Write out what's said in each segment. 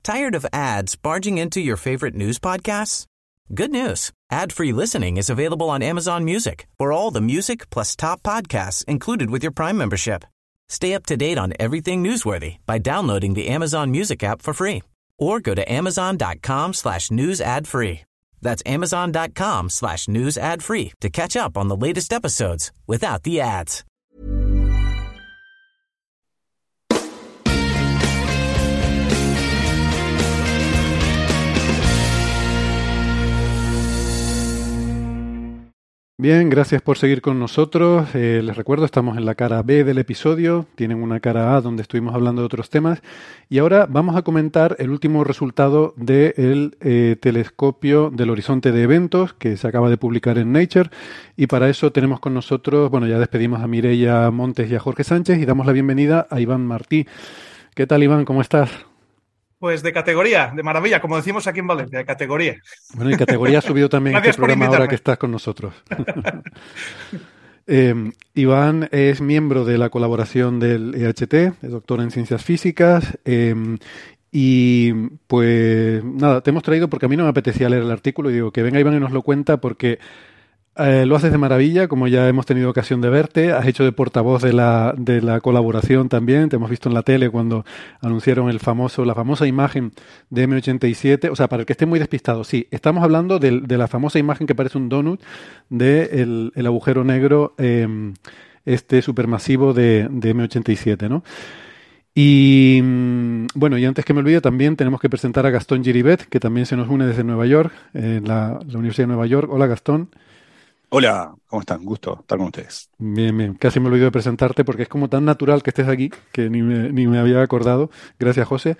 Tired of ads barging into your favorite news podcasts? Good news. Ad-free listening is available on Amazon Music for all the music plus top podcasts included with your Prime membership. Stay up to date on everything newsworthy by downloading the Amazon Music app for free or go to amazon.com/news ad free. That's amazon.com/news ad free to catch up on the latest episodes without the ads. Bien, gracias por seguir con nosotros. Les recuerdo, estamos en la cara B del episodio, tienen una cara A donde estuvimos hablando de otros temas y ahora vamos a comentar el último resultado del telescopio del horizonte de eventos que se acaba de publicar en Nature y para eso tenemos con nosotros, bueno, ya despedimos a Mireia Montes y a Jorge Sánchez y damos la bienvenida a Iván Martí. ¿Qué tal, Iván? ¿Cómo estás? Pues de categoría, de maravilla, como decimos aquí en Valencia, de categoría. Bueno, y categoría ha subido también este programa ahora que estás con nosotros. Iván es miembro de la colaboración del EHT, es doctor en ciencias físicas y pues nada, te hemos traído porque a mí no me apetecía leer el artículo y digo que venga Iván y nos lo cuenta porque lo haces de maravilla, como ya hemos tenido ocasión de verte, has hecho de portavoz de la colaboración también, te hemos visto en la tele cuando anunciaron la famosa imagen de M87, o sea, para el que esté muy despistado, sí, estamos hablando de la famosa imagen que parece un donut de el agujero negro supermasivo de M87, ¿no? Y bueno, y antes que me olvide, también tenemos que presentar a Gastón Giribet, que también se nos une desde Nueva York, la Universidad de Nueva York. Hola, Gastón. Hola, ¿cómo están? Gusto estar con ustedes. Bien, bien. Casi me olvidé de presentarte porque es como tan natural que estés aquí que ni me había acordado. Gracias, José.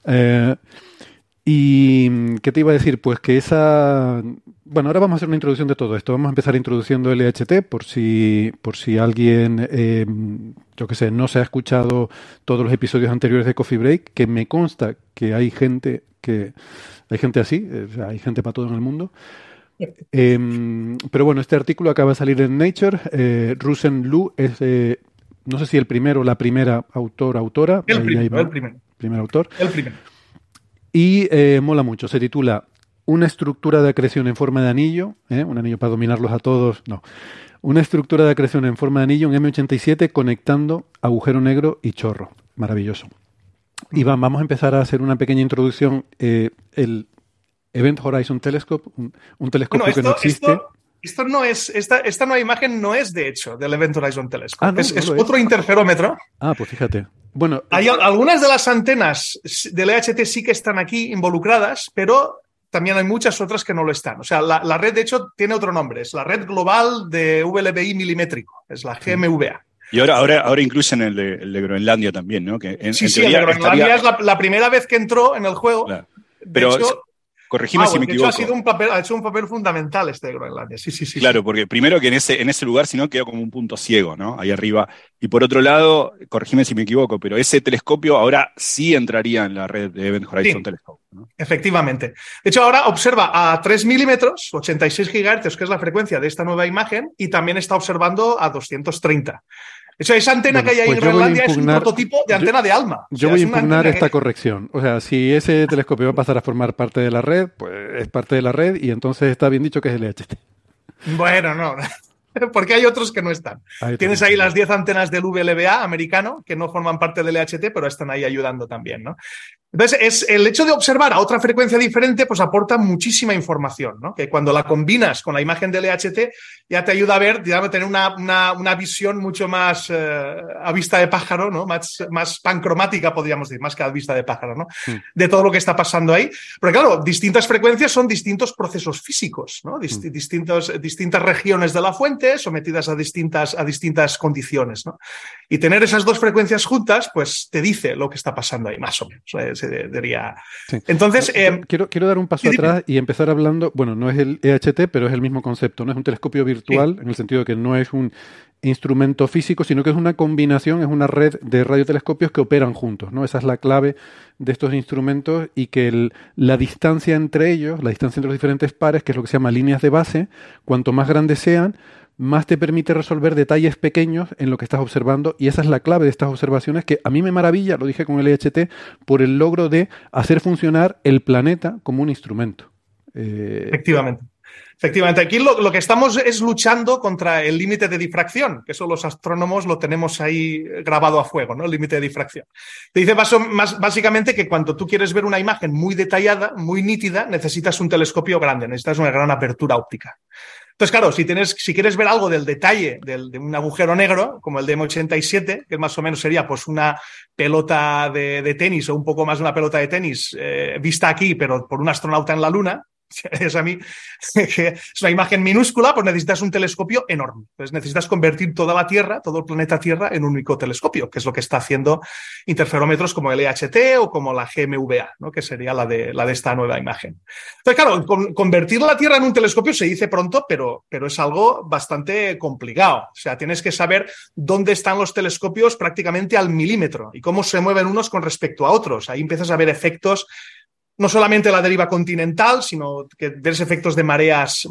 ¿Y qué te iba a decir? Pues que bueno, ahora vamos a hacer una introducción de todo esto. Vamos a empezar introduciendo el EHT por si alguien, yo qué sé, no se ha escuchado todos los episodios anteriores de Coffee Break, que me consta que hay gente así, o sea, hay gente para todo en el mundo. Pero bueno, este artículo acaba de salir en Nature. Rusen Lu es, no sé si el primero o la primera autora. El primero. Primer autor. El primero. Y mola mucho. Se titula Una estructura de acreción en forma de anillo. Un anillo para dominarlos a todos. No. Una estructura de acreción en forma de anillo en M87 conectando agujero negro y chorro. Maravilloso. Iván, vamos a empezar a hacer una pequeña introducción. El Event Horizon Telescope, un telescopio que no existe. Esta nueva imagen no es, de hecho, del Event Horizon Telescope. No, es otro interferómetro. Pues fíjate. Bueno, hay algunas de las antenas del EHT sí que están aquí involucradas, pero también hay muchas otras que no lo están. O sea, la red, de hecho, tiene otro nombre. Es la Red Global de VLBI Milimétrico. Es la GMVA. Y ahora incluyen el de Groenlandia también, ¿no? Que en el de Groenlandia es la primera vez que entró en el juego. Claro. Pero de hecho, corregime si me equivoco. Ha hecho un papel fundamental este de Groenlandia. Sí. Claro, porque primero que en ese lugar, si no, quedó como un punto ciego, ¿no? Ahí arriba. Y por otro lado, corregime si me equivoco, pero ese telescopio ahora sí entraría en la red de Event Horizon Telescope, ¿no? Efectivamente. De hecho, ahora observa a 3 milímetros, 86 gigahercios, que es la frecuencia de esta nueva imagen, y también está observando a 230. De hecho, esa antena que hay ahí en Groenlandia es un prototipo de antena de ALMA. Yo voy a impugnar esta corrección. O sea, si ese telescopio va a pasar a formar parte de la red, pues es parte de la red y entonces está bien dicho que es el EHT. Bueno, no. Porque hay otros que no están. Tienes ahí las 10 antenas del VLBA americano que no forman parte del EHT, pero están ahí ayudando también, ¿no? Entonces, el hecho de observar a otra frecuencia diferente, pues aporta muchísima información, ¿no? Que cuando la combinas con la imagen del EHT, ya te ayuda a ver, digamos, tener una visión mucho más a vista de pájaro, ¿no? Más pancromática, podríamos decir, más que a vista de pájaro, ¿no? De todo lo que está pasando ahí. Porque claro, distintas frecuencias son distintos procesos físicos, ¿no? Distintas regiones de la fuente sometidas a distintas condiciones, ¿no? Y tener esas dos frecuencias juntas, pues te dice lo que está pasando ahí, más o menos. Debería... Sí. Entonces... quiero dar un paso atrás y empezar hablando... Bueno, no es el EHT, pero es el mismo concepto. No es un telescopio virtual, en el sentido de que no es un instrumento físico, sino que es una combinación, es una red de radiotelescopios que operan juntos, ¿no? Esa es la clave de estos instrumentos y que la distancia entre ellos, la distancia entre los diferentes pares, que es lo que se llama líneas de base, cuanto más grandes sean, más te permite resolver detalles pequeños en lo que estás observando, y esa es la clave de estas observaciones, que a mí me maravilla, lo dije con el EHT, por el logro de hacer funcionar el planeta como un instrumento. Efectivamente. Efectivamente, aquí lo que estamos es luchando contra el límite de difracción, que eso los astrónomos lo tenemos ahí grabado a fuego, ¿no? El límite de difracción. Te dice básicamente que cuando tú quieres ver una imagen muy detallada, muy nítida, necesitas un telescopio grande, necesitas una gran apertura óptica. Entonces, claro, si quieres ver algo del detalle de un agujero negro, como el de M87, que más o menos sería pues una pelota de tenis o un poco más de una pelota de tenis vista aquí, pero por un astronauta en la Luna, es a mí que es una imagen minúscula, pues necesitas un telescopio enorme. Entonces necesitas convertir toda la Tierra, todo el planeta Tierra, en un único telescopio, que es lo que está haciendo interferómetros como el EHT o como la GMVA, ¿no? Que sería la de esta nueva imagen. Entonces, claro, convertir la Tierra en un telescopio se dice pronto, pero es algo bastante complicado. O sea, tienes que saber dónde están los telescopios prácticamente al milímetro y cómo se mueven unos con respecto a otros. Ahí empiezas a ver efectos, no solamente la deriva continental, sino que ves efectos de mareas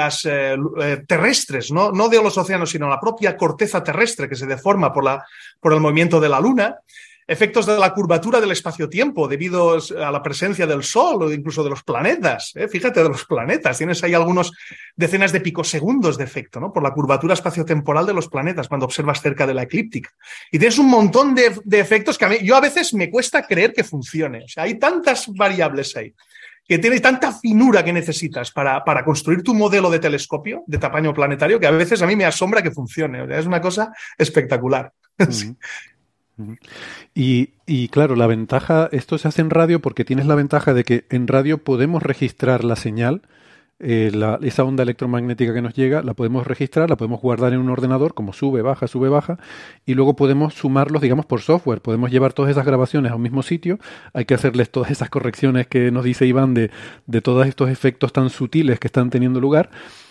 terrestres, ¿no? No de los océanos, sino la propia corteza terrestre que se deforma por el movimiento de la Luna. Efectos de la curvatura del espacio-tiempo debido a la presencia del Sol o incluso de los planetas. Fíjate, de los planetas. Tienes ahí algunos decenas de picosegundos de efecto, ¿no? Por la curvatura espaciotemporal de los planetas cuando observas cerca de la eclíptica. Y tienes un montón de efectos que yo a veces me cuesta creer que funcione. O sea, hay tantas variables ahí, que tiene tanta finura que necesitas para construir tu modelo de telescopio de tamaño planetario, que a veces a mí me asombra que funcione. O sea, es una cosa espectacular. Sí. Y claro, la ventaja, esto se hace en radio porque tienes la ventaja de que en radio podemos registrar la señal, esa onda electromagnética que nos llega, la podemos registrar, la podemos guardar en un ordenador, como sube, baja, y luego podemos sumarlos, digamos, por software. Podemos llevar todas esas grabaciones a un mismo sitio, hay que hacerles todas esas correcciones que nos dice Iván de todos estos efectos tan sutiles que están teniendo lugar.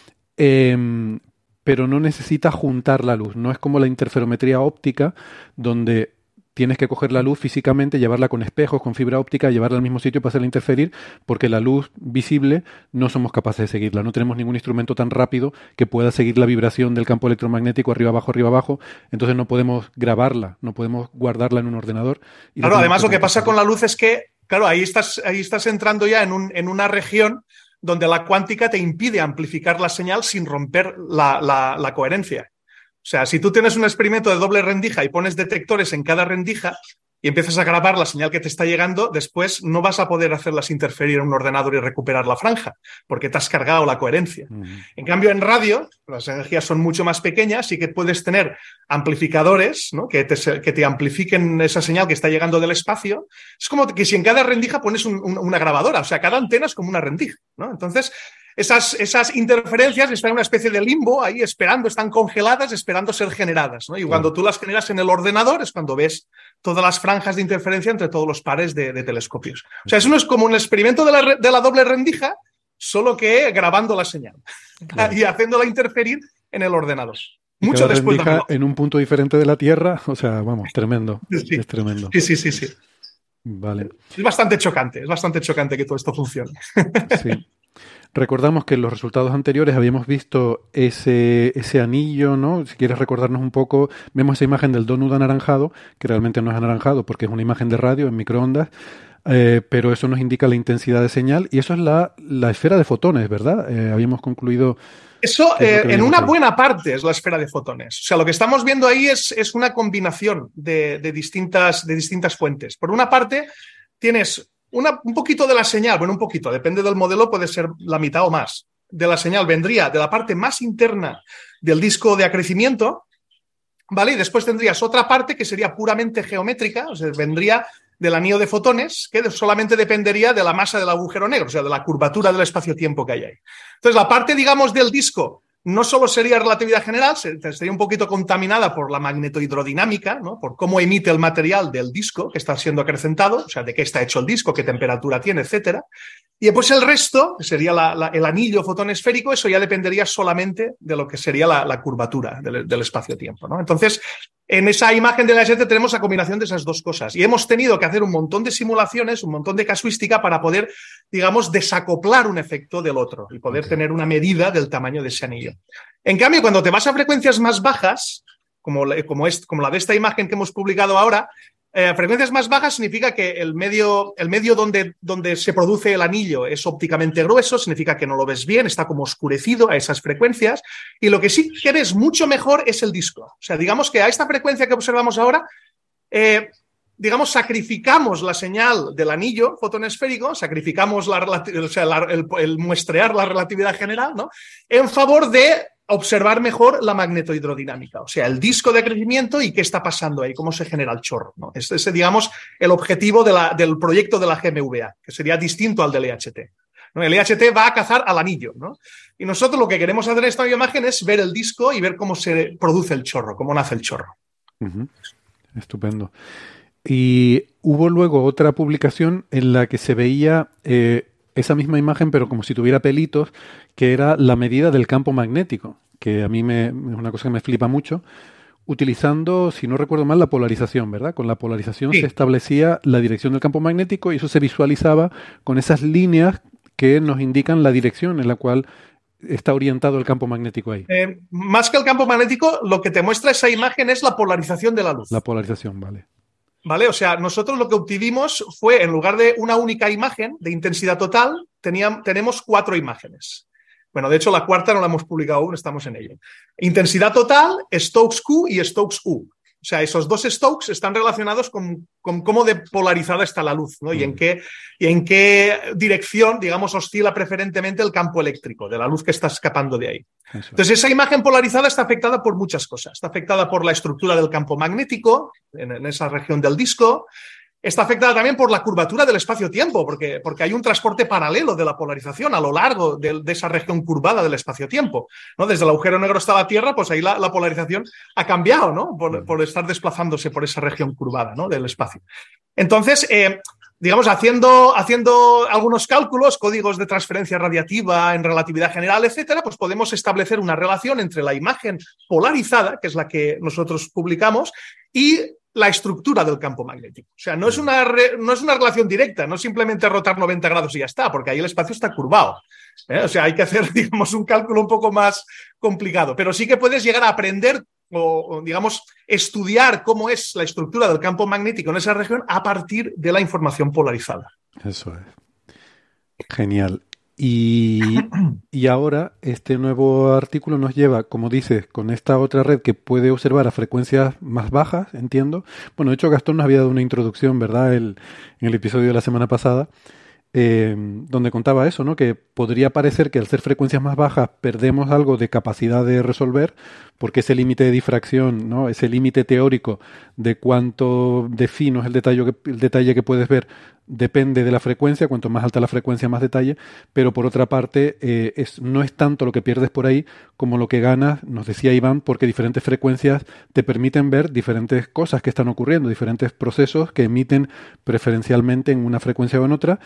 Pero no necesita juntar la luz. No es como la interferometría óptica, donde tienes que coger la luz físicamente, llevarla con espejos, con fibra óptica, llevarla al mismo sitio para hacerla interferir, porque la luz visible no somos capaces de seguirla. No tenemos ningún instrumento tan rápido que pueda seguir la vibración del campo electromagnético arriba, abajo. Entonces no podemos grabarla, no podemos guardarla en un ordenador. Claro, además lo que pasa con la luz es que, claro, ahí estás entrando ya en una región donde la cuántica te impide amplificar la señal sin romper la coherencia. O sea, si tú tienes un experimento de doble rendija y pones detectores en cada rendija y empiezas a grabar la señal que te está llegando, después no vas a poder hacerlas interferir en un ordenador y recuperar la franja, porque te has cargado la coherencia. En cambio, en radio, las energías son mucho más pequeñas y que puedes tener amplificadores, ¿no? que te amplifiquen esa señal que está llegando del espacio. Es como que si en cada rendija pones una grabadora, o sea, cada antena es como una rendija, ¿no? Entonces, esas interferencias están en una especie de limbo ahí esperando, están congeladas, esperando ser generadas, ¿no? Y cuando tú las generas en el ordenador es cuando ves todas las franjas de interferencia entre todos los pares de telescopios. O sea, eso no es como un experimento de la doble rendija, solo que grabando la señal y haciéndola interferir en el ordenador. Y mucho después de en un punto diferente de la Tierra, o sea, vamos, tremendo. Sí. Es tremendo. Sí. Vale. Es bastante chocante que todo esto funcione. Sí. Recordamos que en los resultados anteriores habíamos visto ese anillo, ¿no? Si quieres recordarnos un poco, vemos esa imagen del donut anaranjado, que realmente no es anaranjado porque es una imagen de radio en microondas, pero eso nos indica la intensidad de señal y eso es la esfera de fotones, ¿verdad? Habíamos concluido... Eso, en una buena parte, es la esfera de fotones. O sea, lo que estamos viendo ahí es una combinación de distintas fuentes. Por una parte, tienes un poquito de la señal, bueno, un poquito, depende del modelo, puede ser la mitad o más. De la señal vendría de la parte más interna del disco de acrecimiento, ¿vale? Y después tendrías otra parte que sería puramente geométrica, o sea, vendría del anillo de fotones, que solamente dependería de la masa del agujero negro, o sea, de la curvatura del espacio-tiempo que hay ahí. Entonces, la parte, digamos, del disco no solo sería relatividad general, sería un poquito contaminada por la magnetohidrodinámica, ¿no? Por cómo emite el material del disco que está siendo acrecentado, o sea, de qué está hecho el disco, qué temperatura tiene, etcétera. Y después el resto, que sería el anillo fotonesférico, eso ya dependería solamente de lo que sería la curvatura del espacio-tiempo, ¿no? Entonces, en esa imagen de la LHT tenemos la combinación de esas dos cosas. Y hemos tenido que hacer un montón de simulaciones, un montón de casuística para poder, digamos, desacoplar un efecto del otro y poder tener una medida del tamaño de ese anillo. En cambio, cuando te vas a frecuencias más bajas, como la de esta imagen que hemos publicado ahora, frecuencias más bajas significa que el medio donde se produce el anillo es ópticamente grueso, significa que no lo ves bien, está como oscurecido a esas frecuencias, y lo que sí que ves mucho mejor es el disco. O sea, digamos que a esta frecuencia que observamos ahora, digamos, sacrificamos la señal del anillo fotonesférico, sacrificamos el muestrear la relatividad general, ¿no?, en favor de observar mejor la magnetohidrodinámica, o sea, el disco de crecimiento y qué está pasando ahí, cómo se genera el chorro, ¿no? Ese es, digamos, el objetivo del proyecto de la GMVA, que sería distinto al del EHT, ¿no? El EHT va a cazar al anillo, ¿no? Y nosotros lo que queremos hacer en esta imagen es ver el disco y ver cómo se produce el chorro, cómo nace el chorro. Uh-huh. Estupendo. Y hubo luego otra publicación en la que se veía esa misma imagen, pero como si tuviera pelitos, que era la medida del campo magnético, que a mí es una cosa que me flipa mucho, utilizando, si no recuerdo mal, la polarización, ¿verdad? Con la polarización se establecía la dirección del campo magnético y eso se visualizaba con esas líneas que nos indican la dirección en la cual está orientado el campo magnético ahí. Más que el campo magnético, lo que te muestra esa imagen es la polarización de la luz. La polarización, vale. ¿Vale? O sea, nosotros lo que obtuvimos fue, en lugar de una única imagen de intensidad total, tenemos 4 imágenes. Bueno, de hecho, la cuarta no la hemos publicado aún, estamos en ello. Intensidad total, Stokes Q y Stokes U. O sea, esos dos Stokes están relacionados con cómo de polarizada está la luz, ¿no? Y en qué dirección, digamos, oscila preferentemente el campo eléctrico de la luz que está escapando de ahí. Eso. Entonces, esa imagen polarizada está afectada por muchas cosas. Está afectada por la estructura del campo magnético en esa región del disco. Está afectada también por la curvatura del espacio-tiempo, porque hay un transporte paralelo de la polarización a lo largo de esa región curvada del espacio-tiempo, ¿no? Desde el agujero negro hasta la Tierra, pues ahí la polarización ha cambiado, ¿no? Por estar desplazándose por esa región curvada, ¿no?, del espacio. Entonces, digamos, haciendo algunos cálculos, códigos de transferencia radiativa en relatividad general, etcétera, pues podemos establecer una relación entre la imagen polarizada, que es la que nosotros publicamos, y la estructura del campo magnético. O sea, no es una relación directa, no simplemente rotar 90 grados y ya está, porque ahí el espacio está curvado. O sea, hay que hacer, digamos, un cálculo un poco más complicado, pero sí que puedes llegar a aprender o, digamos, estudiar cómo es la estructura del campo magnético en esa región a partir de la información polarizada. Eso es. Genial. Y ahora este nuevo artículo nos lleva, como dices, con esta otra red que puede observar a frecuencias más bajas, entiendo. Bueno, de hecho Gastón nos había dado una introducción, ¿verdad?, en el episodio de la semana pasada, donde contaba eso, ¿no?, que podría parecer que al ser frecuencias más bajas perdemos algo de capacidad de resolver, porque ese límite de difracción, ¿no?, ese límite teórico de cuánto de fino es el detalle que puedes ver, depende de la frecuencia. Cuanto más alta la frecuencia, más detalle, pero por otra parte no es tanto lo que pierdes por ahí como lo que ganas, nos decía Iván, porque diferentes frecuencias te permiten ver diferentes cosas que están ocurriendo, diferentes procesos que emiten preferencialmente en una frecuencia o en otra.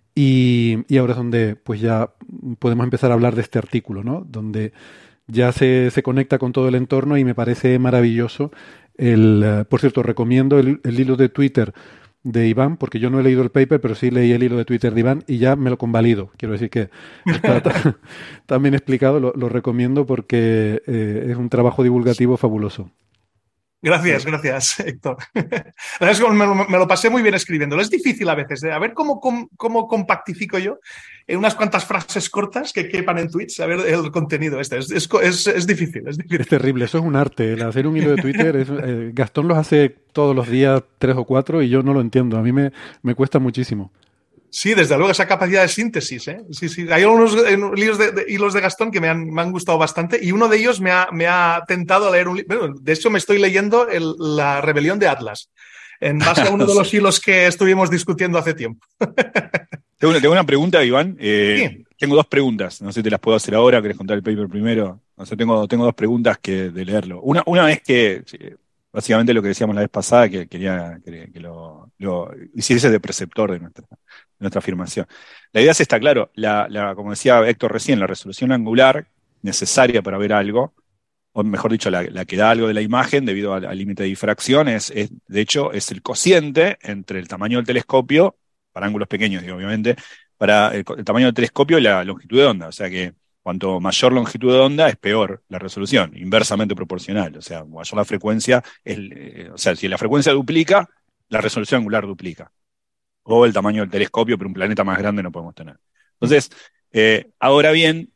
Y ahora es donde pues ya podemos empezar a hablar de este artículo, ¿no?, donde ya se conecta con todo el entorno y me parece maravilloso. Por cierto, recomiendo el hilo de Twitter de Iván, porque yo no he leído el paper, pero sí leí el hilo de Twitter de Iván y ya me lo convalido. Quiero decir que está tan bien explicado, lo recomiendo porque es un trabajo divulgativo fabuloso. Gracias, Héctor. La verdad es que me lo pasé muy bien escribiéndolo. Es difícil a veces, a ver cómo compactifico yo en unas cuantas frases cortas que quepan en tweets, a ver el contenido este. Es difícil, es difícil. Es terrible, eso es un arte. El hacer un hilo de Twitter, Gastón los hace todos los días 3 o 4 y yo no lo entiendo. A mí me cuesta muchísimo. Sí, desde luego, esa capacidad de síntesis, ¿eh? Sí. Hay algunos hilos de Gastón que me han gustado bastante y uno de ellos me ha tentado a leer un libro. Bueno, de hecho, me estoy leyendo La rebelión de Atlas, en base a uno de los hilos que estuvimos discutiendo hace tiempo. Tengo una pregunta, Iván. Sí. Tengo 2 preguntas. No sé si te las puedo hacer ahora. ¿Querés contar el paper primero? No sé, tengo 2 preguntas de leerlo. Una es que... Básicamente lo que decíamos la vez pasada, que quería que lo hiciese de preceptor de nuestra afirmación. La idea es esta, claro, como decía Héctor recién, la resolución angular necesaria para ver algo, o mejor dicho, la que da algo de la imagen debido al límite de difracción, de hecho, es el cociente entre el tamaño del telescopio, para ángulos pequeños, digo, obviamente, para el tamaño del telescopio y la longitud de onda. O sea que cuanto mayor longitud de onda es peor la resolución, inversamente proporcional. O sea, mayor la frecuencia, o sea, si la frecuencia duplica, la resolución angular duplica. O el tamaño del telescopio, pero un planeta más grande no podemos tener. Entonces, ahora bien,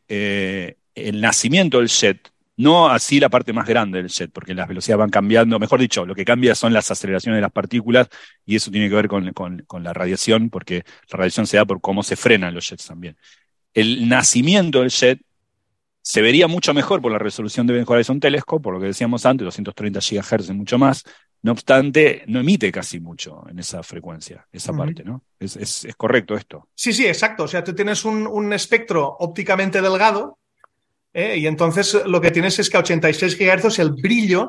el nacimiento del jet, no así la parte más grande del jet, porque las velocidades van cambiando, mejor dicho, lo que cambia son las aceleraciones de las partículas, y eso tiene que ver con la radiación, porque la radiación se da por cómo se frenan los jets también. El nacimiento del jet se vería mucho mejor por la resolución de Event Horizon Telescope, por lo que decíamos antes, 230 GHz y mucho más. No obstante, no emite casi mucho en esa frecuencia, esa parte, ¿no? ¿Es correcto esto? Sí, exacto. O sea, tú tienes un espectro ópticamente delgado, y entonces lo que tienes es que a 86 GHz el brillo,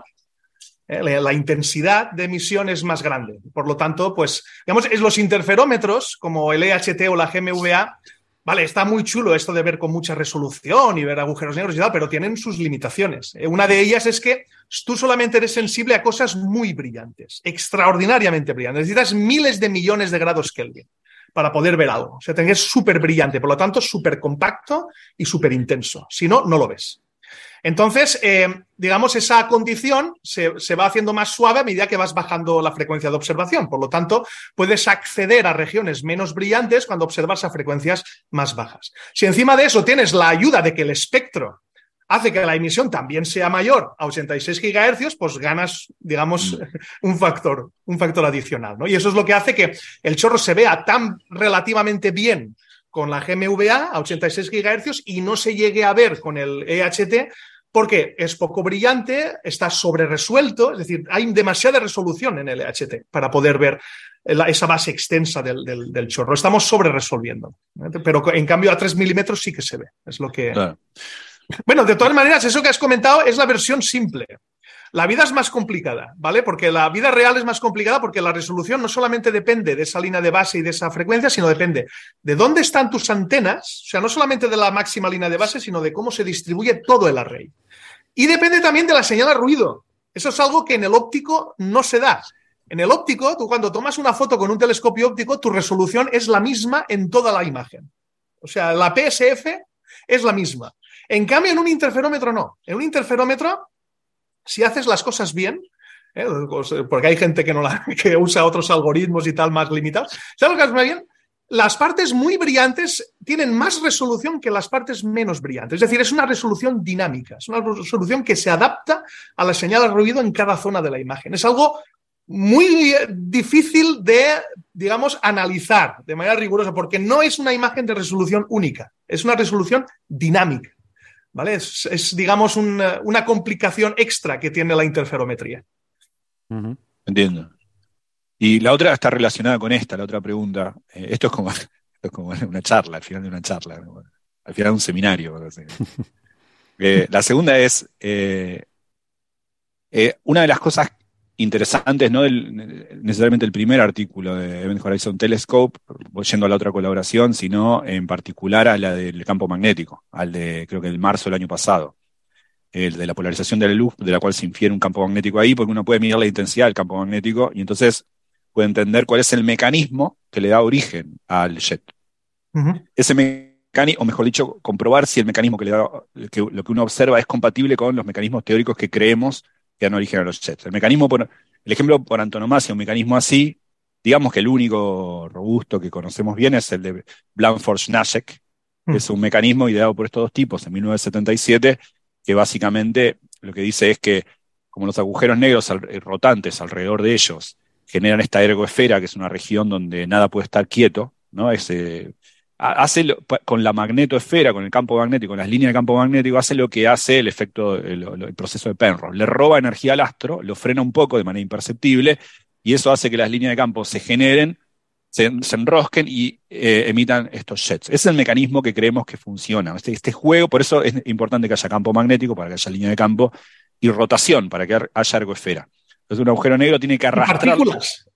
la intensidad de emisión es más grande. Por lo tanto, pues, digamos, los interferómetros, como el EHT o la GMVA, vale, está muy chulo esto de ver con mucha resolución y ver agujeros negros y tal, pero tienen sus limitaciones. Una de ellas es que tú solamente eres sensible a cosas muy brillantes, extraordinariamente brillantes. Necesitas miles de millones de grados Kelvin para poder ver algo. O sea, es súper brillante, por lo tanto, súper compacto y súper intenso. Si no, no lo ves. Entonces, digamos, esa condición se va haciendo más suave a medida que vas bajando la frecuencia de observación. Por lo tanto, puedes acceder a regiones menos brillantes cuando observas a frecuencias más bajas. Si encima de eso tienes la ayuda de que el espectro hace que la emisión también sea mayor a 86 GHz, pues ganas, digamos, un factor adicional, ¿no? Y eso es lo que hace que el chorro se vea tan relativamente bien con la GMVA a 86 GHz y no se llegue a ver con el EHT porque es poco brillante, está sobre resuelto, es decir, hay demasiada resolución en el EHT para poder ver esa base extensa del chorro. Estamos sobre resolviendo, pero en cambio a 3 milímetros sí que se ve. Es lo que... Claro. Bueno, de todas maneras, eso que has comentado es la versión simple. La vida es más complicada, ¿vale? Porque la vida real es más complicada porque la resolución no solamente depende de esa línea de base y de esa frecuencia, sino depende de dónde están tus antenas, o sea, no solamente de la máxima línea de base, sino de cómo se distribuye todo el array. Y depende también de la señal a ruido. Eso es algo que en el óptico no se da. En el óptico, tú cuando tomas una foto con un telescopio óptico, tu resolución es la misma en toda la imagen. O sea, la PSF es la misma. En cambio, en un interferómetro no. En un interferómetro, si haces las cosas bien, porque hay gente que usa otros algoritmos y tal más limitados, si haces las cosas bien, las partes muy brillantes tienen más resolución que las partes menos brillantes. Es decir, es una resolución dinámica, es una resolución que se adapta a la señal de ruido en cada zona de la imagen. Es algo muy difícil de, digamos, analizar de manera rigurosa, porque no es una imagen de resolución única, es una resolución dinámica. ¿Vale? Es digamos, una complicación extra que tiene la interferometría. Entiendo. Y la otra está relacionada con la otra pregunta. Esto es como una charla, al final de una charla, ¿no? Al final de un seminario. La segunda es, una de las cosas interesantes, no necesariamente el primer artículo de Event Horizon Telescope, yendo a la otra colaboración, sino en particular a la del campo magnético, al de, creo que el marzo del año pasado, el de la polarización de la luz, de la cual se infiere un campo magnético ahí, porque uno puede medir la intensidad del campo magnético y entonces puede entender cuál es el mecanismo que le da origen al jet. Ese mecanismo, o mejor dicho, comprobar si el mecanismo que le da, lo que uno observa es compatible con los mecanismos teóricos que creemos que dan origen a los jets. El ejemplo por antonomasia, un mecanismo así, digamos que el único robusto que conocemos bien es el de Blandford-Znacek, que es un mecanismo ideado por estos dos tipos en 1977, que básicamente lo que dice es que como los agujeros negros rotantes alrededor de ellos generan esta ergoesfera, que es una región donde nada puede estar quieto, ¿no? Con la magnetoesfera, con el campo magnético, con las líneas de campo magnético, hace lo que hace el efecto, el proceso de Penrose. Le roba energía al astro, lo frena un poco de manera imperceptible, y eso hace que las líneas de campo se generen, se enrosquen y emitan estos jets. Ese es el mecanismo que creemos que funciona. Este juego, por eso es importante que haya campo magnético, para que haya línea de campo, y rotación, para que haya ergoesfera. Entonces un agujero negro tiene que arrastrar... ¿Partículas?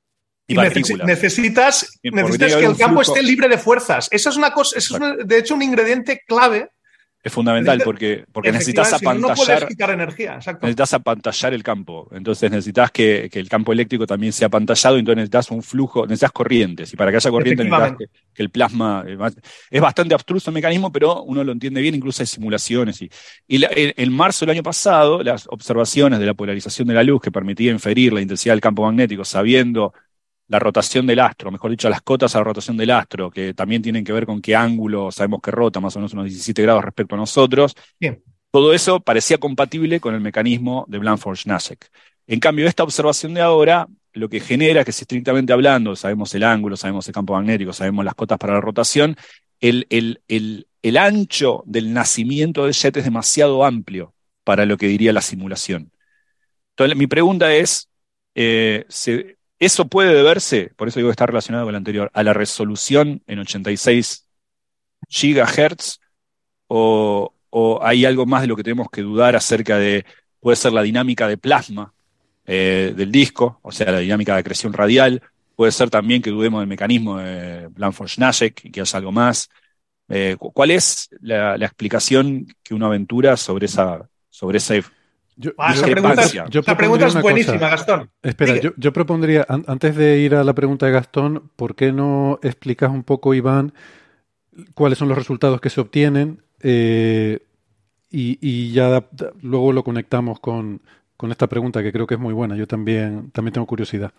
Y partículas. Necesitas que el campo esté libre de fuerzas. Esa es una cosa, de hecho un ingrediente clave. Es fundamental porque necesitas apantallar. Si no puedes quitar energía, exacto. Necesitas apantallar el campo. Entonces necesitas que el campo eléctrico también sea apantallado, entonces necesitas un flujo, necesitas corrientes. Y para que haya corriente necesitas que el plasma. Es bastante abstruso el mecanismo, pero uno lo entiende bien, incluso hay simulaciones. En marzo del año pasado, las observaciones de la polarización de la luz que permitía inferir la intensidad del campo magnético sabiendo la rotación del astro, mejor dicho, las cotas a la rotación del astro, que también tienen que ver con qué ángulo sabemos que rota, más o menos unos 17 grados respecto a nosotros. Bien. Todo eso parecía compatible con el mecanismo de Blanford-Nash. En cambio, esta observación de ahora lo que genera que, si estrictamente hablando, sabemos el ángulo, sabemos el campo magnético, sabemos las cotas para la rotación, el ancho del nacimiento del jet es demasiado amplio para lo que diría la simulación. Entonces, mi pregunta es, ¿eso puede deberse, por eso digo que está relacionado con lo anterior, a la resolución en 86 GHz o hay algo más de lo que tenemos que dudar acerca de, puede ser la dinámica de plasma del disco, o sea, la dinámica de acreción radial, puede ser también que dudemos del mecanismo de Blanford-Nash y que haya algo más? ¿Cuál es la explicación que uno aventura sobre esa esa pregunta es buenísima, Gastón. Espera, yo propondría, antes de ir a la pregunta de Gastón, ¿por qué no explicas un poco, Iván, cuáles son los resultados que se obtienen y ya luego lo conectamos con esta pregunta que creo que es muy buena? Yo también tengo curiosidad.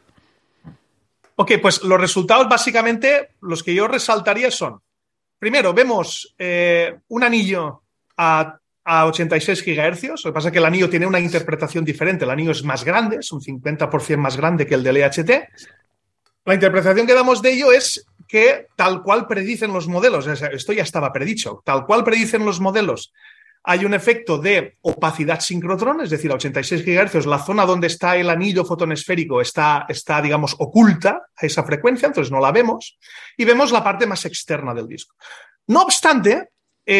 Ok, pues los resultados básicamente, los que yo resaltaría son, primero, vemos un anillo a 86 GHz, lo que pasa es que el anillo tiene una interpretación diferente, el anillo es más grande, es un 50% más grande que el del EHT. La interpretación que damos de ello es que tal cual predicen los modelos, esto ya estaba predicho, tal cual predicen los modelos, hay un efecto de opacidad sincrotrón, es decir, a 86 GHz la zona donde está el anillo fotonesférico está, digamos, oculta a esa frecuencia, entonces no la vemos, y vemos la parte más externa del disco. No obstante,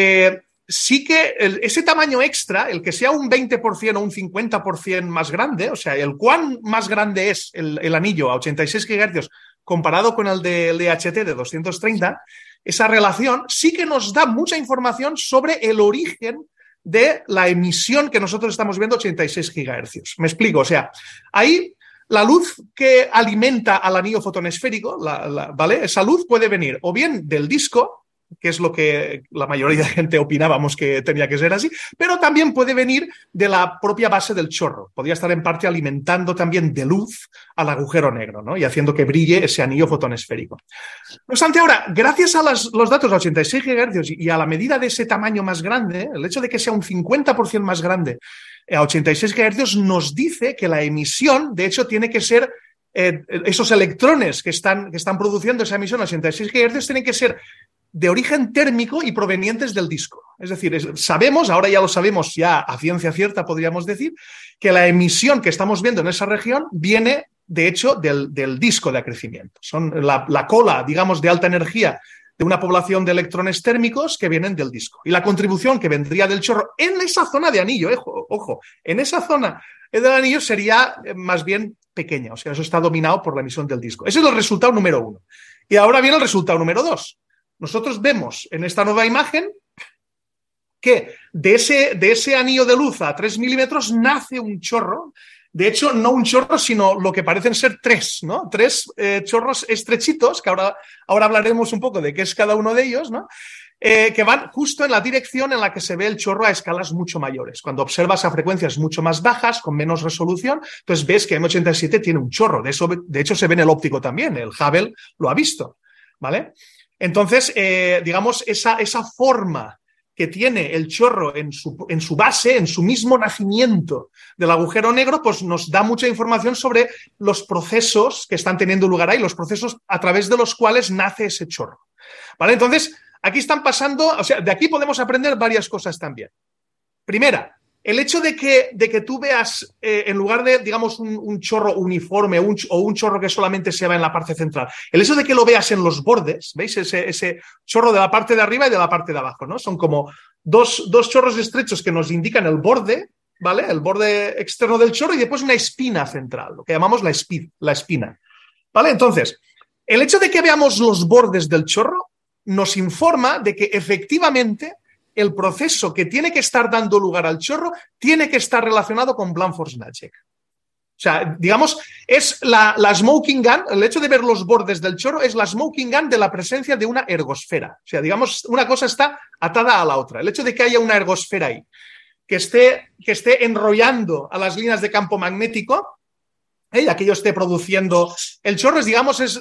sí que ese tamaño extra, el que sea un 20% o un 50% más grande, o sea, el cuán más grande es el anillo a 86 GHz comparado con el del EHT de 230, esa relación sí que nos da mucha información sobre el origen de la emisión que nosotros estamos viendo a 86 GHz. Me explico, o sea, ahí la luz que alimenta al anillo fotonesférico, ¿vale? Esa luz puede venir o bien del disco, que es lo que la mayoría de gente opinábamos que tenía que ser así, pero también puede venir de la propia base del chorro. Podría estar en parte alimentando también de luz al agujero negro, ¿no? Y haciendo que brille ese anillo fotonesférico. No obstante, ahora, gracias a los datos a 86 GHz y a la medida de ese tamaño más grande, el hecho de que sea un 50% más grande a 86 GHz nos dice que la emisión, de hecho, tiene que ser esos electrones que están produciendo esa emisión a 86 GHz tienen que ser de origen térmico y provenientes del disco. Es decir, sabemos, ahora ya lo sabemos ya a ciencia cierta, podríamos decir, que la emisión que estamos viendo en esa región viene, de hecho, del disco de acrecimiento. Son la cola, digamos, de alta energía de una población de electrones térmicos que vienen del disco. Y la contribución que vendría del chorro en esa zona de anillo, ojo, en esa zona del anillo sería más bien pequeña. O sea, eso está dominado por la emisión del disco. Ese es el resultado número 1. Y ahora viene el resultado número 2. Nosotros vemos en esta nueva imagen que de ese anillo de luz a 3 milímetros nace un chorro. De hecho, no un chorro, sino lo que parecen ser 3, ¿no? 3 chorros estrechitos, que ahora hablaremos un poco de qué es cada uno de ellos, ¿no? Que van justo en la dirección en la que se ve el chorro a escalas mucho mayores. Cuando observas a frecuencias mucho más bajas, con menos resolución, entonces ves que M87 tiene un chorro. De hecho, se ve en el óptico también. El Hubble lo ha visto, ¿vale? Entonces, digamos, esa forma que tiene el chorro en su base, en su mismo nacimiento del agujero negro, pues nos da mucha información sobre los procesos que están teniendo lugar ahí, los procesos a través de los cuales nace ese chorro. ¿Vale? Entonces, aquí están pasando, o sea, de aquí podemos aprender varias cosas también. Primera, el hecho de que tú veas, en lugar de, digamos, un chorro uniforme o un chorro que solamente se va en la parte central, el hecho de que lo veas en los bordes, ¿veis? Ese chorro de la parte de arriba y de la parte de abajo, ¿no? Son como dos chorros estrechos que nos indican el borde, ¿vale? El borde externo del chorro y después una espina central, lo que llamamos la espina. ¿Vale? Entonces, el hecho de que veamos los bordes del chorro nos informa de que efectivamente el proceso que tiene que estar dando lugar al chorro tiene que estar relacionado con Blandford-Snatchek. O sea, digamos, es la smoking gun, el hecho de ver los bordes del chorro es la smoking gun de la presencia de una ergosfera. O sea, digamos, una cosa está atada a la otra. El hecho de que haya una ergosfera ahí, que esté enrollando a las líneas de campo magnético, y aquello esté produciendo el chorro, es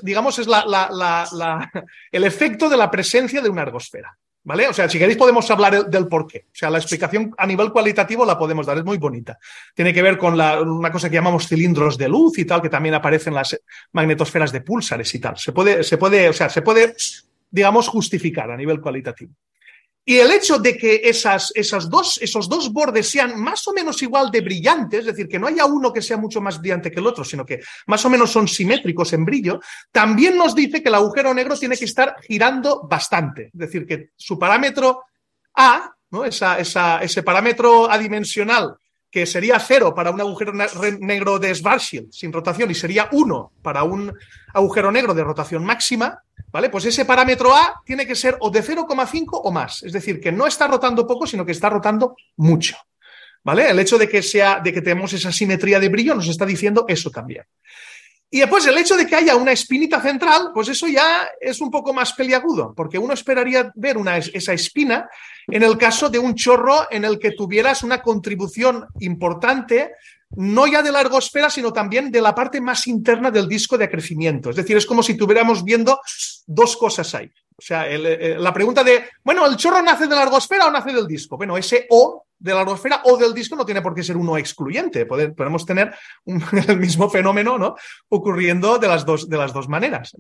el efecto de la presencia de una ergosfera. ¿Vale? O sea, si queréis podemos hablar del porqué. O sea, la explicación a nivel cualitativo la podemos dar, es muy bonita. Tiene que ver con una cosa que llamamos cilindros de luz y tal, que también aparecen en las magnetosferas de púlsares y tal. Se puede, digamos, justificar a nivel cualitativo. Y el hecho de que esos dos bordes sean más o menos igual de brillantes, es decir, que no haya uno que sea mucho más brillante que el otro, sino que más o menos son simétricos en brillo, también nos dice que el agujero negro tiene que estar girando bastante. Es decir, que su parámetro A, ¿no? Ese parámetro adimensional, que sería 0 para un agujero negro de Schwarzschild sin rotación y sería 1 para un agujero negro de rotación máxima, ¿vale? Pues ese parámetro A tiene que ser o de 0,5 o más. Es decir, que no está rotando poco, sino que está rotando mucho, ¿vale? El hecho de que tenemos esa simetría de brillo nos está diciendo eso también. Y después el hecho de que haya una espinita central, pues eso ya es un poco más peliagudo, porque uno esperaría ver esa espina en el caso de un chorro en el que tuvieras una contribución importante, no ya de la ergosfera, sino también de la parte más interna del disco de acrecimiento. Es decir, es como si estuviéramos viendo dos cosas ahí. O sea, la pregunta de, bueno, ¿el chorro nace de la ergosfera o nace del disco? Bueno, ese O de la ergosfera o del disco no tiene por qué ser uno excluyente. Podemos tener el mismo fenómeno, ¿no? Ocurriendo de las dos maneras.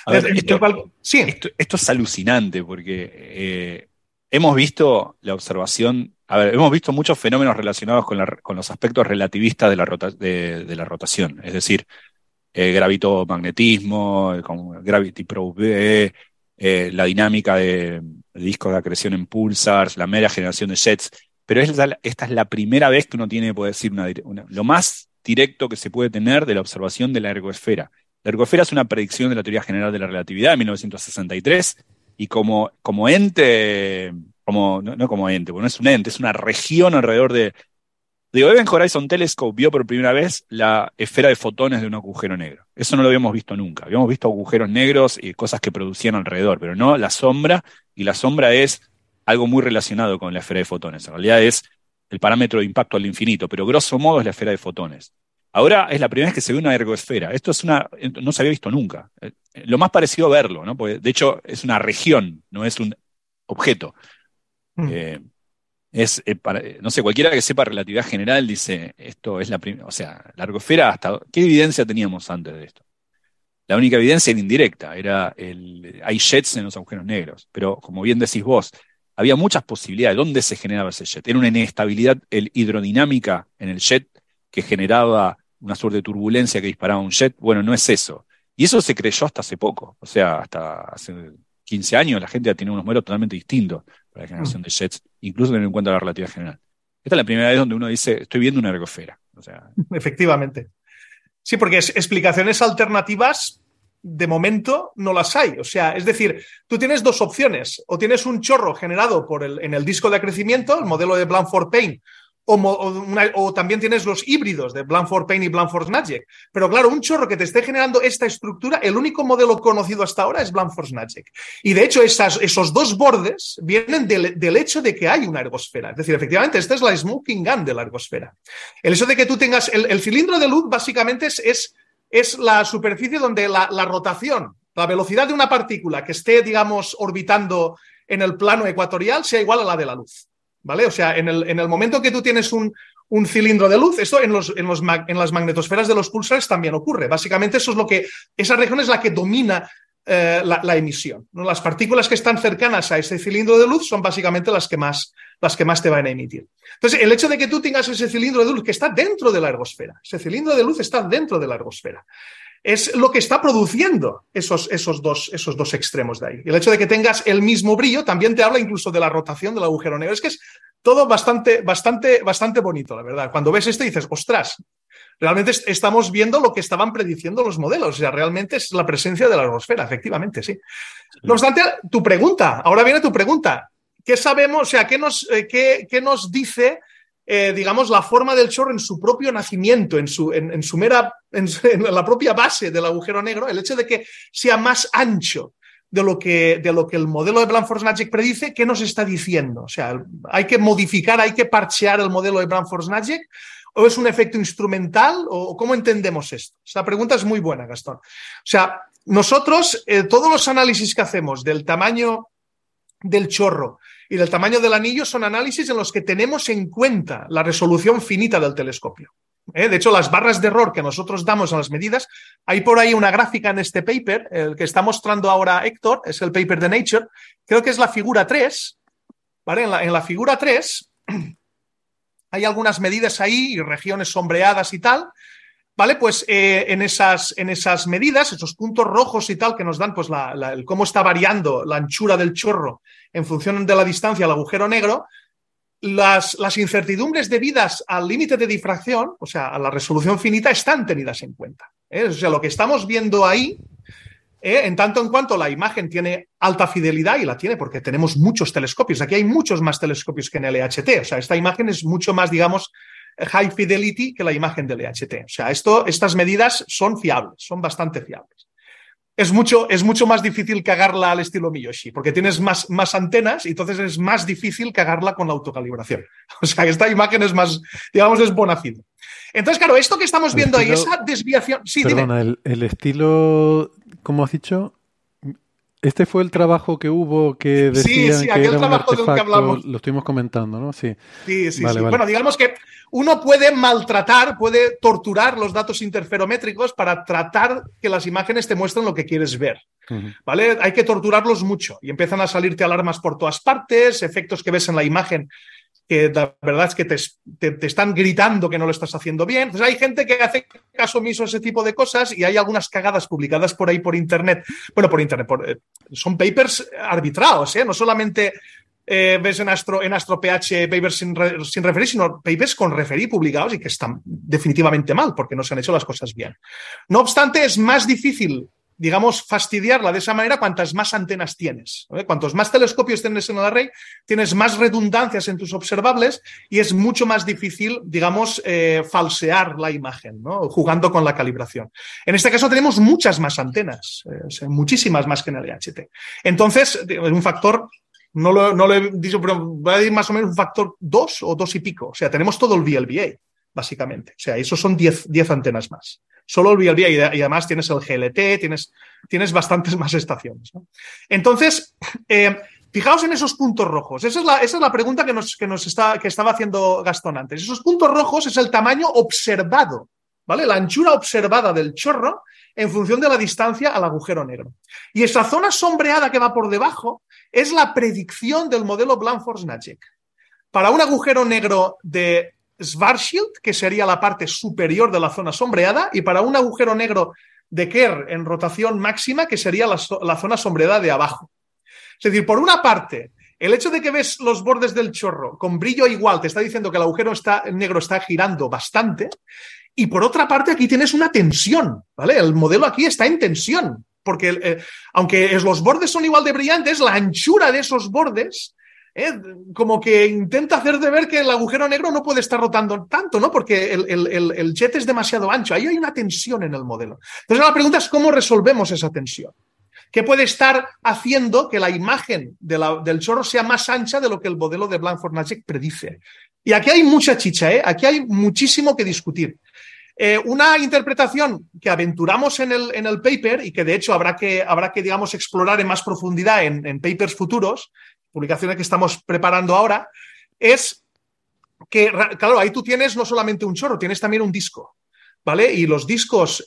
Esto es alucinante porque hemos visto la observación, hemos visto muchos fenómenos relacionados con los aspectos relativistas de la rotación, es decir, gravitomagnetismo, gravity probe, la dinámica de discos de acreción en pulsars, la mera generación de jets, pero esta es la primera vez que uno puede decir lo más directo que se puede tener de la observación de la ergosfera. La ergosfera es una predicción de la teoría general de la relatividad de 1963 y como ente, no como ente, porque no es un ente, es una región alrededor de Event Horizon Telescope vio por primera vez la esfera de fotones de un agujero negro. Eso no lo habíamos visto nunca. Habíamos visto agujeros negros y cosas que producían alrededor, pero no la sombra, y la sombra es algo muy relacionado con la esfera de fotones. En realidad es el parámetro de impacto al infinito, pero grosso modo es la esfera de fotones. Ahora es la primera vez que se ve una ergosfera. Esto no se había visto nunca. Lo más parecido a verlo, ¿no? Porque de hecho es una región, no es un objeto. No sé, cualquiera que sepa relatividad general dice, esto es la primera, o sea, la ergosfera, ¿qué evidencia teníamos antes de esto? La única evidencia era indirecta, hay jets en los agujeros negros, pero como bien decís vos, había muchas posibilidades. ¿Dónde se generaba ese jet? Era una inestabilidad hidrodinámica en el jet que generaba una suerte de turbulencia que disparaba un jet. Bueno, no es eso. Y eso se creyó hasta hace poco, o sea, hasta hace 15 años la gente ha tenido unos modelos totalmente distintos para la generación de jets, incluso teniendo en cuenta la relatividad general. Esta es la primera vez donde uno dice, estoy viendo una ergosfera. O sea, efectivamente. Sí, porque explicaciones alternativas de momento no las hay. O sea, es decir, tú tienes dos opciones. O tienes un chorro generado en el disco de acrecimiento, el modelo de Blandford-Payne, o también tienes los híbridos de Blandford-Payne y Blandford-Snatchek. Pero claro, un chorro que te esté generando esta estructura, el único modelo conocido hasta ahora es Blandford-Snatchek. Y de hecho, esos dos bordes vienen del hecho de que hay una ergosfera. Es decir, efectivamente, esta es la smoking gun de la ergosfera. El hecho de que tú tengas el cilindro de luz, básicamente es la superficie donde la rotación, la velocidad de una partícula que esté, digamos, orbitando en el plano ecuatorial sea igual a la de la luz. ¿Vale? O sea, en el momento que tú tienes un cilindro de luz, esto en las magnetosferas de los púlsares también ocurre. Básicamente esa región es la que domina la emisión, ¿no? Las partículas que están cercanas a ese cilindro de luz son básicamente las que más te van a emitir. Entonces, el hecho de que tú tengas ese cilindro de luz que está dentro de la ergosfera, ese cilindro de luz está dentro de la ergosfera, es lo que está produciendo esos dos extremos de ahí. El hecho de que tengas el mismo brillo también te habla incluso de la rotación del agujero negro. Es que es todo bastante bonito, la verdad. Cuando ves esto dices, ostras, realmente estamos viendo lo que estaban prediciendo los modelos. O sea, realmente es la presencia de la ergosfera, efectivamente, sí. No obstante, ahora viene tu pregunta. ¿Qué sabemos? O sea, ¿qué nos dice, digamos, la forma del chorro en su propio nacimiento, en la propia base del agujero negro? El hecho de que sea más ancho de lo que el modelo de Blandford Snadek predice, ¿qué nos está diciendo? O sea, ¿hay que modificar, hay que parchear el modelo de Blandford Snadek? ¿O es un efecto instrumental? ¿O cómo entendemos esto? Esta pregunta es muy buena, Gastón. O sea, nosotros, todos los análisis que hacemos del tamaño del chorro y del tamaño del anillo son análisis en los que tenemos en cuenta la resolución finita del telescopio. De hecho, las barras de error que nosotros damos a las medidas, hay por ahí una gráfica en este paper, el que está mostrando ahora Héctor, es el paper de Nature, creo que es la figura 3, ¿vale? En la figura 3 hay algunas medidas ahí y regiones sombreadas y tal, ¿vale? Pues en esas medidas, esos puntos rojos y tal que nos dan pues cómo está variando la anchura del chorro en función de la distancia al agujero negro, las incertidumbres debidas al límite de difracción, o sea, a la resolución finita, están tenidas en cuenta. O sea, lo que estamos viendo ahí, en tanto en cuanto la imagen tiene alta fidelidad, y la tiene porque tenemos muchos telescopios, aquí hay muchos más telescopios que en el LHT, o sea, esta imagen es mucho más, digamos, high fidelity que la imagen del LHT. O sea, estas medidas son fiables, son bastante fiables. Es mucho más difícil cagarla al estilo Miyoshi, porque tienes más antenas y entonces es más difícil cagarla con la autocalibración. O sea, esta imagen es más, digamos, es bona fide. Entonces, claro, esto que estamos viendo ahí, esa desviación... Sí, perdona, dime. El estilo, ¿cómo has dicho? Este fue el trabajo que hubo que decían que era un artefacto, lo estuvimos comentando, ¿no? Sí. Sí. Bueno, digamos que uno puede puede torturar los datos interferométricos para tratar que las imágenes te muestren lo que quieres ver, ¿vale? Hay que torturarlos mucho y empiezan a salirte alarmas por todas partes, efectos que ves en la imagen que la verdad es que te están gritando que no lo estás haciendo bien. Entonces hay gente que hace caso omiso a ese tipo de cosas y hay algunas cagadas publicadas por ahí por internet. Bueno, por internet, son papers arbitrados, no solamente ves en AstroPH papers sin referir, sino papers con referir publicados y que están definitivamente mal porque no se han hecho las cosas bien. No obstante, es más difícil, digamos, fastidiarla de esa manera cuantas más antenas tienes, ¿vale? Cuantos más telescopios tienes en el array, tienes más redundancias en tus observables y es mucho más difícil, digamos, falsear la imagen, ¿no? Jugando con la calibración. En este caso tenemos muchas más antenas, muchísimas más que en el LHT. Entonces, un factor, no lo he dicho, pero voy a decir más o menos un factor 2 o 2 y pico. O sea, tenemos todo el VLBA, básicamente. O sea, esos son 10 antenas más. Solo el VLBA y además tienes el GLT, tienes bastantes más estaciones, ¿no? Entonces, fijaos en esos puntos rojos. Esa es la pregunta que estaba haciendo Gastón antes. Esos puntos rojos es el tamaño observado, ¿vale? La anchura observada del chorro en función de la distancia al agujero negro. Y esa zona sombreada que va por debajo es la predicción del modelo Blandford Snadek. Para un agujero negro de Schwarzschild, que sería la parte superior de la zona sombreada, y para un agujero negro de Kerr en rotación máxima, que sería la zona sombreada de abajo. Es decir, por una parte, el hecho de que ves los bordes del chorro con brillo igual te está diciendo que el agujero negro está girando bastante, y por otra parte aquí tienes una tensión, ¿vale? El modelo aquí está en tensión, porque aunque los bordes son igual de brillantes, la anchura de esos bordes como que intenta hacer de ver que el agujero negro no puede estar rotando tanto, ¿no? Porque el jet es demasiado ancho. Ahí hay una tensión en el modelo. Entonces la pregunta es cómo resolvemos esa tensión. ¿Qué puede estar haciendo que la imagen del chorro sea más ancha de lo que el modelo de Blandford Snadek predice? Y aquí hay mucha chicha, aquí hay muchísimo que discutir. Una interpretación que aventuramos en el paper y que de hecho habrá que digamos, explorar en más profundidad en papers futuros, publicaciones que estamos preparando ahora, es que, claro, ahí tú tienes no solamente un chorro, tienes también un disco, ¿vale? Y los discos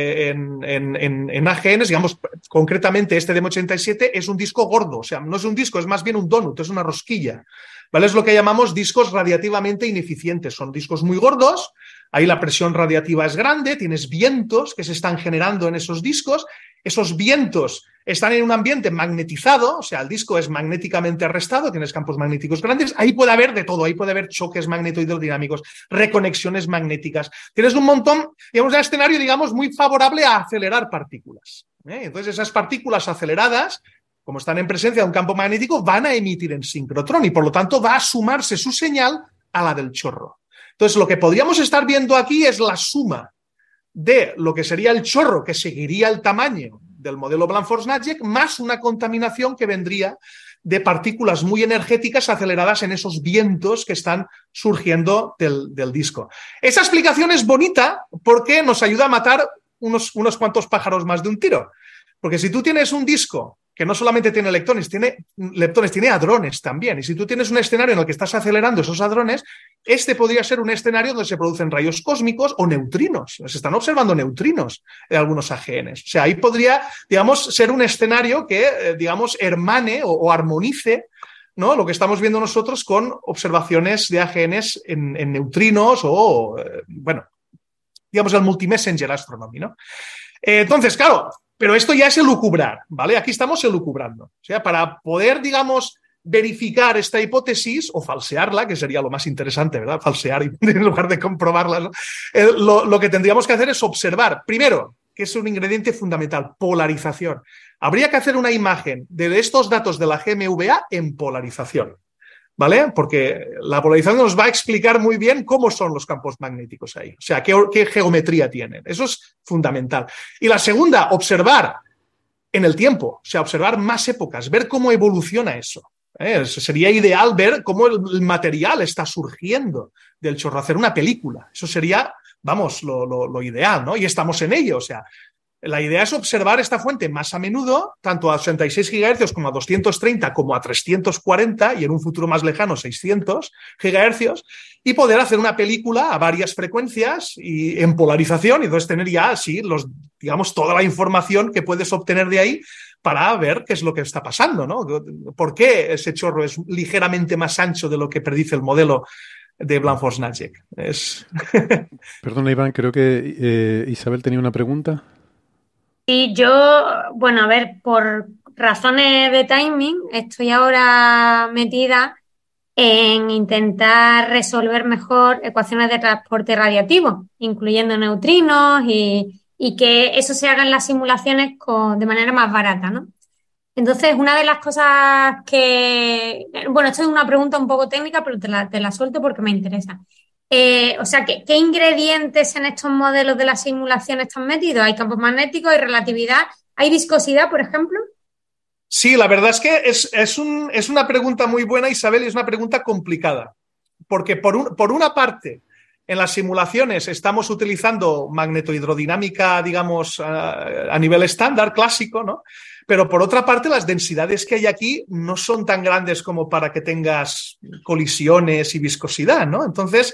en AGN, digamos, concretamente este DM87, es un disco gordo, o sea, no es un disco, es más bien un donut, es una rosquilla, ¿vale? Es lo que llamamos discos radiativamente ineficientes, son discos muy gordos, ahí la presión radiativa es grande, tienes vientos que se están generando en esos discos, esos vientos están en un ambiente magnetizado, o sea, el disco es magnéticamente arrestado, tienes campos magnéticos grandes, ahí puede haber de todo, ahí puede haber choques magnetohidrodinámicos, reconexiones magnéticas. Tienes un montón, digamos, un escenario, digamos, muy favorable a acelerar partículas. Entonces, esas partículas aceleradas, como están en presencia de un campo magnético, van a emitir en sincrotrón y, por lo tanto, va a sumarse su señal a la del chorro. Entonces, lo que podríamos estar viendo aquí es la suma de lo que sería el chorro, que seguiría el tamaño del modelo Blandfors-Nadtje, más una contaminación que vendría de partículas muy energéticas aceleradas en esos vientos que están surgiendo del disco. Esa explicación es bonita porque nos ayuda a matar unos cuantos pájaros más de un tiro. Porque si tú tienes un disco que no solamente tiene leptones, tiene hadrones también. Y si tú tienes un escenario en el que estás acelerando esos hadrones, este podría ser un escenario donde se producen rayos cósmicos o neutrinos. Se están observando neutrinos en algunos AGNs. O sea, ahí podría, digamos, ser un escenario que, digamos, hermane o armonice, ¿no?, lo que estamos viendo nosotros con observaciones de AGNs en neutrinos o, bueno, digamos, el multimessenger astronomy, ¿no? Entonces, claro, pero esto ya es elucubrar, ¿vale? Aquí estamos elucubrando. O sea, para poder, digamos, verificar esta hipótesis o falsearla, que sería lo más interesante, ¿verdad? Falsear en lugar de comprobarla, ¿no? Lo que tendríamos que hacer es observar, primero, que es un ingrediente fundamental, polarización. Habría que hacer una imagen de estos datos de la GMVA en polarización, ¿vale? Porque la polarización nos va a explicar muy bien cómo son los campos magnéticos ahí, o sea, qué geometría tienen. Eso es fundamental. Y la segunda, observar en el tiempo, o sea, observar más épocas, ver cómo evoluciona eso. Sería ideal ver cómo el material está surgiendo del chorro, hacer una película. Eso sería, vamos, lo ideal, ¿no? Y estamos en ello, o sea, la idea es observar esta fuente más a menudo, tanto a 66 GHz como a 230, como a 340 y en un futuro más lejano 600 GHz, y poder hacer una película a varias frecuencias y en polarización, y entonces tener ya así digamos, toda la información que puedes obtener de ahí para ver qué es lo que está pasando, ¿no? ¿Por qué ese chorro es ligeramente más ancho de lo que predice el modelo de Blandfors-Nadtje? Perdona, Iván, creo que Isabel tenía una pregunta. Y yo, bueno, a ver, por razones de timing, estoy ahora metida en intentar resolver mejor ecuaciones de transporte radiativo, incluyendo neutrinos y que eso se haga en las simulaciones de manera más barata, ¿no? Entonces, una de las cosas que... Bueno, esto es una pregunta un poco técnica, pero te la suelto porque me interesa. O sea, ¿qué ingredientes en estos modelos de la simulación están metidos? ¿Hay campos magnéticos, hay relatividad, hay viscosidad, por ejemplo? Sí, la verdad es que es una pregunta muy buena, Isabel, y es una pregunta complicada. Porque por una parte, en las simulaciones estamos utilizando magnetohidrodinámica, digamos, a nivel estándar, clásico, ¿no? Pero por otra parte, las densidades que hay aquí no son tan grandes como para que tengas colisiones y viscosidad, ¿no? Entonces,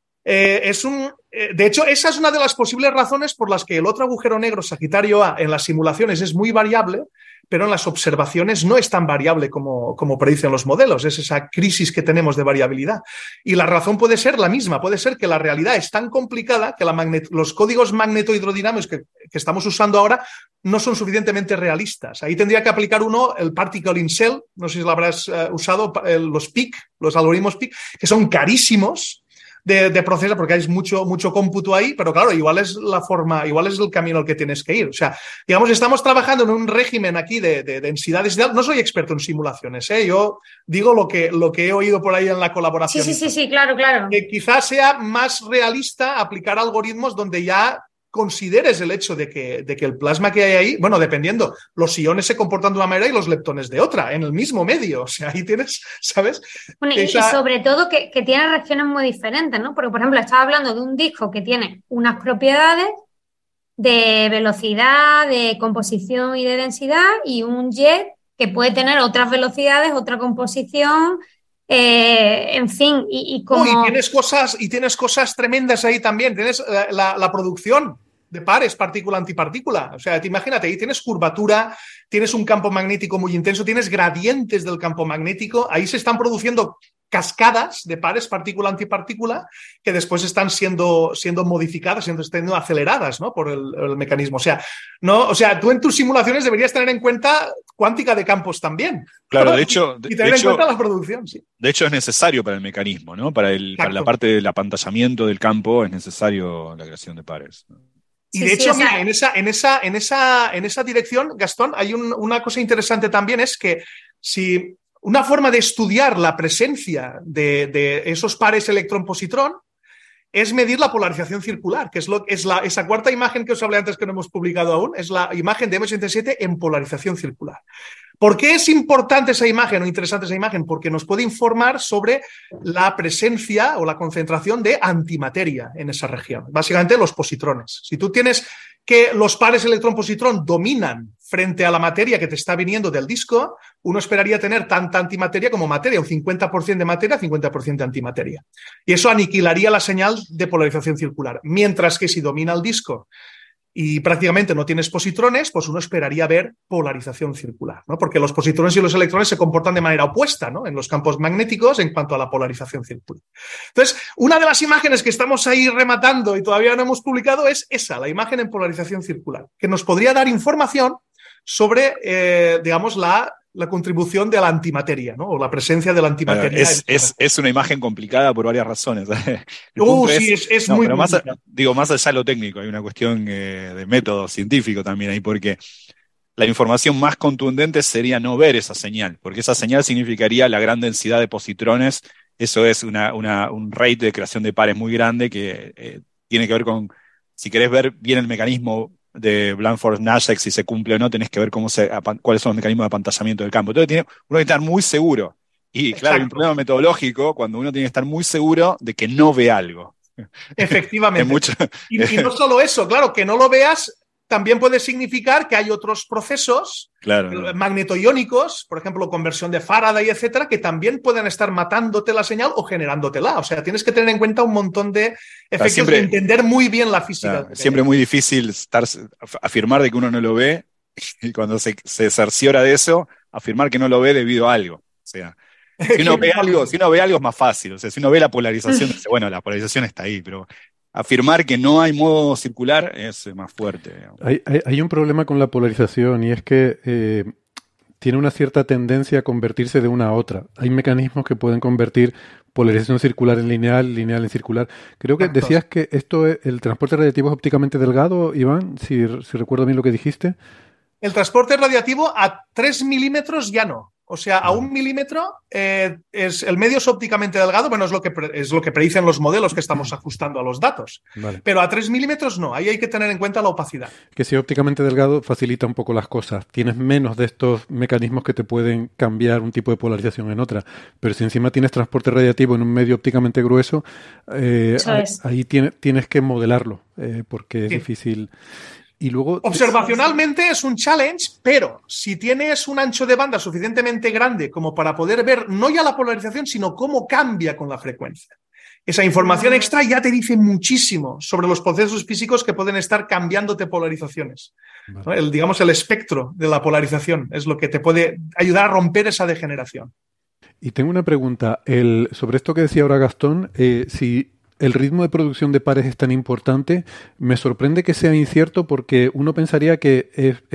de hecho, esa es una de las posibles razones por las que el otro agujero negro, Sagitario A, en las simulaciones es muy variable, pero en las observaciones no es tan variable como predicen los modelos. Es esa crisis que tenemos de variabilidad. Y la razón puede ser la misma. Puede ser que la realidad es tan complicada que los códigos magnetohidrodinámicos que estamos usando ahora no son suficientemente realistas. Ahí tendría que aplicar uno el Particle in Cell, no sé si lo habrás usado, los PIC, los algoritmos PIC, que son carísimos de procesar porque hay mucho cómputo ahí, pero claro, igual es la forma, igual es el camino al que tienes que ir. O sea, digamos, estamos trabajando en un régimen aquí de densidades. No soy experto en simulaciones, yo digo lo que he oído por ahí en la colaboración. Sí, claro. Que quizás sea más realista aplicar algoritmos donde ya consideres el hecho de que el plasma que hay ahí, bueno, dependiendo, los iones se comportan de una manera y los leptones de otra, en el mismo medio. O sea, ahí tienes, ¿sabes? Bueno, y sobre todo que tiene regiones muy diferentes, ¿no? Porque, por ejemplo, estaba hablando de un disco que tiene unas propiedades de velocidad, de composición y de densidad, y un jet que puede tener otras velocidades, otra composición, en fin, y como... y tienes cosas tremendas ahí también. Tienes la producción de pares, partícula-antipartícula. O sea, imagínate, ahí tienes curvatura, tienes un campo magnético muy intenso, tienes gradientes del campo magnético, ahí se están produciendo cascadas de pares partícula-antipartícula que después están siendo modificadas, siendo aceleradas, ¿no? Por el mecanismo. O sea, tú en tus simulaciones deberías tener en cuenta cuántica de campos también. Claro, de hecho... Y tener en cuenta la producción, sí. De hecho, es necesario para el mecanismo, ¿no? Para la parte del apantallamiento del campo es necesario la creación de pares. Y de hecho, mira, en esa dirección, Gastón, hay una cosa interesante también, es que si una forma de estudiar la presencia de esos pares electrón-positrón es medir la polarización circular, que esa cuarta imagen que os hablé antes que no hemos publicado aún, es la imagen de M87 en polarización circular. ¿Por qué es importante esa imagen o interesante esa imagen? Porque nos puede informar sobre la presencia o la concentración de antimateria en esa región, básicamente los positrones. Si tú tienes que los pares electrón-positrón dominan frente a la materia que te está viniendo del disco, uno esperaría tener tanta antimateria como materia, un 50% de materia, 50% de antimateria. Y eso aniquilaría la señal de polarización circular. Mientras que si domina el disco y prácticamente no tienes positrones, pues uno esperaría ver polarización circular, ¿no? Porque los positrones y los electrones se comportan de manera opuesta, ¿no? En los campos magnéticos en cuanto a la polarización circular. Entonces, una de las imágenes que estamos ahí rematando y todavía no hemos publicado es esa, la imagen en polarización circular, que nos podría dar información sobre, digamos, la contribución de la antimateria, ¿no? O la presencia de la antimateria. Es una imagen complicada por varias razones. Sí, es muy... Pero más allá de lo técnico, hay una cuestión de método científico también ahí, porque la información más contundente sería no ver esa señal, porque esa señal significaría la gran densidad de positrones. Eso es un rate de creación de pares muy grande que tiene que ver con, si querés ver bien el mecanismo de Blandford-Nash, si se cumple o no, tenés que ver cuáles son los mecanismos de apantallamiento del campo. Entonces uno tiene que estar muy seguro. Y claro, hay un problema metodológico cuando uno tiene que estar muy seguro de que no ve algo. Efectivamente. Y no solo eso, claro, que no lo veas también puede significar que hay otros procesos magnetoiónicos, por ejemplo, conversión de Faraday, etcétera, que también pueden estar matándote la señal o generándotela. O sea, tienes que tener en cuenta un montón de efectos y entender muy bien la física. Siempre es muy difícil afirmar de que uno no lo ve y cuando se cerciora de eso, afirmar que no lo ve debido a algo. O sea, si uno ve algo es más fácil. O sea, si uno ve la polarización, dice, bueno, la polarización está ahí, pero afirmar que no hay modo circular es más fuerte. Hay un problema con la polarización y es que tiene una cierta tendencia a convertirse de una a otra. Hay mecanismos que pueden convertir polarización circular en lineal, lineal en circular. Creo que decías que el transporte radiativo es ópticamente delgado, Iván, si recuerdo bien lo que dijiste. El transporte radiativo a 3 milímetros ya no. O sea, a 1 milímetro el medio es ópticamente delgado, bueno, es lo que predicen los modelos que estamos ajustando a los datos. Vale. Pero a 3 milímetros no, ahí hay que tener en cuenta la opacidad. Que si ópticamente delgado facilita un poco las cosas. Tienes menos de estos mecanismos que te pueden cambiar un tipo de polarización en otra. Pero si encima tienes transporte radiativo en un medio ópticamente grueso, ahí tienes que modelarlo, porque es difícil. Y luego, observacionalmente es un challenge, pero si tienes un ancho de banda suficientemente grande como para poder ver no ya la polarización, sino cómo cambia con la frecuencia. Esa información extra ya te dice muchísimo sobre los procesos físicos que pueden estar cambiándote polarizaciones. Vale. ¿No? El espectro de la polarización es lo que te puede ayudar a romper esa degeneración. Y tengo una pregunta. Sobre esto que decía ahora Gastón, si el ritmo de producción de pares es tan importante, me sorprende que sea incierto porque uno pensaría que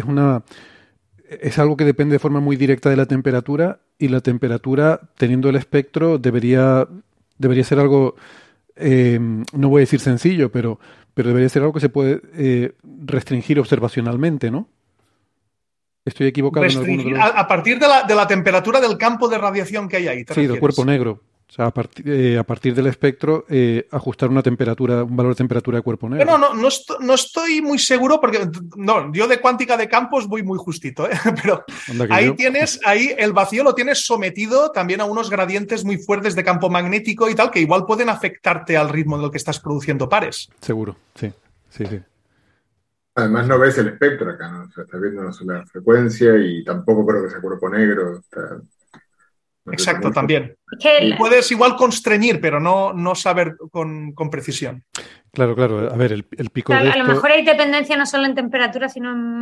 es algo que depende de forma muy directa de la temperatura y la temperatura, teniendo el espectro, debería ser algo, no voy a decir sencillo, pero debería ser algo que se puede restringir observacionalmente, ¿no? ¿Estoy equivocado en alguno de los... A partir de la temperatura del campo de radiación que hay ahí. Sí, del cuerpo negro. O sea, a partir del espectro, ajustar un valor de temperatura de cuerpo negro. No estoy muy seguro porque yo de cuántica de campos voy muy justito, pero ahí el vacío lo tienes sometido también a unos gradientes muy fuertes de campo magnético y tal, que igual pueden afectarte al ritmo de lo que estás produciendo pares. Seguro, sí. Además no ves el espectro acá, ¿no? O sea, estás viendo una sola frecuencia y tampoco creo que sea cuerpo negro. Exacto, también. Y puedes igual constreñir, pero no saber con precisión. Claro. A ver, el pico claro, de esto... A lo mejor hay dependencia no solo en temperatura, sino en más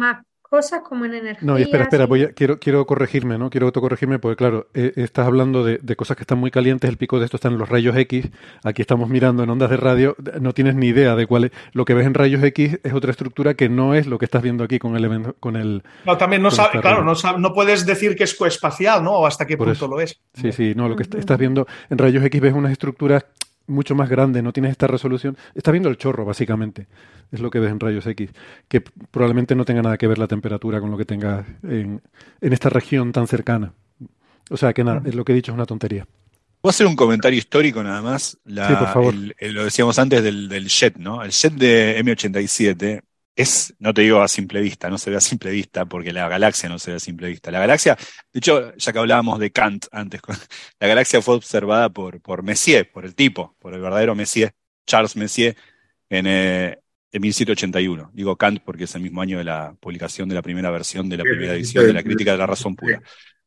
cosas como en energía. No, y espera, quiero corregirme, ¿no? Quiero autocorregirme porque, claro, estás hablando de cosas que están muy calientes, el pico de esto está en los rayos X, aquí estamos mirando en ondas de radio, no tienes ni idea de cuál es. Lo que ves en rayos X es otra estructura que no es lo que estás viendo aquí con el evento, con el... No, también no puedes decir que es coespacial, ¿no? O hasta qué punto lo es. Sí, no, lo que estás viendo en rayos X ves unas estructuras mucho más grandes, no tienes esta resolución. Estás viendo el chorro, básicamente. Es lo que ves en rayos X, que probablemente no tenga nada que ver la temperatura con lo que tengas en esta región tan cercana. O sea, que nada, es lo que he dicho es una tontería. ¿Puedo hacer un comentario histórico nada más? Sí, por favor. Lo decíamos antes del jet, ¿no? El jet de M87 es, no te digo a simple vista, no se ve a simple vista, porque la galaxia no se ve a simple vista. La galaxia, de hecho, ya que hablábamos de Kant antes, la galaxia fue observada por Messier, por el verdadero Messier, Charles Messier, en 1781. Digo Kant porque es el mismo año de la publicación de la primera versión de la primera edición de la Crítica de la Razón Pura.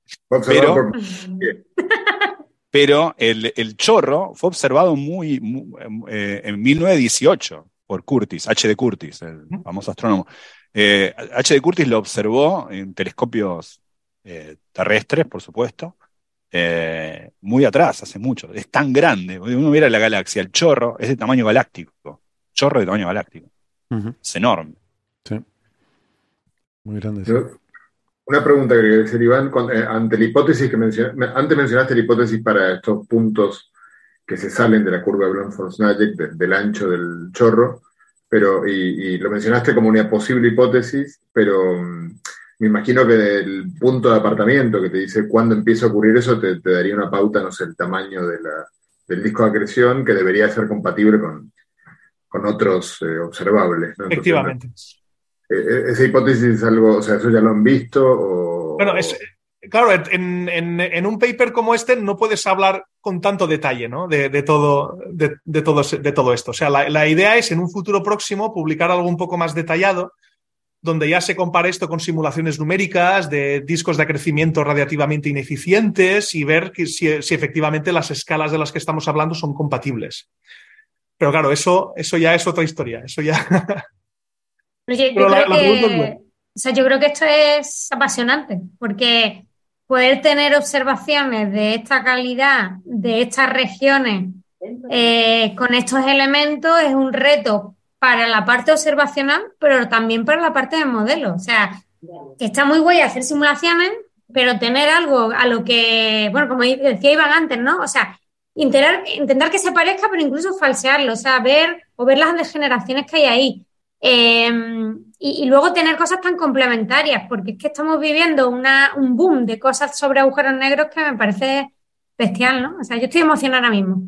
Pero el chorro fue observado en 1918 por Curtis, H.D. Curtis, el famoso astrónomo. H.D. Curtis lo observó en telescopios terrestres, por supuesto, muy atrás, hace mucho. Es tan grande, uno mira la galaxia, el chorro es de tamaño galáctico. Chorro de tamaño galáctico. Uh-huh. Es enorme. Sí. Muy grande. Sí. Una pregunta que quería hacer, Iván, ante la hipótesis que antes mencionaste la hipótesis para estos puntos que se salen de la curva de Blanford-Snajek, del ancho del chorro, pero y lo mencionaste como una posible hipótesis, pero me imagino que el punto de apartamiento que te dice cuándo empieza a ocurrir eso te daría una pauta, no sé, el tamaño del disco de acreción, que debería ser compatible con otros observables, ¿no? Efectivamente. Entonces, ¿esa hipótesis es algo, o sea, eso ya lo han visto? Bueno, claro, en un paper como este no puedes hablar con tanto detalle, ¿no? de todo esto. O sea, la idea es en un futuro próximo publicar algo un poco más detallado, donde ya se compare esto con simulaciones numéricas de discos de acrecimiento radiativamente ineficientes y ver si efectivamente las escalas de las que estamos hablando son compatibles. Pero claro, eso ya es otra historia. Eso ya... Yo creo que esto es apasionante, porque poder tener observaciones de esta calidad, de estas regiones, con estos elementos es un reto para la parte observacional, pero también para la parte del modelo. O sea, que está muy guay hacer simulaciones, pero tener algo a lo que, bueno, como decía Iván antes, ¿no? O sea, intentar que se parezca, pero incluso falsearlo, o sea, ver las degeneraciones que hay ahí. Y luego tener cosas tan complementarias, porque es que estamos viviendo un boom de cosas sobre agujeros negros que me parece bestial, ¿no? O sea, yo estoy emocionada ahora mismo.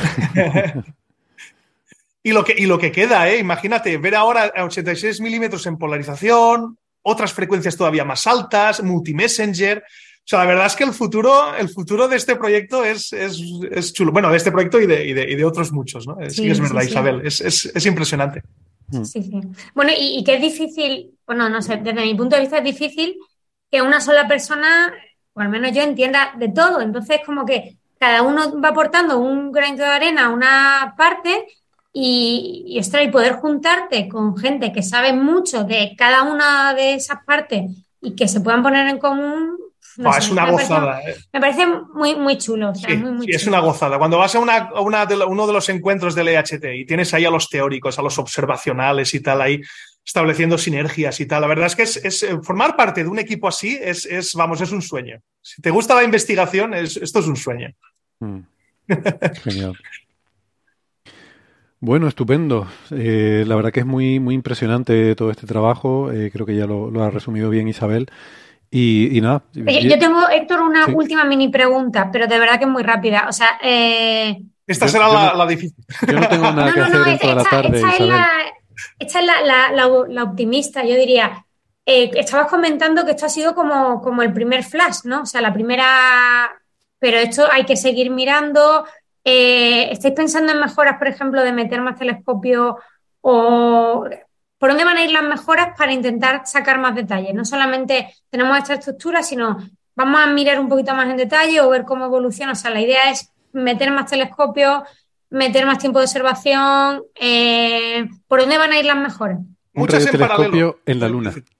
Y lo que queda, imagínate, ver ahora a 86 milímetros en polarización, otras frecuencias todavía más altas, multi-messenger. O sea, la verdad es que el futuro de este proyecto es chulo. Bueno, de este proyecto y de otros muchos, ¿no? Sí, es verdad, sí. Isabel. Es impresionante. Sí. Bueno, y que es difícil, bueno, no sé, desde mi punto de vista es difícil que una sola persona, o al menos yo, entienda de todo. Entonces, como que cada uno va aportando un granito de arena a una parte y poder juntarte con gente que sabe mucho de cada una de esas partes y que se puedan poner en común. Es una gozada. Me parece muy, muy chulo. O sea, sí, muy es una gozada. Cuando vas a uno de los encuentros del EHT y tienes ahí a los teóricos, a los observacionales y tal, ahí estableciendo sinergias y tal, la verdad es que formar parte de un equipo así es un sueño. Si te gusta la investigación, esto es un sueño. Genial. Bueno, estupendo. La verdad que es muy, muy impresionante todo este trabajo. Creo que ya lo ha resumido bien Isabel. Y nada. Yo tengo, Héctor, una última mini pregunta, pero de verdad que es muy rápida. O sea, esta será la difícil. Yo no tengo nada que hacer en toda la tarde, Isabel. Esta es la optimista, yo diría. Estabas comentando que esto ha sido como el primer flash, ¿no? O sea, la primera... Pero esto hay que seguir mirando. ¿Estáis pensando en mejoras, por ejemplo, de meter más telescopio o... ¿Por dónde van a ir las mejoras para intentar sacar más detalles? No solamente tenemos esta estructura, sino vamos a mirar un poquito más en detalle o ver cómo evoluciona. O sea, la idea es meter más telescopios, meter más tiempo de observación. ¿Por dónde van a ir las mejoras? Un radiotelescopio en la Luna.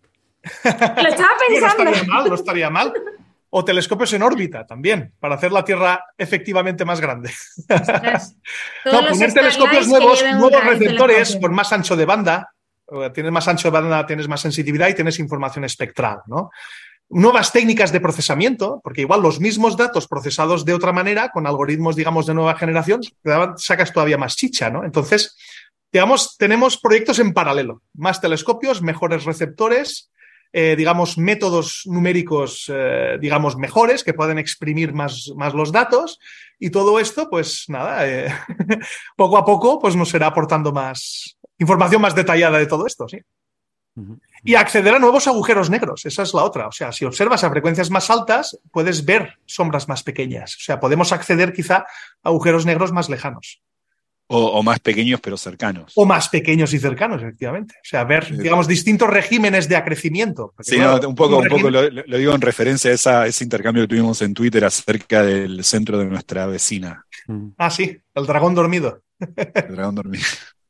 Lo estaba pensando. No estaría mal. O telescopios en órbita también, para hacer la Tierra efectivamente más grande. Poner telescopios nuevos receptores con más ancho de banda. Tienes más ancho de banda, tienes más sensibilidad y tienes información espectral, ¿no? Nuevas técnicas de procesamiento, porque igual los mismos datos procesados de otra manera, con algoritmos, digamos, de nueva generación, sacas todavía más chicha, ¿no? Entonces, digamos, tenemos proyectos en paralelo. Más telescopios, mejores receptores, digamos, métodos numéricos, digamos, mejores, que pueden exprimir más los datos, y todo esto, pues nada, poco a poco, pues nos irá aportando más información más detallada de todo esto, sí. Y acceder a nuevos agujeros negros, esa es la otra. O sea, si observas a frecuencias más altas, puedes ver sombras más pequeñas. O sea, podemos acceder quizá a agujeros negros más lejanos. O más pequeños pero cercanos. O más pequeños y cercanos, efectivamente. O sea, ver, digamos, distintos regímenes de acrecimiento. Porque, sí, claro, un poco lo digo en referencia a ese intercambio que tuvimos en Twitter acerca del centro de nuestra vecina. Ah, sí, el dragón dormido. El dragón dormido.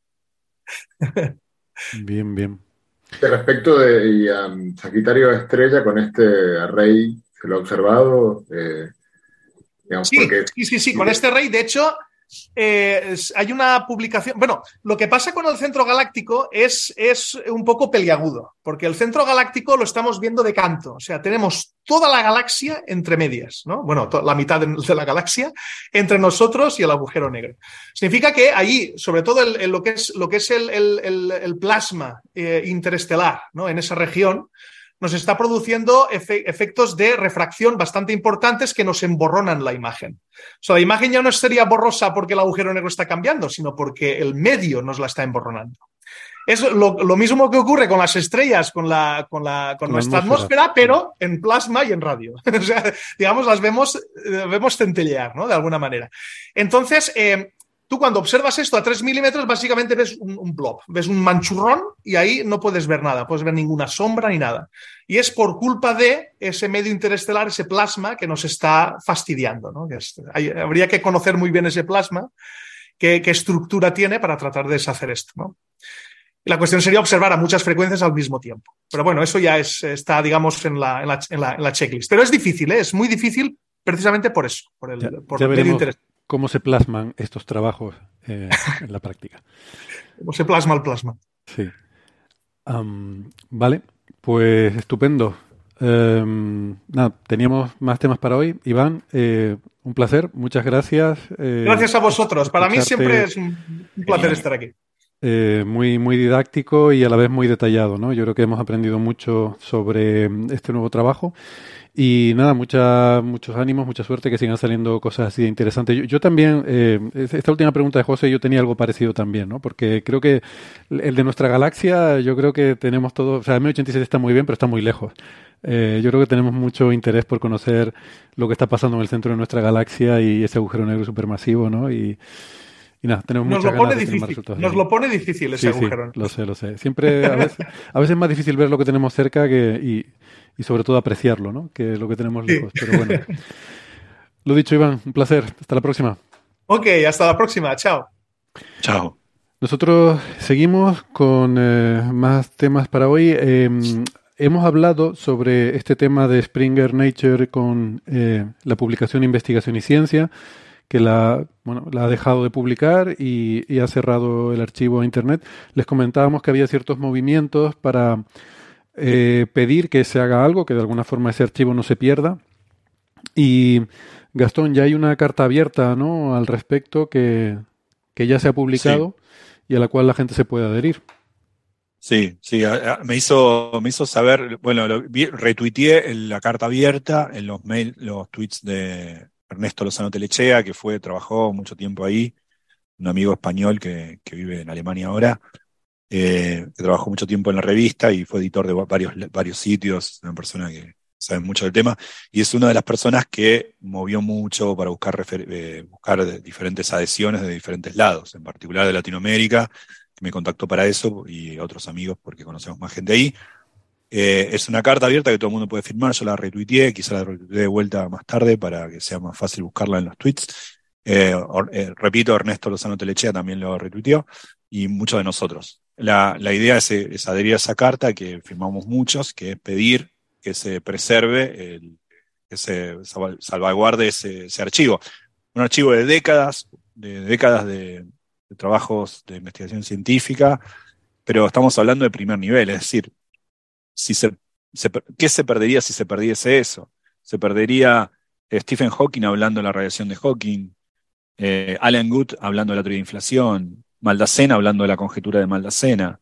Bien, bien. Respecto de Sagitario Estrella, con este array, ¿se lo ha observado? Digamos, sí, porque... sí, con este array, de hecho, hay una publicación. Bueno, lo que pasa con el centro galáctico es un poco peliagudo, porque el centro galáctico lo estamos viendo de canto. O sea, tenemos toda la galaxia entre medias, ¿no? Bueno, la mitad de la galaxia entre nosotros y el agujero negro. Significa que allí, sobre todo lo que es el plasma interestelar, ¿no? En esa región, nos está produciendo efectos de refracción bastante importantes que nos emborronan la imagen. O sea, la imagen ya no sería borrosa porque el agujero negro está cambiando, sino porque el medio nos la está emborronando. Es lo mismo que ocurre con las estrellas, con nuestra atmósfera, pero en plasma y en radio. O sea, digamos, las vemos centellear, ¿no? De alguna manera. Entonces, tú cuando observas esto a 3 milímetros, básicamente ves un blob, ves un manchurrón y ahí no puedes ver nada, puedes ver ninguna sombra ni nada. Y es por culpa de ese medio interestelar, ese plasma que nos está fastidiando, ¿no? Habría que conocer muy bien ese plasma, qué estructura tiene para tratar de deshacer esto, ¿no? Y la cuestión sería observar a muchas frecuencias al mismo tiempo. Pero bueno, eso ya está, digamos, en la checklist. Pero es difícil, ¿eh? Es muy difícil precisamente por eso, por el medio interestelar. ¿Cómo se plasman estos trabajos en la práctica? ¿Cómo se plasma el plasma? Sí. Vale, pues estupendo. Nada, teníamos más temas para hoy. Iván, un placer, muchas gracias. Gracias a vosotros. Para mí siempre es un placer estar aquí. Muy, muy didáctico y a la vez muy detallado, ¿no? Yo creo que hemos aprendido mucho sobre este nuevo trabajo. Y nada, muchos ánimos, mucha suerte, que sigan saliendo cosas así de interesantes. Yo también, esta última pregunta de José, yo tenía algo parecido también, ¿no? Porque creo que el de nuestra galaxia, yo creo que tenemos todo, o sea, M87 está muy bien, pero está muy lejos. Yo creo que tenemos mucho interés por conocer lo que está pasando en el centro de nuestra galaxia y ese agujero negro supermasivo, ¿no? Y nada, tenemos muchas ganas de tener más resultados. Nos lo pone difícil ese agujero. Sí, lo sé. Siempre, a veces es más difícil ver lo que tenemos cerca y sobre todo apreciarlo, ¿no? Que lo que tenemos lejos. Pero bueno. Lo dicho, Iván, un placer. Hasta la próxima. Ok, hasta la próxima. Chao. Chao. Nosotros seguimos con más temas para hoy. Hemos hablado sobre este tema de Springer Nature con la publicación Investigación y Ciencia, que la ha dejado de publicar y ha cerrado el archivo a Internet. Les comentábamos que había ciertos movimientos para pedir que se haga algo, que de alguna forma ese archivo no se pierda. Y Gastón, ya hay una carta abierta, ¿no?, al respecto que ya se ha publicado, sí, y a la cual la gente se puede adherir. Sí, me hizo saber, bueno, retuiteé la carta abierta en los tweets de Ernesto Lozano Telechea, que trabajó mucho tiempo ahí, un amigo español que vive en Alemania ahora, que trabajó mucho tiempo en la revista y fue editor de varios sitios, una persona que sabe mucho del tema, y es una de las personas que movió mucho para buscar diferentes adhesiones de diferentes lados, en particular de Latinoamérica, que me contactó para eso, y otros amigos porque conocemos más gente ahí. Es una carta abierta que todo el mundo puede firmar. Yo la retuiteé, quizá la retuiteé de vuelta más tarde para que sea más fácil buscarla en los tweets. Repito, Ernesto Lozano Telechea también lo retuiteó, y muchos de nosotros. la idea es adherir a esa carta que firmamos muchos, que es pedir que se preserve, que se salvaguarde ese archivo. Un archivo de décadas de trabajos de investigación científica, pero estamos hablando de primer nivel, es decir, ¿qué se perdería si se perdiese eso? Se perdería Stephen Hawking hablando de la radiación de Hawking, Alan Guth hablando de la teoría de inflación, Maldacena hablando de la conjetura de Maldacena.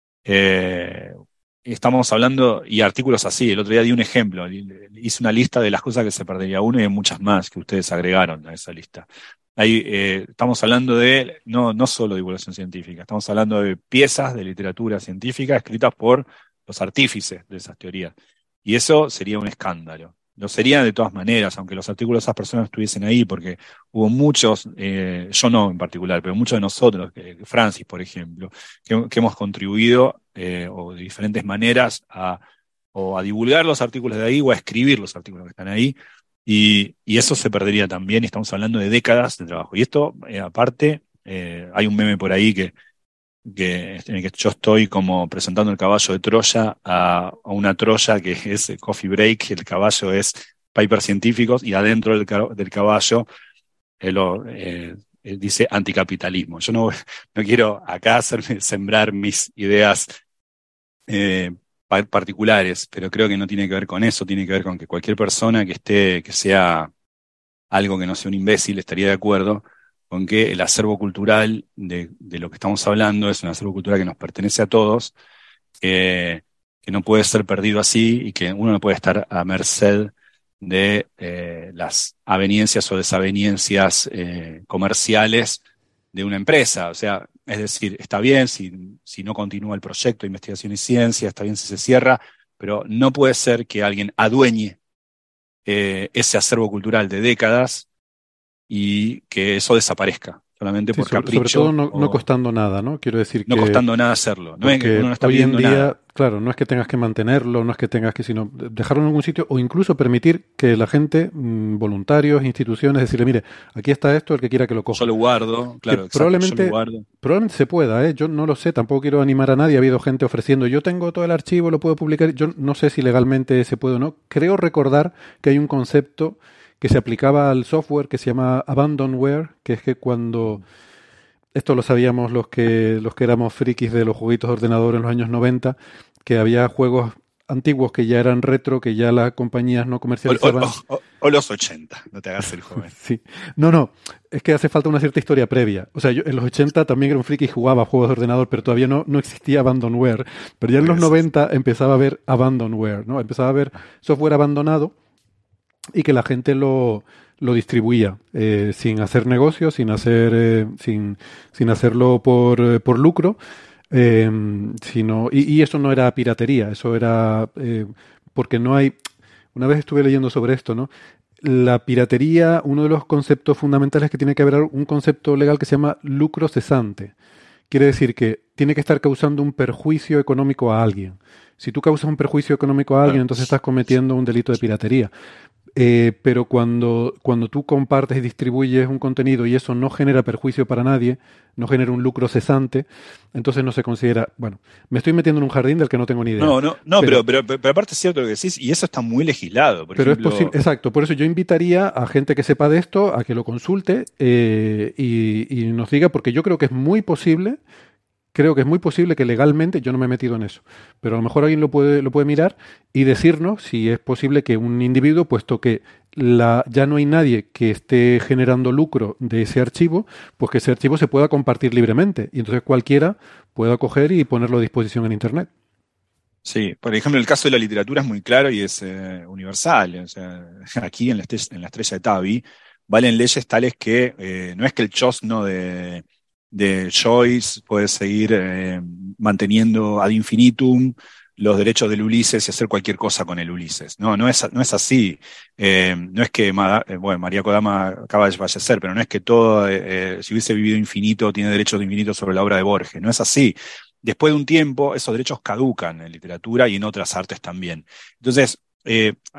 Estamos hablando, y artículos así, el otro día di un ejemplo, hice una lista de las cosas que se perdería uno y hay muchas más que ustedes agregaron a esa lista. Ahí, estamos hablando de, no solo divulgación científica, estamos hablando de piezas de literatura científica escritas por los artífices de esas teorías. Y eso sería un escándalo. Lo sería de todas maneras, aunque los artículos de esas personas estuviesen ahí, porque hubo muchos, yo no en particular, pero muchos de nosotros, Francis, por ejemplo, que hemos contribuido o de diferentes maneras a divulgar los artículos de ahí o a escribir los artículos que están ahí, y eso se perdería también, y estamos hablando de décadas de trabajo. Y esto, aparte, hay un meme por ahí en el que yo estoy como presentando el caballo de Troya a una Troya que es Coffee Break, el caballo es papers científicos, y adentro del caballo dice anticapitalismo. Yo no quiero acá sembrar mis ideas particulares, pero creo que no tiene que ver con eso, tiene que ver con que cualquier persona que sea algo que no sea un imbécil estaría de acuerdo con que el acervo cultural de lo que estamos hablando es un acervo cultural que nos pertenece a todos, que no puede ser perdido así y que uno no puede estar a merced de las aveniencias o desaveniencias comerciales de una empresa. O sea, es decir, está bien si no continúa el proyecto de investigación y ciencia, está bien si se cierra, pero no puede ser que alguien adueñe ese acervo cultural de décadas y que eso desaparezca solamente por capricho. Sobre todo no costando nada, ¿no? Quiero decir no costando nada hacerlo. No es que uno no está hoy en día, nada. Claro, no es que tengas que mantenerlo, no es que tengas que, sino dejarlo en algún sitio o incluso permitir que la gente, voluntarios, instituciones, decirle, mire, aquí está esto, el que quiera que lo coja. Yo lo guardo, claro, exacto, probablemente, yo lo guardo. Probablemente se pueda, yo no lo sé, tampoco quiero animar a nadie, ha habido gente ofreciendo, yo tengo todo el archivo, lo puedo publicar, yo no sé si legalmente se puede o no. Creo recordar que hay un concepto que se aplicaba al software que se llama abandonware, que es que cuando... Esto lo sabíamos los que éramos frikis de los jueguitos de ordenador en los años 90, que había juegos antiguos que ya eran retro, que ya las compañías no comercializaban. O los 80, no te hagas el joven. Sí. No, es que hace falta una cierta historia previa. O sea, yo en los 80 también era un friki y jugaba juegos de ordenador, pero todavía no existía abandonware. Pero ya en los 90 empezaba a haber abandonware, ¿no? Empezaba a haber software abandonado y que la gente lo distribuía sin hacer negocio, sin hacerlo por lucro, y eso no era piratería, eso era porque no hay. Una vez estuve leyendo sobre esto, ¿no? La piratería, uno de los conceptos fundamentales es que tiene que haber un concepto legal que se llama lucro cesante. Quiere decir que tiene que estar causando un perjuicio económico a alguien. Si tú causas un perjuicio económico a alguien, entonces estás cometiendo un delito de piratería. Pero cuando tú compartes y distribuyes un contenido y eso no genera perjuicio para nadie, no genera un lucro cesante, entonces no se considera... Bueno, me estoy metiendo en un jardín del que no tengo ni idea. Pero aparte es cierto lo que decís, y eso está muy legislado. Por ejemplo, es posible, exacto. Por eso yo invitaría a gente que sepa de esto a que lo consulte y nos diga, porque yo creo que es muy posible... Creo que es muy posible que legalmente, yo no me he metido en eso, pero a lo mejor alguien lo puede mirar y decirnos si es posible que un individuo, puesto que ya no hay nadie que esté generando lucro de ese archivo, pues que ese archivo se pueda compartir libremente y entonces cualquiera pueda coger y ponerlo a disposición en Internet. Sí, por ejemplo, el caso de la literatura es muy claro y es universal. O sea, aquí en la estrella de Tabi valen leyes tales que no es que el chosno de Joyce puede seguir manteniendo ad infinitum los derechos del Ulises y hacer cualquier cosa con el Ulises. No es así. No es que, María Kodama acaba de fallecer, pero no es que todo, si hubiese vivido infinito, tiene derechos de infinito sobre la obra de Borges. No es así. Después de un tiempo, esos derechos caducan en literatura y en otras artes también. Entonces,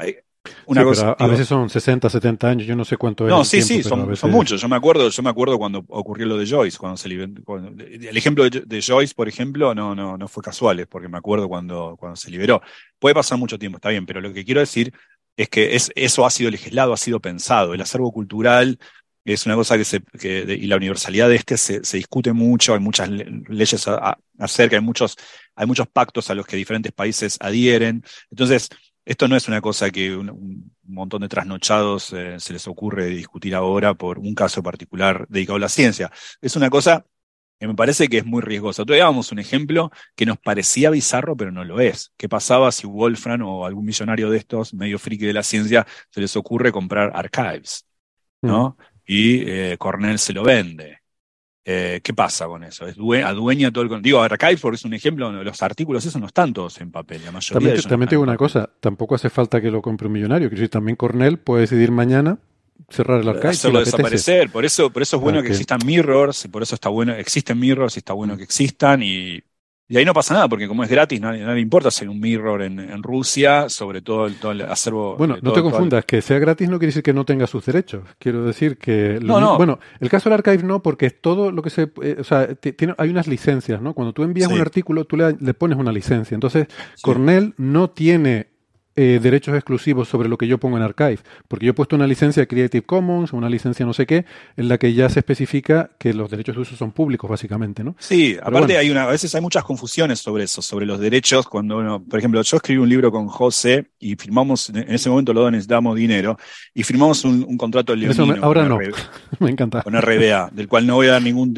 Una sí, cosa, pero a veces son 60, 70 años, yo no sé cuánto es. No, el sí, tiempo, sí, pero a son veces... muchos. Yo me acuerdo cuando ocurrió lo de Joyce, cuando se liberó. El ejemplo de Joyce, por ejemplo, no fue casual, es porque me acuerdo cuando se liberó. Puede pasar mucho tiempo, está bien, pero lo que quiero decir es que eso ha sido legislado, ha sido pensado. El acervo cultural es una cosa y la universalidad de se discute mucho, hay muchas leyes acerca, hay muchos pactos a los que diferentes países adhieren. Entonces, esto no es una cosa que un montón de trasnochados se les ocurre discutir ahora por un caso particular dedicado a la ciencia. Es una cosa que me parece que es muy riesgosa. Otro día dábamos un ejemplo que nos parecía bizarro, pero no lo es. ¿Qué pasaba si Wolfram o algún millonario de estos, medio friki de la ciencia, se les ocurre comprar Archives, ¿no? Y Cornell se lo vende. ¿Qué pasa con eso? Adueña todo el... Digo, Archives, porque es un ejemplo, los artículos esos no están todos en papel, la mayoría de ellos También no te digo están una en papel. cosa, tampoco hace falta que lo compre un millonario, que si también Cornell puede decidir mañana cerrar el archive si Hacerlo le apetece. desaparecer, por eso es bueno que existan mirrors, por eso está bueno, existen mirrors y está bueno que existan y ahí no pasa nada, porque como es gratis, nadie le importa hacer un mirror en Rusia, sobre todo todo el acervo. Bueno, no te confundas, que sea gratis no quiere decir que no tenga sus derechos. Quiero decir que... No. Bueno, el caso del archive no, porque es todo lo que se... o sea, hay unas licencias, ¿no? Cuando tú envías un artículo, tú le pones una licencia. Entonces, Cornell no tiene derechos exclusivos sobre lo que yo pongo en archive, porque yo he puesto una licencia Creative Commons, una licencia no sé qué, en la que ya se especifica que los derechos de uso son públicos, básicamente, ¿no? Sí, Pero aparte bueno. a veces hay muchas confusiones sobre eso, sobre los derechos, cuando uno, por ejemplo, yo escribí un libro con José y firmamos, en ese momento los dos necesitábamos dinero, y firmamos un contrato leonino Ahora con no, me encanta. con RBA, del cual no voy a dar ningún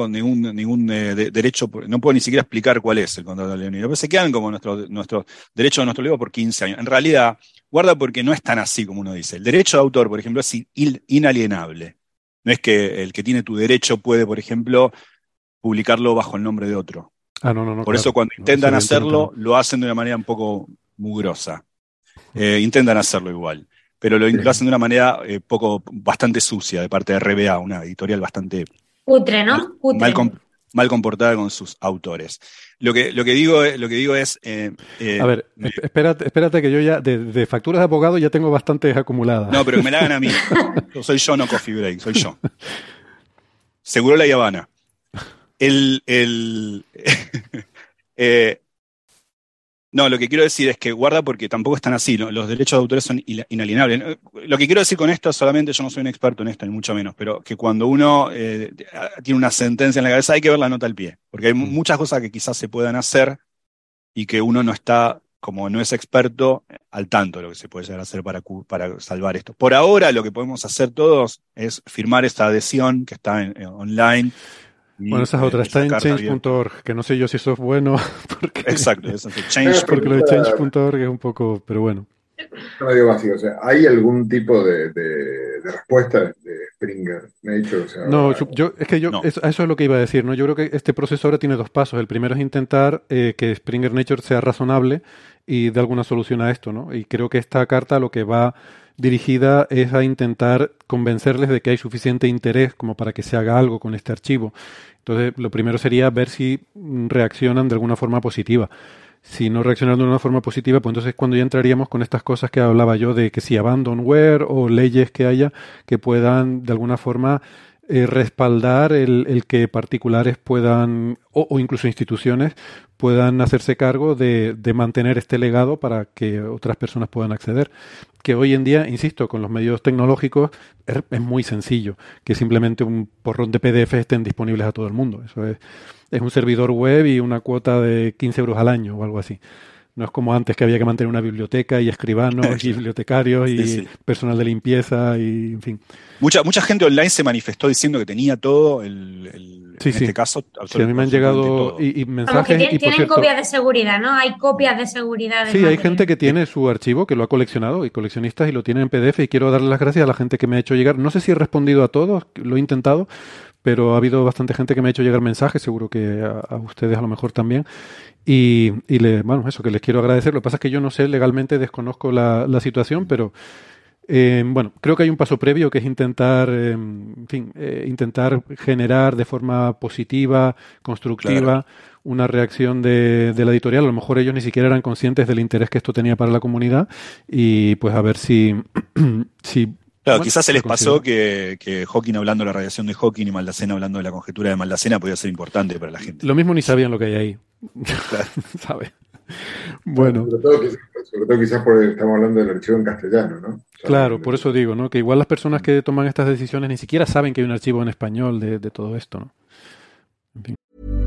derecho, no puedo ni siquiera explicar cuál es el contrato leonino. Pero se quedan como nuestros derechos de nuestro libro por 15 años. En realidad, guarda porque no es tan así como uno dice. El derecho de autor, por ejemplo, es inalienable. No es que el que tiene tu derecho puede, por ejemplo, publicarlo bajo el nombre de otro. No, Por eso cuando intentan hacerlo, lo hacen de una manera un poco mugrosa. Intentan hacerlo igual, pero lo hacen de una manera bastante sucia de parte de RBA, una editorial bastante Cutre, ¿no? Cutre. mal comportada con sus autores. Lo que digo es... a ver, espérate que yo ya, de facturas de abogado ya tengo bastantes acumuladas. No, pero que me la hagan a mí. Soy yo, no Coffee Break, soy yo. Seguro la Habana. No, lo que quiero decir es que guarda porque tampoco están así, ¿no? Los derechos de autores son inalienables. Lo que quiero decir con esto, solamente yo no soy un experto en esto, ni mucho menos, pero que cuando uno tiene una sentencia en la cabeza hay que ver la nota al pie, porque hay muchas cosas que quizás se puedan hacer y que uno no está, como no es experto, al tanto de lo que se puede llegar a hacer para salvar esto. Por ahora lo que podemos hacer todos es firmar esta adhesión que está online. Bueno, esa es otra, está en change.org, que no sé yo si eso es bueno. Porque, exacto, eso es change. Porque lo de change.org es un poco, pero bueno. No medio vacío, o sea, ¿hay algún tipo de respuesta de Springer Nature? O sea, no, eso es lo que iba a decir, ¿no? Yo creo que este proceso ahora tiene dos pasos. El primero es intentar que Springer Nature sea razonable y dé alguna solución a esto, ¿no? Y creo que esta carta lo que va dirigida es a intentar convencerles de que hay suficiente interés como para que se haga algo con este archivo. Entonces, lo primero sería ver si reaccionan de alguna forma positiva. Si no reaccionan de una forma positiva, pues entonces cuando ya entraríamos con estas cosas que hablaba yo de que si abandonware o leyes que haya que puedan de alguna forma respaldar el que particulares puedan, o incluso instituciones, puedan hacerse cargo de mantener este legado para que otras personas puedan acceder. Que hoy en día, insisto, con los medios tecnológicos es muy sencillo, que simplemente un porrón de PDF estén disponibles a todo el mundo. Eso es un servidor web y una cuota de 15 euros al año o algo así. No es como antes que había que mantener una biblioteca y escribanos y bibliotecarios y personal de limpieza y en fin. Mucha gente online se manifestó diciendo que tenía todo este caso. Sí, a mí me han llegado y mensajes. Como que tienen copias de seguridad, ¿no? Hay copias de seguridad. Sí, hay gente que tiene su archivo, que lo ha coleccionado, y coleccionistas, y lo tienen en PDF, y quiero darle las gracias a la gente que me ha hecho llegar. No sé si he respondido a todos, lo he intentado, pero ha habido bastante gente que me ha hecho llegar mensajes, seguro que a ustedes a lo mejor también. Y bueno, eso que les quiero agradecer. Lo que pasa es que yo no sé, legalmente desconozco la situación, pero Bueno, creo que hay un paso previo que es intentar, intentar generar de forma positiva, constructiva, una reacción de la editorial. A lo mejor ellos ni siquiera eran conscientes del interés que esto tenía para la comunidad y pues a ver si... Claro, quizás se les pasó que Hawking hablando de la radiación de Hawking y Maldacena hablando de la conjetura de Maldacena podía ser importante para la gente. Lo mismo ni sabían lo que hay ahí. Claro. ¿Sabes? Bueno. Sobre todo quizás porque estamos hablando del archivo en castellano, ¿no? Claro, por eso digo, ¿no? Que igual las personas que toman estas decisiones ni siquiera saben que hay un archivo en español de todo esto, ¿no? En fin.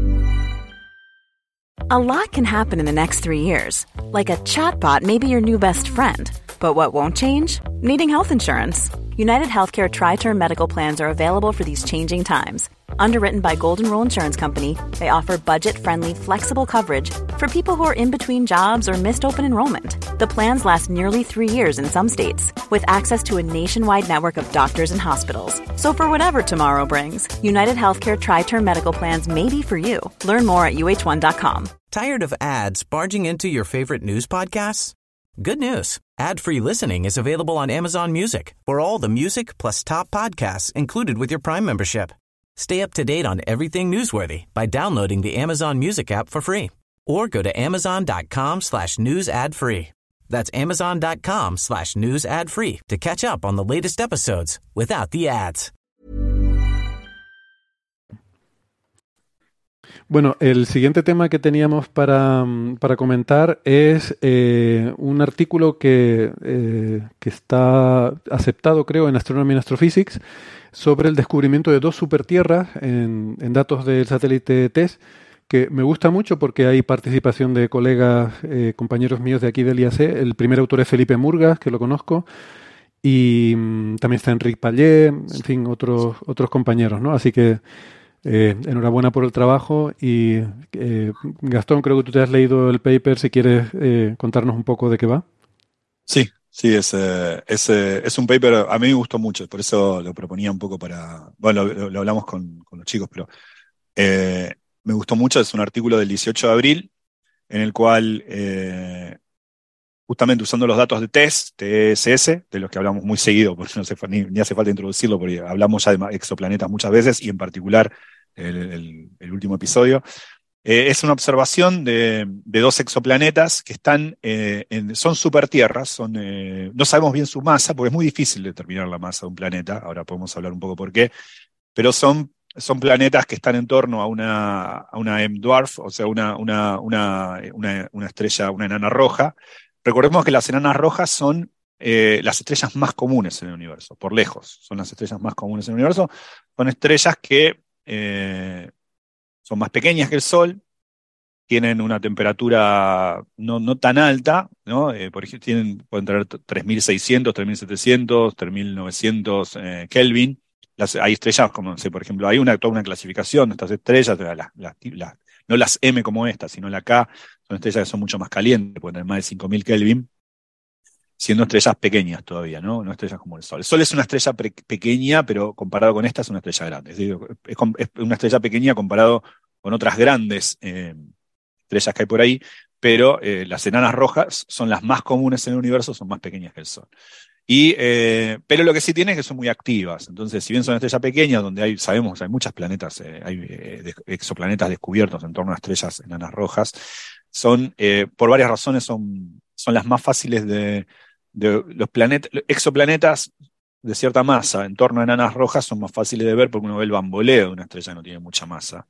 A lot can happen in the next 3 years. Like a chatbot may be your new best friend. But what won't change? Needing health insurance. United Healthcare Tri-Term Medical Plans are available for these changing times. Underwritten by Golden Rule Insurance Company, they offer budget-friendly, flexible coverage for people who are in between jobs or missed open enrollment. The plans last nearly 3 years in some states, with access to a nationwide network of doctors and hospitals. So for whatever tomorrow brings, United Healthcare Tri-Term Medical Plans may be for you. Learn more at uh1.com. Tired of ads barging into your favorite news podcasts? Good news. Ad-free listening is available on Amazon Music for all the music plus top podcasts included with your Prime membership. Stay up to date on everything newsworthy by downloading the Amazon Music app for free or go to amazon.com/news ad free. That's amazon.com/news ad free to catch up on the latest episodes without the ads. Bueno, el siguiente tema que teníamos para comentar es un artículo que está aceptado, creo, en Astronomy and Astrophysics sobre el descubrimiento de 2 supertierras en datos del satélite TESS, que me gusta mucho porque hay participación de colegas, compañeros míos de aquí del IAC. El primer autor es Felipe Murgas, que lo conozco, y también está Enric Pallé, en fin, otros compañeros, ¿no? Así que enhorabuena por el trabajo y Gastón, creo que tú te has leído el paper, si quieres contarnos un poco de qué va. Sí, es un paper, a mí me gustó mucho, por eso lo proponía un poco para, bueno, lo hablamos con los chicos, pero me gustó mucho, es un artículo del 18 de abril, en el cual justamente usando los datos de TSS, de los que hablamos muy seguido, porque no ni hace falta introducirlo, porque hablamos ya de exoplanetas muchas veces, y en particular el último episodio. Es una observación de 2 exoplanetas que están son supertierras, no sabemos bien su masa, porque es muy difícil determinar la masa de un planeta, ahora podemos hablar un poco por qué, pero son planetas que están en torno a una M-dwarf, o sea, una estrella, una enana roja. Recordemos que las enanas rojas son las estrellas más comunes en el universo, por lejos. Son las estrellas más comunes en el universo. Son estrellas que son más pequeñas que el Sol, tienen una temperatura no tan alta, ¿no? Por ejemplo, pueden tener 3.600, 3.700, 3.900 Kelvin. Hay estrellas como, no sé, por ejemplo, hay toda una clasificación de estas estrellas, no las M como estas, sino la K, son estrellas que son mucho más calientes, pueden tener más de 5.000 Kelvin, siendo estrellas pequeñas todavía, ¿no? No estrellas como el Sol. El Sol es una estrella pequeña, pero comparado con esta es una estrella grande. Es una estrella pequeña comparado con otras grandes estrellas que hay por ahí, pero las enanas rojas son las más comunes en el universo, son más pequeñas que el Sol. Pero lo que sí tiene es que son muy activas. Entonces, si bien son estrellas pequeñas, donde hay muchos planetas, hay exoplanetas descubiertos en torno a estrellas enanas rojas, por varias razones, son las más fáciles de los exoplanetas de cierta masa en torno a enanas rojas son más fáciles de ver porque uno ve el bamboleo de una estrella que no tiene mucha masa.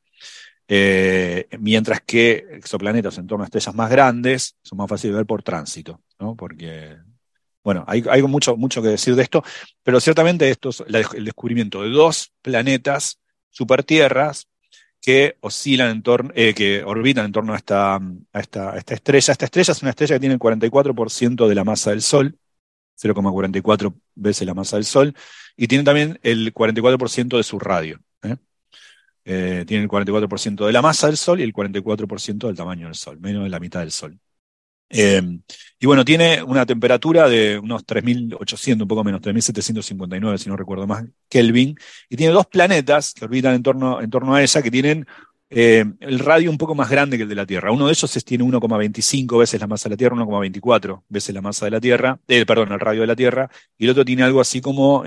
Mientras que exoplanetas en torno a estrellas más grandes son más fáciles de ver por tránsito, ¿no? Porque, bueno, hay mucho que decir de esto, pero ciertamente el descubrimiento de 2 planetas supertierras que oscilan que orbitan en torno a esta estrella. Esta estrella es una estrella que tiene el 44% de la masa del Sol, 0,44 veces la masa del Sol, y tiene también el 44% de su radio. Tiene el 44% de la masa del Sol y el 44% del tamaño del Sol, menos de la mitad del Sol. Y bueno, tiene una temperatura de unos 3.800, un poco menos, 3.759, si no recuerdo más, Kelvin, y tiene 2 planetas que orbitan en torno a ella, que tienen El radio un poco más grande que el de la Tierra. Uno de ellos tiene 1,25 veces la masa de la Tierra, 1,24 veces la masa de la Tierra, el radio de la Tierra, y el otro tiene algo así como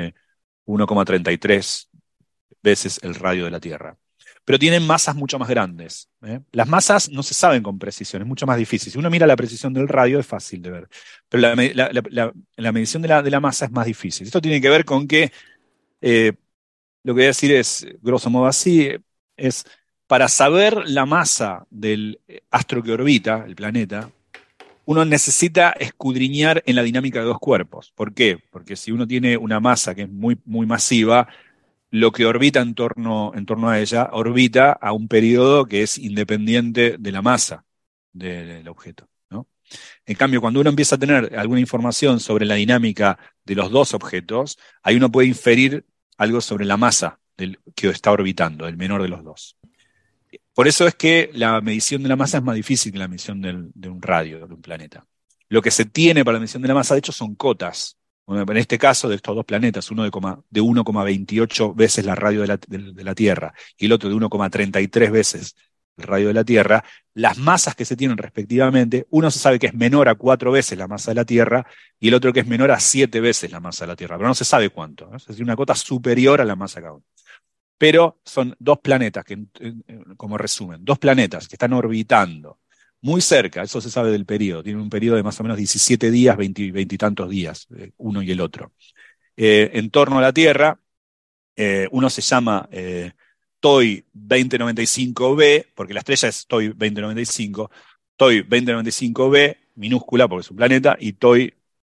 1,33 veces el radio de la Tierra. Pero tienen masas mucho más grandes. Las masas no se saben con precisión, es mucho más difícil. Si uno mira la precisión del radio es fácil de ver, pero la medición de la masa es más difícil. Esto tiene que ver con que, lo que voy a decir es, grosso modo así, es para saber la masa del astro que orbita, el planeta, uno necesita escudriñar en la dinámica de dos cuerpos. ¿Por qué? Porque si uno tiene una masa que es muy, muy masiva, lo que orbita en torno a ella, orbita a un periodo que es independiente de la masa del objeto, ¿no? En cambio, cuando uno empieza a tener alguna información sobre la dinámica de los dos objetos, ahí uno puede inferir algo sobre la masa del que está orbitando, el menor de los dos. Por eso es que la medición de la masa es más difícil que la medición de un radio, de un planeta. Lo que se tiene para la medición de la masa, de hecho, son cotas. En este caso, de estos dos planetas, uno de 1,28 veces la radio de la Tierra y el otro de 1,33 veces el radio de la Tierra, las masas que se tienen respectivamente, uno se sabe que es menor a 4 veces la masa de la Tierra y el otro que es menor a 7 veces la masa de la Tierra, pero no se sabe cuánto, ¿no? Es decir, una cota superior a la masa cada uno. Pero son dos planetas, como resumen, dos planetas que están orbitando muy cerca, eso se sabe del periodo, tienen un periodo de más o menos 17 días, 20 y tantos días, uno y el otro. En torno a la Tierra, uno se llama TOI 2095b, porque la estrella es TOI 2095, TOI 2095b, minúscula porque es un planeta, y TOI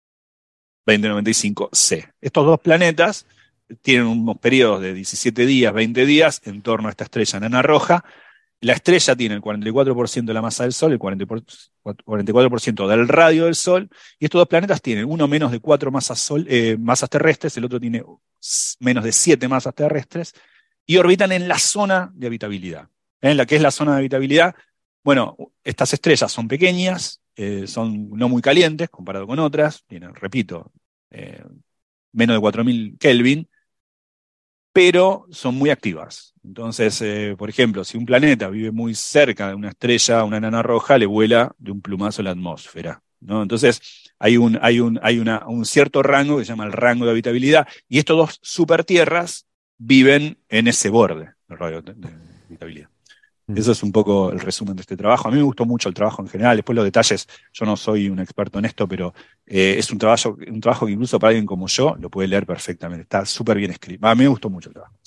2095c. Estos dos planetas tienen unos periodos de 17 días, 20 días en torno a esta estrella enana roja. La estrella tiene el 44% de la masa del Sol, el 44% del radio del Sol, y estos dos planetas tienen uno menos de 4 masas terrestres, el otro tiene menos de 7 masas terrestres, y orbitan en la zona de habitabilidad. ¿En la que es la zona de habitabilidad? Bueno, estas estrellas son pequeñas, son no muy calientes comparado con otras, tienen, repito, menos de 4000 Kelvin, pero son muy activas. Entonces, por ejemplo, si un planeta vive muy cerca de una estrella, una enana roja, le vuela de un plumazo la atmósfera, ¿no? Entonces, hay un cierto rango que se llama el rango de habitabilidad, y estos dos supertierras viven en ese borde del radio de habitabilidad. Eso es un poco el resumen de este trabajo. A mí me gustó mucho el trabajo en general. Después los detalles, yo no soy un experto en esto, pero es un trabajo que incluso para alguien como yo lo puede leer perfectamente. Está súper bien escrito. A mí me gustó mucho el trabajo.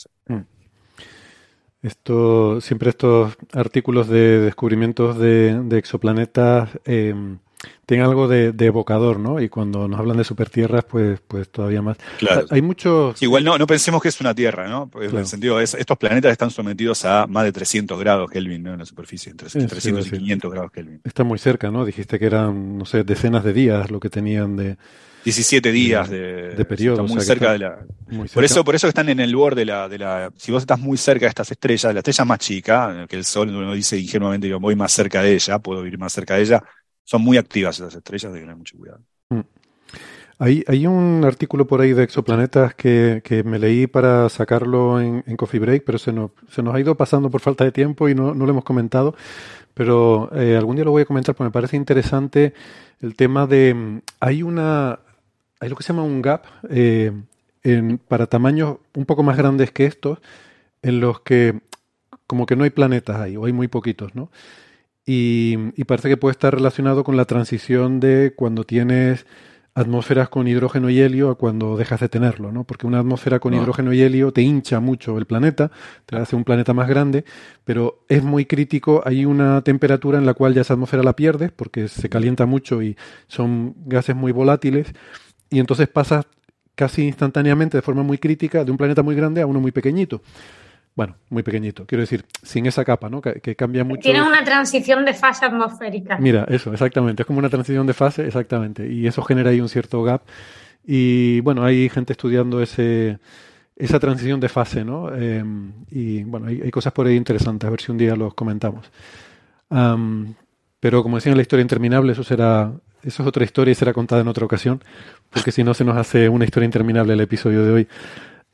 Siempre estos artículos de descubrimientos de exoplanetas tienen algo de evocador, ¿no? Y cuando nos hablan de supertierras, pues todavía más. Claro. Hay muchos... Igual no pensemos que es una Tierra, ¿no? Porque claro. En el sentido estos planetas están sometidos a más de 300 grados Kelvin, ¿no? En la superficie, entre 300 y 500 grados Kelvin. Está muy cerca, ¿no? Dijiste que eran, no sé, decenas de días lo que tenían de... 17 días de periodo. Está muy cerca de la... Muy cerca. Por eso están en el borde de la... Si vos estás muy cerca de estas estrellas, la estrella más chica, que el Sol, uno dice ingenuamente, yo voy más cerca de ella, puedo ir más cerca de ella. Son muy activas esas estrellas, hay que tener mucho cuidado. Hay un artículo por ahí de exoplanetas que me leí para sacarlo en Coffee Break, pero se nos ha ido pasando por falta de tiempo y no lo hemos comentado. Pero algún día lo voy a comentar porque me parece interesante el tema de... Hay lo que se llama un gap para tamaños un poco más grandes que estos, en los que como que no hay planetas ahí, o hay muy poquitos, ¿no? Y parece que puede estar relacionado con la transición de cuando tienes atmósferas con hidrógeno y helio a cuando dejas de tenerlo, ¿no? Porque una atmósfera con hidrógeno y helio te hincha mucho el planeta, te hace un planeta más grande, pero es muy crítico, hay una temperatura en la cual ya esa atmósfera la pierdes porque se calienta mucho y son gases muy volátiles, y entonces pasas casi instantáneamente, de forma muy crítica, de un planeta muy grande a uno muy pequeñito. Bueno, muy pequeñito, quiero decir, sin esa capa, ¿no? Que cambia mucho. Tiene una transición de fase atmosférica. Mira, eso, exactamente, es como una transición de fase, exactamente, y eso genera ahí un cierto gap. Y bueno, hay gente estudiando esa transición de fase, ¿no? Y bueno, hay cosas por ahí interesantes, a ver si un día los comentamos. Pero como decían, la historia interminable, eso es otra historia y será contada en otra ocasión, porque si no se nos hace una historia interminable el episodio de hoy.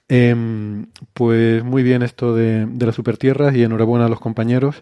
Pues muy bien esto de las supertierras y enhorabuena a los compañeros.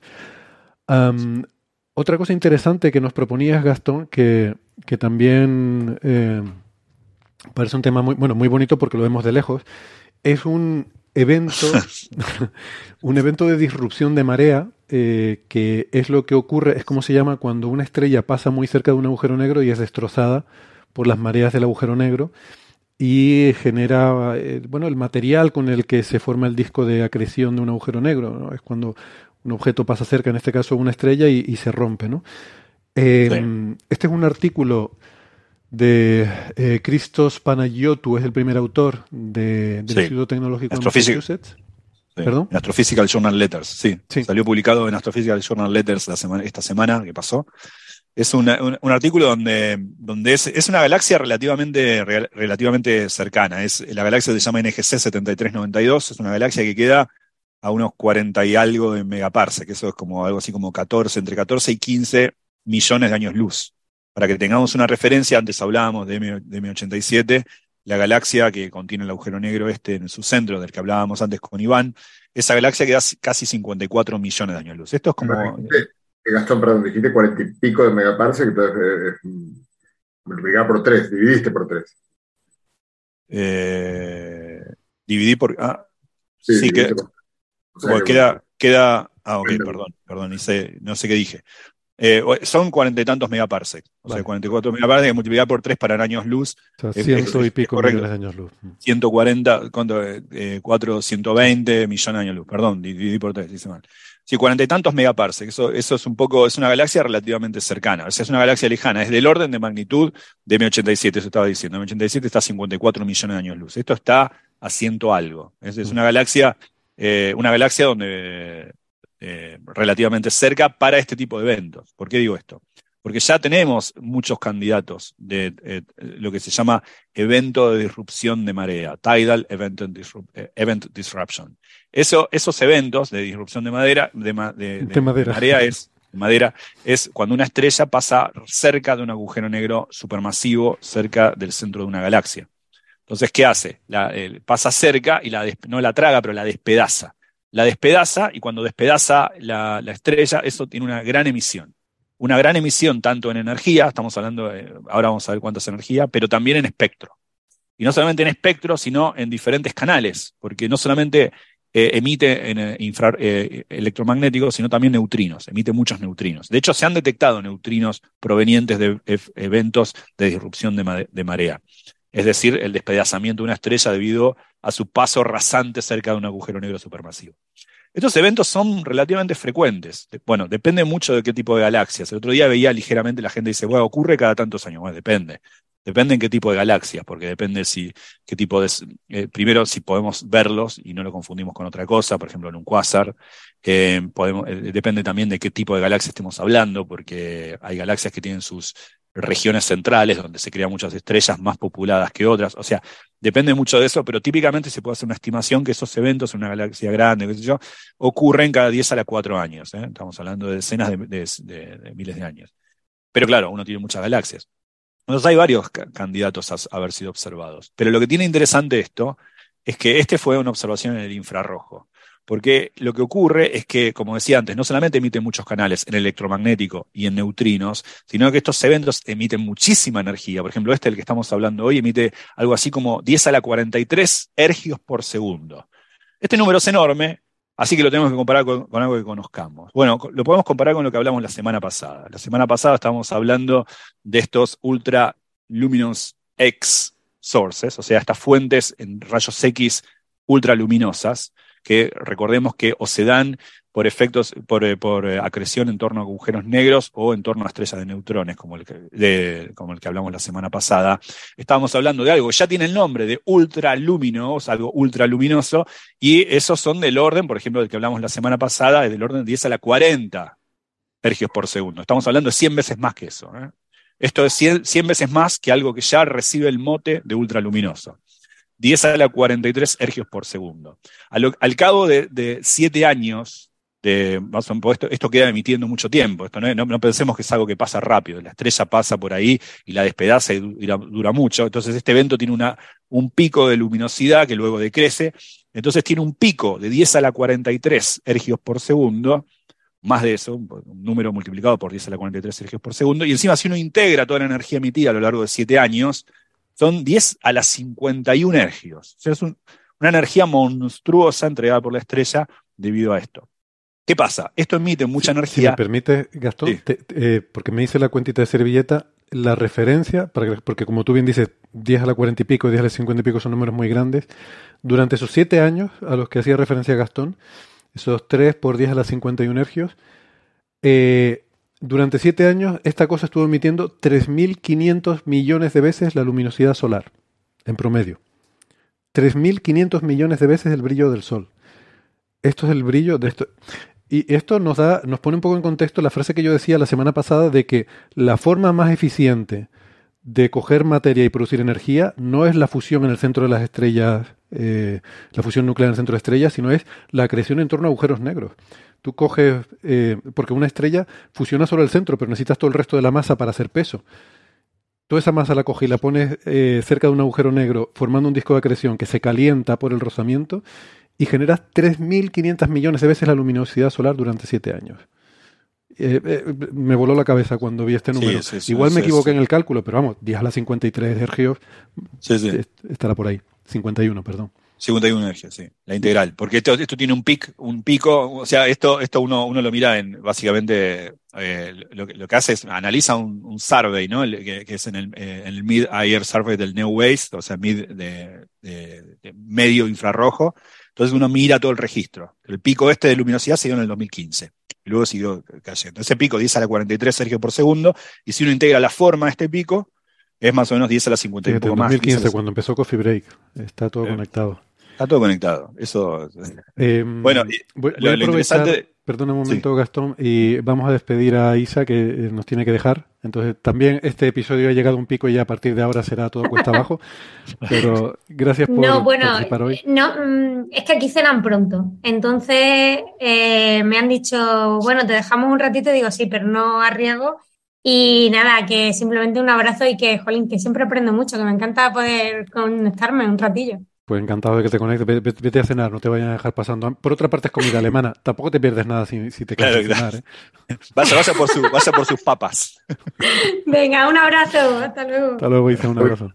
Otra cosa interesante que nos proponías, Gastón, que también parece un tema muy bonito porque lo vemos de lejos, es un evento, un evento de disrupción de marea, que es lo que ocurre, es como se llama cuando una estrella pasa muy cerca de un agujero negro y es destrozada por las mareas del agujero negro y genera el material con el que se forma el disco de acreción de un agujero negro, ¿no? Es cuando un objeto pasa cerca, en este caso una estrella, y se rompe, ¿no? Sí. Este es un artículo de Christos Panagiotou, es el primer autor del Sí. Instituto Tecnológico de Astrofísica. Massachusetts. Sí. ¿Perdón? En Astrophysical Journal Letters, sí. Sí. Salió publicado en Astrophysical Journal Letters esta semana que pasó. Es un artículo donde es una galaxia relativamente cercana. La galaxia se llama NGC 7392, es una galaxia que queda a unos 40 y algo de megaparsec, que eso es como algo así como entre 14 y 15 millones de años luz. Para que tengamos una referencia, antes hablábamos de M87, la galaxia que contiene el agujero negro en su centro, del que hablábamos antes con Iván, esa galaxia queda casi 54 millones de años luz. Esto es como... Gastón, perdón, dijiste 40 y pico de megaparsec, entonces multiplicado por 3, dividiste por 3. Dividí por... sí, que... O sea, queda... ok, perdón, no sé qué dije. Son 40 y tantos megaparsec. O sea, 44 megaparsec que multiplicar por 3 para años luz. O sea, ciento y pico millones de años luz. 140, 420 millones de años luz. Perdón, dividí por 3, dice mal. Sí, 40 y tantos megaparsec. Eso es una galaxia relativamente cercana. O sea, es una galaxia lejana. Es del orden de magnitud de M87, eso estaba diciendo. M87 está a 54 millones de años luz. Esto está a 100 algo. Es una galaxia donde relativamente cerca para este tipo de eventos. ¿Por qué digo esto? Porque ya tenemos muchos candidatos de lo que se llama evento de disrupción de marea, Tidal Event Disruption. Esos eventos de disrupción de marea es cuando una estrella pasa cerca de un agujero negro supermasivo, cerca del centro de una galaxia. Entonces, ¿qué hace? Pasa cerca y no la traga, pero la despedaza. La despedaza, y cuando despedaza la estrella, eso tiene una gran emisión. Una gran emisión tanto en energía, estamos hablando, ahora vamos a ver cuánto es energía, pero también en espectro. Y no solamente en espectro, sino en diferentes canales, porque no solamente emite electromagnéticos, sino también neutrinos, emite muchos neutrinos. De hecho, se han detectado neutrinos provenientes de eventos de disrupción de marea. Es decir, el despedazamiento de una estrella debido a su paso rasante cerca de un agujero negro supermasivo. Estos eventos son relativamente frecuentes. Bueno, depende mucho de qué tipo de galaxias. El otro día veía ligeramente, la gente dice, bueno, ocurre cada tantos años. Bueno, depende. Depende en qué tipo de galaxias, porque depende qué tipo de... primero, si podemos verlos y no lo confundimos con otra cosa, por ejemplo, en un cuásar. Depende también de qué tipo de galaxia estemos hablando, porque hay galaxias que tienen sus regiones centrales, donde se crean muchas estrellas más populadas que otras. O sea, depende mucho de eso, pero típicamente se puede hacer una estimación que esos eventos en una galaxia grande, qué sé yo, ocurren cada 10 a la 4 años. Estamos hablando de decenas de miles de años. Pero claro, uno tiene muchas galaxias. Entonces hay varios candidatos a haber sido observados. Pero lo que tiene interesante esto es que este fue una observación en el infrarrojo. Porque lo que ocurre es que, como decía antes, no solamente emiten muchos canales en electromagnético y en neutrinos, sino que estos eventos emiten muchísima energía. Por ejemplo, del que estamos hablando hoy, emite algo así como 10 a la 43 ergios por segundo. Este número es enorme, así que lo tenemos que comparar con algo que conozcamos. Bueno, lo podemos comparar con lo que hablamos la semana pasada. La semana pasada estábamos hablando de estos Ultra Luminous X sources, o sea, estas fuentes en rayos X ultraluminosas, que recordemos que o se dan por efectos, por acreción en torno a agujeros negros o en torno a estrellas de neutrones, como el que hablamos la semana pasada. Estábamos hablando de algo que ya tiene el nombre de ultraluminoso, algo ultraluminoso, y esos son del orden, por ejemplo, del que hablamos la semana pasada, es del orden de 10 a la 40 ergios por segundo. Estamos hablando de 100 veces más que eso. Esto es 100 veces más que algo que ya recibe el mote de ultraluminoso. 10 a la 43 ergios por segundo. Al cabo de 7 años esto queda emitiendo mucho tiempo. Esto no pensemos que es algo que pasa rápido. La estrella pasa por ahí y la despedaza y dura mucho. Entonces este evento tiene un pico de luminosidad que luego decrece. Entonces tiene un pico de 10 a la 43 ergios por segundo, más de eso, un número multiplicado por 10 a la 43 ergios por segundo, y encima si uno integra toda la energía emitida a lo largo de 7 años, son 10 a la 51 ergios. O sea, es una energía monstruosa entregada por la estrella debido a esto. ¿Qué pasa? Esto emite mucha energía. Si me permite, Gastón, sí. Porque me hice la cuentita de servilleta, la referencia, porque como tú bien dices, 10 a la 40 y pico y 10 a la 50 y pico son números muy grandes. Durante esos 7 años a los que hacía referencia Gastón, esos 3 por 10 a la 51 ergios, durante 7 años esta cosa estuvo emitiendo 3.500 millones de veces la luminosidad solar, en promedio. 3.500 millones de veces el brillo del Sol. Esto es el brillo de esto. Y esto nos pone un poco en contexto la frase que yo decía la semana pasada de que la forma más eficiente de coger materia y producir energía no es la fusión en el centro de las estrellas, la fusión nuclear en el centro de estrellas, sino es la creación en torno a agujeros negros. Tú coges, porque una estrella fusiona solo el centro, pero necesitas todo el resto de la masa para hacer peso. Toda esa masa la coges y la pones cerca de un agujero negro, formando un disco de acreción que se calienta por el rozamiento y generas 3.500 millones de veces la luminosidad solar durante 7 años. Me voló la cabeza cuando vi este número. Igual me equivoqué en el cálculo, pero vamos, 10 a la 53 ergios estará por ahí. 51, perdón. 51 ergios, sí. La integral. Porque esto tiene un pico, o sea, esto uno lo mira básicamente, lo que hace es, analiza un survey, ¿no? Que es en el Mid-Air Survey del NEWACE, o sea, de medio infrarrojo. Entonces uno mira todo el registro. El pico de luminosidad se dio en el 2015. Y luego siguió cayendo. Ese pico 10 a la 43 ergios por segundo, y si uno integra la forma de este pico, es más o menos 10 a la 50 y un poco más. 2015, cuando empezó Coffee Break. Está todo conectado. Está todo conectado. Eso. Bueno, voy a aprovechar, perdona un momento, Gastón, y vamos a despedir a Isa, que nos tiene que dejar. Entonces, también este episodio ha llegado a un pico y a partir de ahora será todo cuesta abajo. Pero gracias por participar hoy. No, es que aquí cenan pronto. Entonces, me han dicho, bueno, te dejamos un ratito, y digo, sí, pero no a riesgo. Y nada, que simplemente un abrazo y que, jolín, que siempre aprendo mucho, que me encanta poder conectarme un ratillo. Pues encantado de que te conectes. Vete a cenar, no te vayan a dejar pasando. Por otra parte es comida alemana. Tampoco te pierdes nada si te quedas a cenar. Vaya por sus papas. Venga, un abrazo. Hasta luego. Hasta luego, Isa, un abrazo.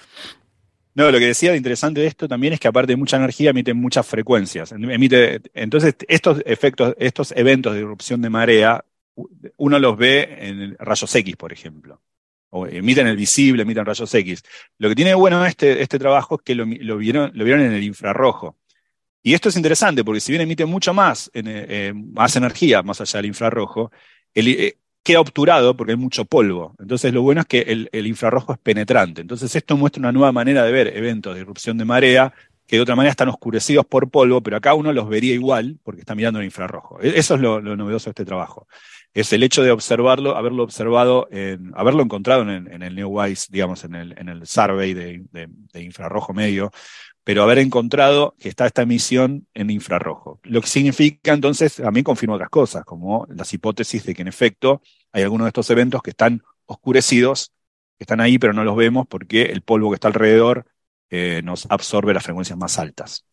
No, lo que decía de interesante de esto también es que aparte de mucha energía emiten muchas frecuencias. Entonces estos eventos de irrupción de marea, uno los ve en rayos X, por ejemplo. O emiten el visible, emiten rayos X. Lo que tiene bueno este trabajo es que lo vieron en el infrarrojo. Y esto es interesante porque si bien emite mucho más energía más allá del infrarrojo, queda obturado porque hay mucho polvo. Entonces lo bueno es que el infrarrojo es penetrante. Entonces esto muestra una nueva manera de ver eventos de irrupción de marea que de otra manera están oscurecidos por polvo, pero acá uno los vería igual porque está mirando el infrarrojo. Eso es lo novedoso de este trabajo. Es el hecho de observarlo, haberlo encontrado en el NEWACE, digamos, en el survey de infrarrojo medio, pero haber encontrado que está esta emisión en infrarrojo. Lo que significa, entonces, también confirma otras cosas, como las hipótesis de que, en efecto, hay algunos de estos eventos que están oscurecidos, que están ahí, pero no los vemos porque el polvo que está alrededor nos absorbe las frecuencias más altas.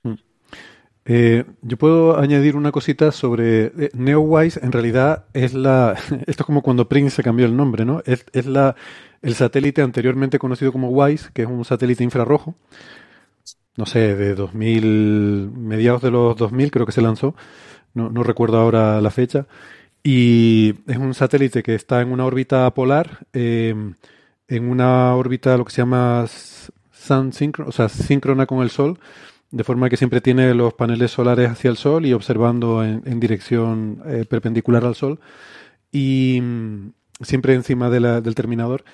Yo puedo añadir una cosita sobre NEOWISE. En realidad esto es como cuando Prince se cambió el nombre, ¿no? Es el satélite anteriormente conocido como WISE, que es un satélite infrarrojo. No sé, de mediados de los 2000 creo que se lanzó. No recuerdo ahora la fecha. Y es un satélite que está en una órbita polar, en una órbita lo que se llama síncrona con el Sol, de forma que siempre tiene los paneles solares hacia el Sol y observando en dirección perpendicular al Sol, y siempre encima del terminador.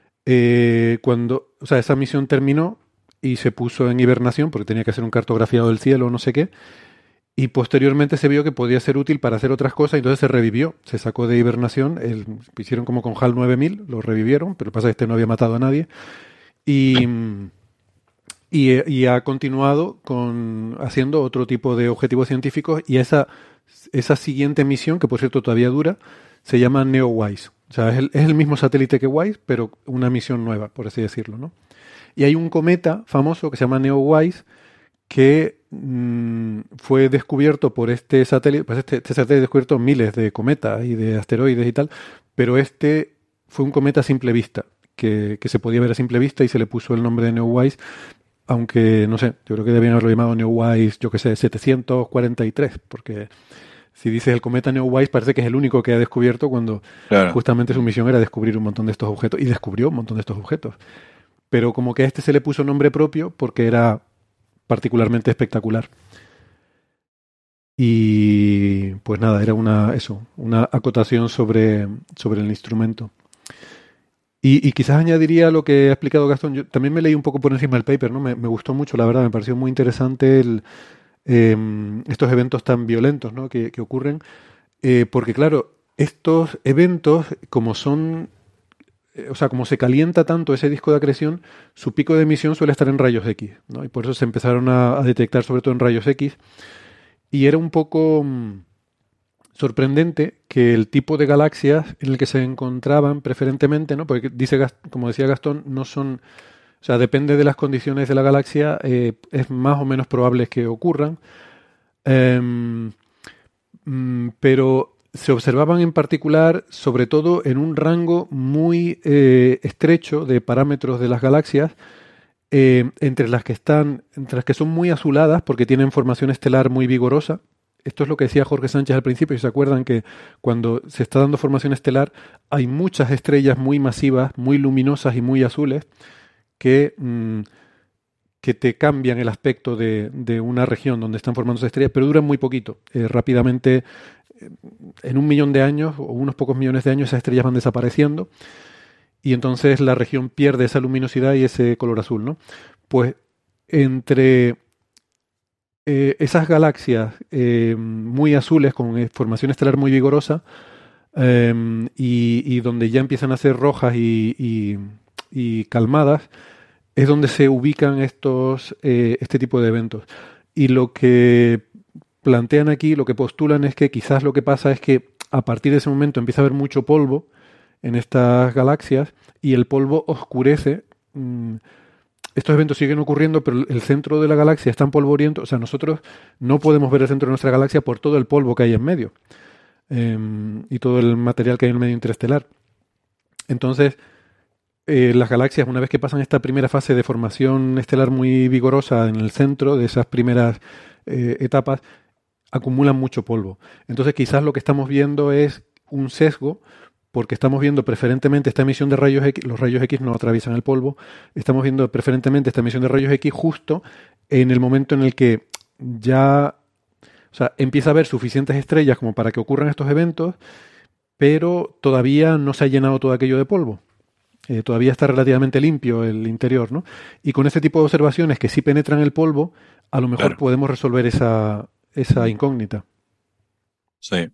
Esa misión terminó y se puso en hibernación porque tenía que hacer un cartografiado del cielo o no sé qué, y posteriormente se vio que podía ser útil para hacer otras cosas, y entonces se revivió, se sacó de hibernación, hicieron como con HAL 9000, lo revivieron, pero pasa que no había matado a nadie, y Y ha continuado haciendo otro tipo de objetivos científicos, y esa siguiente misión, que por cierto todavía dura, se llama NEOWISE. O sea, es el mismo satélite que WISE, pero una misión nueva, por así decirlo, ¿no? Y hay un cometa famoso que se llama NEOWISE que fue descubierto por este satélite. Pues este satélite ha descubierto miles de cometas y de asteroides y tal, pero este fue un cometa a simple vista, que se podía ver a simple vista, y se le puso el nombre de NEOWISE, aunque, no sé, yo creo que debían haberlo llamado NEOWISE, yo qué sé, 743, porque si dices el cometa NEOWISE parece que es el único que ha descubierto, cuando justamente su misión era descubrir un montón de estos objetos, y descubrió un montón de estos objetos. Pero como que a este se le puso nombre propio porque era particularmente espectacular. Y pues nada, era una acotación sobre el instrumento. Y quizás añadiría lo que ha explicado Gastón. Yo también me leí un poco por encima del paper, ¿no? Me gustó mucho, la verdad, me pareció muy interesante estos eventos tan violentos, ¿no? que ocurren, porque claro, estos eventos, como son, o sea, como se calienta tanto ese disco de acreción, su pico de emisión suele estar en rayos X, ¿no? Y por eso se empezaron a detectar sobre todo en rayos X, y era un poco sorprendente que el tipo de galaxias en el que se encontraban preferentemente, ¿no? Porque como decía Gastón, no son, o sea, depende de las condiciones de la galaxia, es más o menos probable que ocurran, pero se observaban en particular, sobre todo en un rango muy estrecho de parámetros de las galaxias, entre las que son muy azuladas porque tienen formación estelar muy vigorosa. Esto es lo que decía Jorge Sánchez al principio, y se acuerdan que cuando se está dando formación estelar hay muchas estrellas muy masivas, muy luminosas y muy azules que te cambian el aspecto de una región donde están formándose estrellas, pero duran muy poquito. Rápidamente, en 1 millón de años o unos pocos millones de años, esas estrellas van desapareciendo, y entonces la región pierde esa luminosidad y ese color azul, ¿no? Pues entre esas galaxias muy azules con formación estelar muy vigorosa, y donde ya empiezan a ser rojas y calmadas, es donde se ubican este tipo de eventos. Y lo que plantean aquí, lo que postulan, es que quizás lo que pasa es que a partir de ese momento empieza a haber mucho polvo en estas galaxias, y el polvo oscurece. Estos eventos siguen ocurriendo, pero el centro de la galaxia está en polvoriento. O sea, nosotros no podemos ver el centro de nuestra galaxia por todo el polvo que hay en medio, y todo el material que hay en el medio interestelar. Entonces, las galaxias, una vez que pasan esta primera fase de formación estelar muy vigorosa en el centro de esas primeras etapas, acumulan mucho polvo. Entonces, quizás lo que estamos viendo es un sesgo, porque estamos viendo preferentemente esta emisión de rayos X. Los rayos X no atraviesan el polvo. Estamos viendo preferentemente esta emisión de rayos X justo en el momento en el que ya, o sea, empieza a haber suficientes estrellas como para que ocurran estos eventos, pero todavía no se ha llenado todo aquello de polvo. Todavía está relativamente limpio el interior, ¿no? Y con este tipo de observaciones que sí penetran el polvo, a lo mejor podemos resolver esa incógnita. Sí.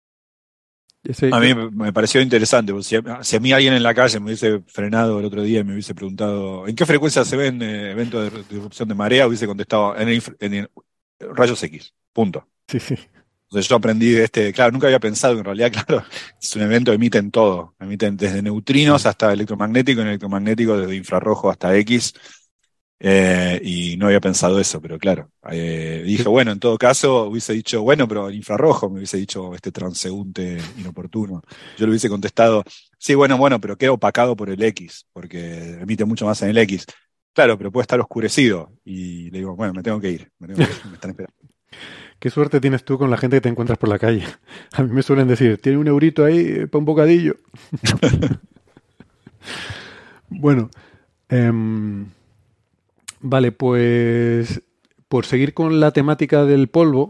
A mí me pareció interesante, porque si a mí alguien en la calle me hubiese frenado el otro día y me hubiese preguntado ¿en qué frecuencia se ven eventos de irrupción de marea?, hubiese contestado en rayos X, punto. Sí, sí. Entonces yo aprendí claro, nunca había pensado que en realidad, claro, es un evento, emiten todo, emiten desde neutrinos hasta electromagnético, en electromagnético desde infrarrojo hasta X. Y no había pensado eso, pero claro, dije, bueno, en todo caso hubiese dicho, bueno, pero el infrarrojo, me hubiese dicho este transeúnte inoportuno. Yo le hubiese contestado, sí, bueno, pero queda opacado por el X, porque emite mucho más en el X. Claro, pero puede estar oscurecido. Y le digo, bueno, me tengo que ir, me están esperando. Qué suerte tienes tú con la gente que te encuentras por la calle. A mí me suelen decir, tiene un eurito ahí para un bocadillo. Bueno, vale, pues por seguir con la temática del polvo,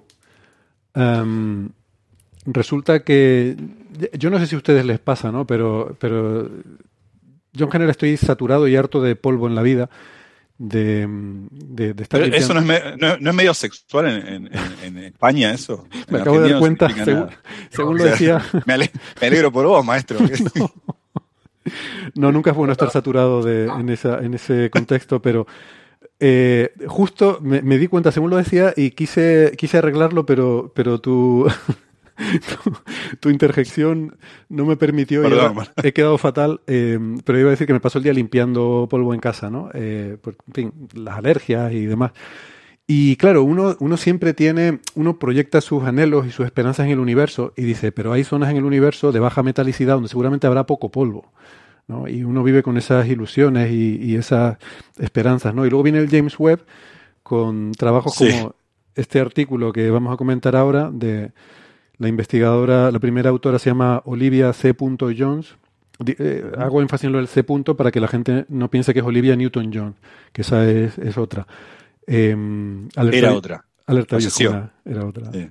resulta que, yo no sé si a ustedes les pasa, ¿no? Pero yo en general estoy saturado y harto de polvo en la vida, de estar pero eso no es medio sexual en España, eso. Me acabo de dar cuenta, según lo decía. Me alegro por vos, maestro. No, nunca es bueno estar saturado en ese contexto, pero Justo me di cuenta, según lo decía, y quise arreglarlo, pero tu, tu interjección no me permitió. Perdón, he quedado fatal, pero iba a decir que me pasó el día limpiando polvo en casa, ¿no? En fin, las alergias y demás. Y claro, uno siempre uno proyecta sus anhelos y sus esperanzas en el universo y dice, pero hay zonas en el universo de baja metalicidad donde seguramente habrá poco polvo, ¿no? Y uno vive con esas ilusiones y esas esperanzas, ¿no? Y luego viene el James Webb con trabajos como este artículo que vamos a comentar ahora de la investigadora, la primera autora se llama Olivia C. Jones. Hago énfasis en lo del C. para que la gente no piense que es Olivia Newton-John, que esa es otra. Era otra. Alerta viejuna, era otra. Sí.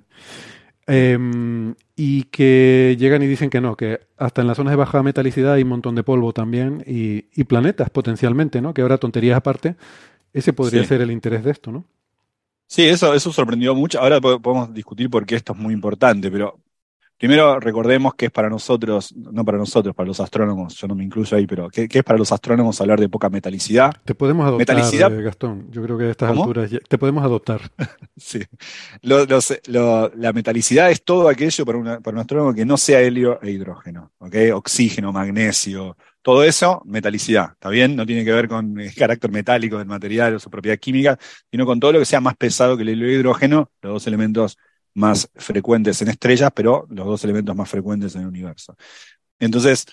Y que llegan y dicen que no, que hasta en las zonas de baja metalicidad hay un montón de polvo también y planetas potencialmente, ¿no? Que ahora, tonterías aparte, ese podría ser el interés de esto, ¿no? Sí, eso sorprendió mucho. Ahora podemos discutir por qué esto es muy importante, pero primero recordemos que es para nosotros, no para nosotros, para los astrónomos, yo no me incluyo ahí, pero ¿qué es para los astrónomos hablar de poca metalicidad? Te podemos adoptar, metalicidad, Gastón. Yo creo que a estas alturas te podemos adoptar. Sí. La metalicidad es todo aquello para un astrónomo que no sea helio e hidrógeno, ¿okay? Oxígeno, magnesio, todo eso, metalicidad, ¿está bien? No tiene que ver con el carácter metálico del material o su propiedad química, sino con todo lo que sea más pesado que el helio e hidrógeno, los dos elementos más frecuentes en estrellas, pero los dos elementos más frecuentes en el universo. Entonces,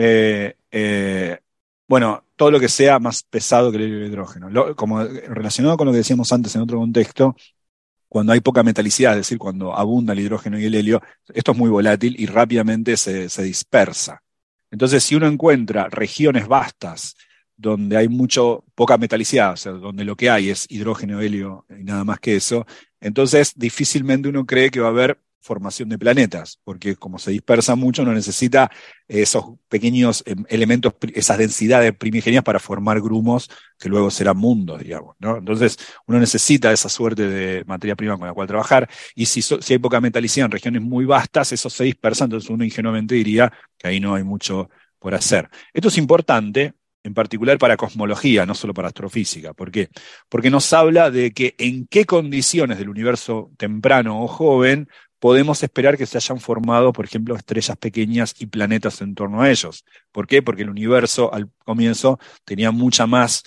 bueno, todo lo que sea más pesado que el helio e hidrógeno. Como relacionado con lo que decíamos antes en otro contexto, cuando hay poca metalicidad, es decir, cuando abunda el hidrógeno y el helio, esto es muy volátil y rápidamente se dispersa. Entonces, si uno encuentra regiones vastas donde hay poca metalicidad, o sea, donde lo que hay es hidrógeno, helio y nada más que eso, entonces difícilmente uno cree que va a haber formación de planetas, porque como se dispersa mucho, uno necesita esos pequeños elementos, esas densidades primigenias para formar grumos que luego serán mundos, digamos, ¿no? Entonces uno necesita esa suerte de materia prima con la cual trabajar, y si hay poca metalicidad en regiones muy vastas, eso se dispersa, entonces uno ingenuamente diría que ahí no hay mucho por hacer. Esto es importante, en particular para cosmología, no solo para astrofísica. ¿Por qué? Porque nos habla de que en qué condiciones del universo temprano o joven podemos esperar que se hayan formado, por ejemplo, estrellas pequeñas y planetas en torno a ellos. ¿Por qué? Porque el universo al comienzo tenía mucha más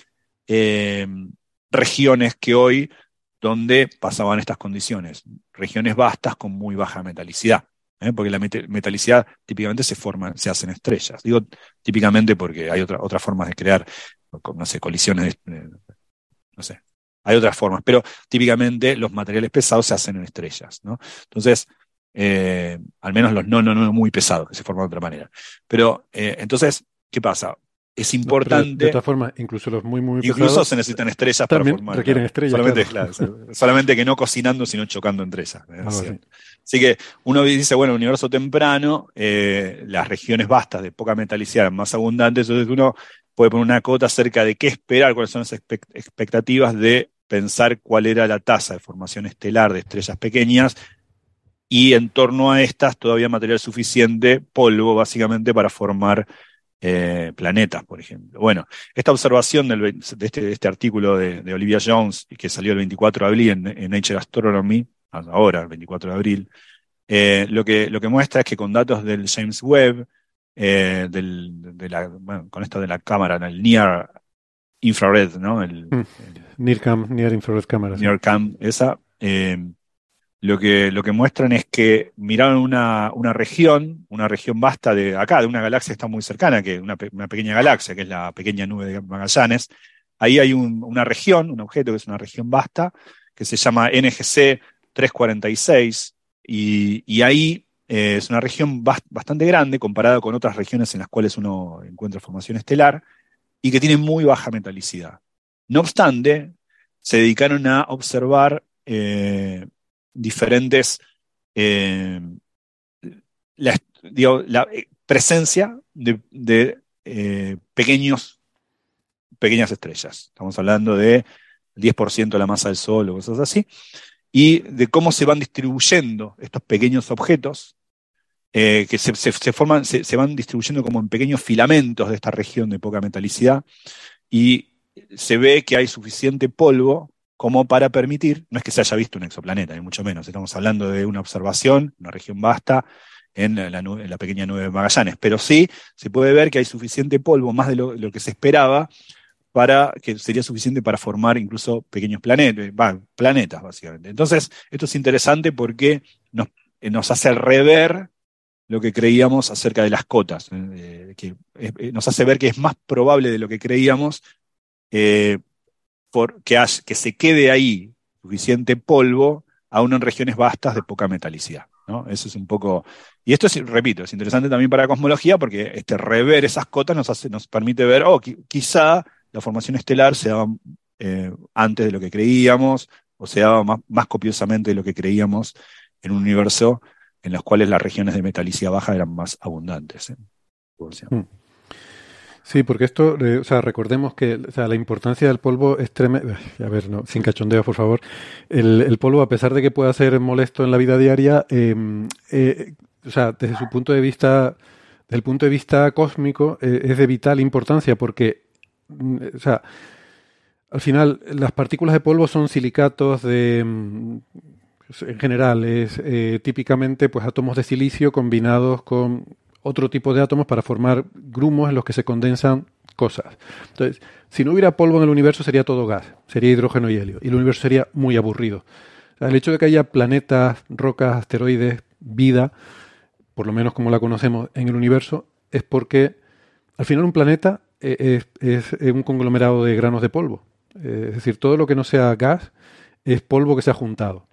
regiones que hoy donde pasaban estas condiciones. Regiones vastas con muy baja metalicidad. Porque la metalicidad típicamente se hacen estrellas. Digo típicamente porque hay otras formas de crear, no sé, colisiones, no sé, hay otras formas, pero típicamente los materiales pesados se hacen en estrellas, ¿no? Entonces, al menos los no muy pesados, que se forman de otra manera. Pero, entonces, ¿qué pasa? Es importante. De todas formas, incluso los muy pesados. Incluso se necesitan estrellas para formar. Requieren estrellas. Solamente que no cocinando, sino chocando entre ellas. Así que uno dice, bueno, el universo temprano, las regiones vastas de poca metalicidad más abundantes, entonces uno puede poner una cota acerca de qué esperar, cuáles son las expectativas de pensar cuál era la tasa de formación estelar de estrellas pequeñas, y en torno a estas todavía material suficiente, polvo básicamente, para formar planetas, por ejemplo. Bueno, esta observación de este artículo de Olivia Jones, que salió el 24 de abril en Nature Astronomy, ahora, el 24 de abril, lo que muestra es que con datos del James Webb, con esto de la cámara, el Near Infrared, ¿no? Near Infrared Camera. Near Cam, esa. Lo que muestran es que miraron una región vasta de una galaxia que está muy cercana, que es una pequeña galaxia, que es la pequeña nube de Magallanes. Ahí hay una región, un objeto que es una región vasta, que se llama NGC 346, y ahí es una región bastante grande comparada con otras regiones en las cuales uno encuentra formación estelar, y que tiene muy baja metalicidad. No obstante, se dedicaron a observar diferentes, la presencia de pequeñas estrellas. Estamos hablando de 10% de la masa del Sol o cosas así, y de cómo se van distribuyendo estos pequeños objetos, que se van distribuyendo como en pequeños filamentos de esta región de poca metalicidad, y se ve que hay suficiente polvo como para permitir, no es que se haya visto un exoplaneta, ni mucho menos, estamos hablando de una observación, una región vasta en la pequeña nube de Magallanes, pero sí se puede ver que hay suficiente polvo, más de lo que se esperaba, para que sería suficiente para formar incluso pequeños planetas, básicamente. Entonces, esto es interesante porque nos hace rever lo que creíamos acerca de las cotas, nos hace ver que es más probable de lo que creíamos que se quede ahí suficiente polvo, aún en regiones vastas de poca metalicidad, ¿no? Eso es un poco... Y esto, repito, es interesante también para la cosmología porque rever esas cotas nos permite ver, quizá la formación estelar se daba antes de lo que creíamos, o se daba más copiosamente de lo que creíamos en un universo en los cuales las regiones de metalicidad baja eran más abundantes. Sí, porque esto, recordemos que la importancia del polvo es tremenda. A ver, no, sin cachondeo, por favor. El polvo, a pesar de que pueda ser molesto en la vida diaria, desde su punto de vista, desde el punto de vista cósmico, es de vital importancia porque, al final, las partículas de polvo son silicatos en general, es típicamente pues átomos de silicio combinados con otro tipo de átomos para formar grumos en los que se condensan cosas. Entonces, si no hubiera polvo en el universo sería todo gas, sería hidrógeno y helio, y el universo sería muy aburrido. El hecho de que haya planetas, rocas, asteroides, vida, por lo menos como la conocemos en el universo, es porque al final un planeta es un conglomerado de granos de polvo. Es decir, todo lo que no sea gas es polvo que se ha juntado.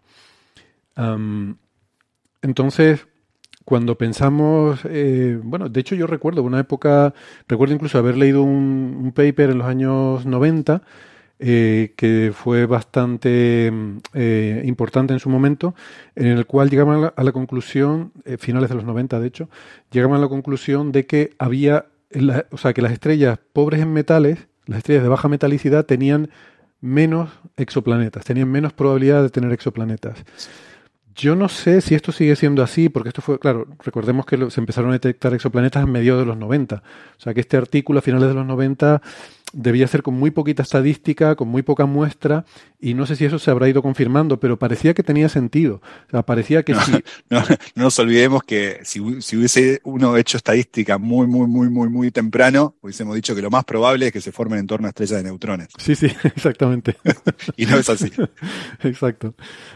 Entonces, cuando pensamos, de hecho yo recuerdo incluso haber leído un paper en los años 90 que fue bastante importante en su momento, en el cual llegaban a la conclusión, finales de los 90 de hecho, llegaban a la conclusión de que que las estrellas pobres en metales, las estrellas de baja metalicidad tenían menos exoplanetas, tenían menos probabilidad de tener exoplanetas. Yo no sé si esto sigue siendo así, porque esto fue, claro, recordemos que se empezaron a detectar exoplanetas en mediados de los 90. O sea que este artículo a finales de los 90 debía ser con muy poquita estadística, con muy poca muestra, y no sé si eso se habrá ido confirmando, pero parecía que tenía sentido. O sea, parecía que sí. No nos olvidemos que si hubiese uno hecho estadística muy, muy, muy, muy, muy temprano, hubiésemos dicho que lo más probable es que se formen en torno a estrellas de neutrones. Sí, exactamente. Y no es así. Exacto.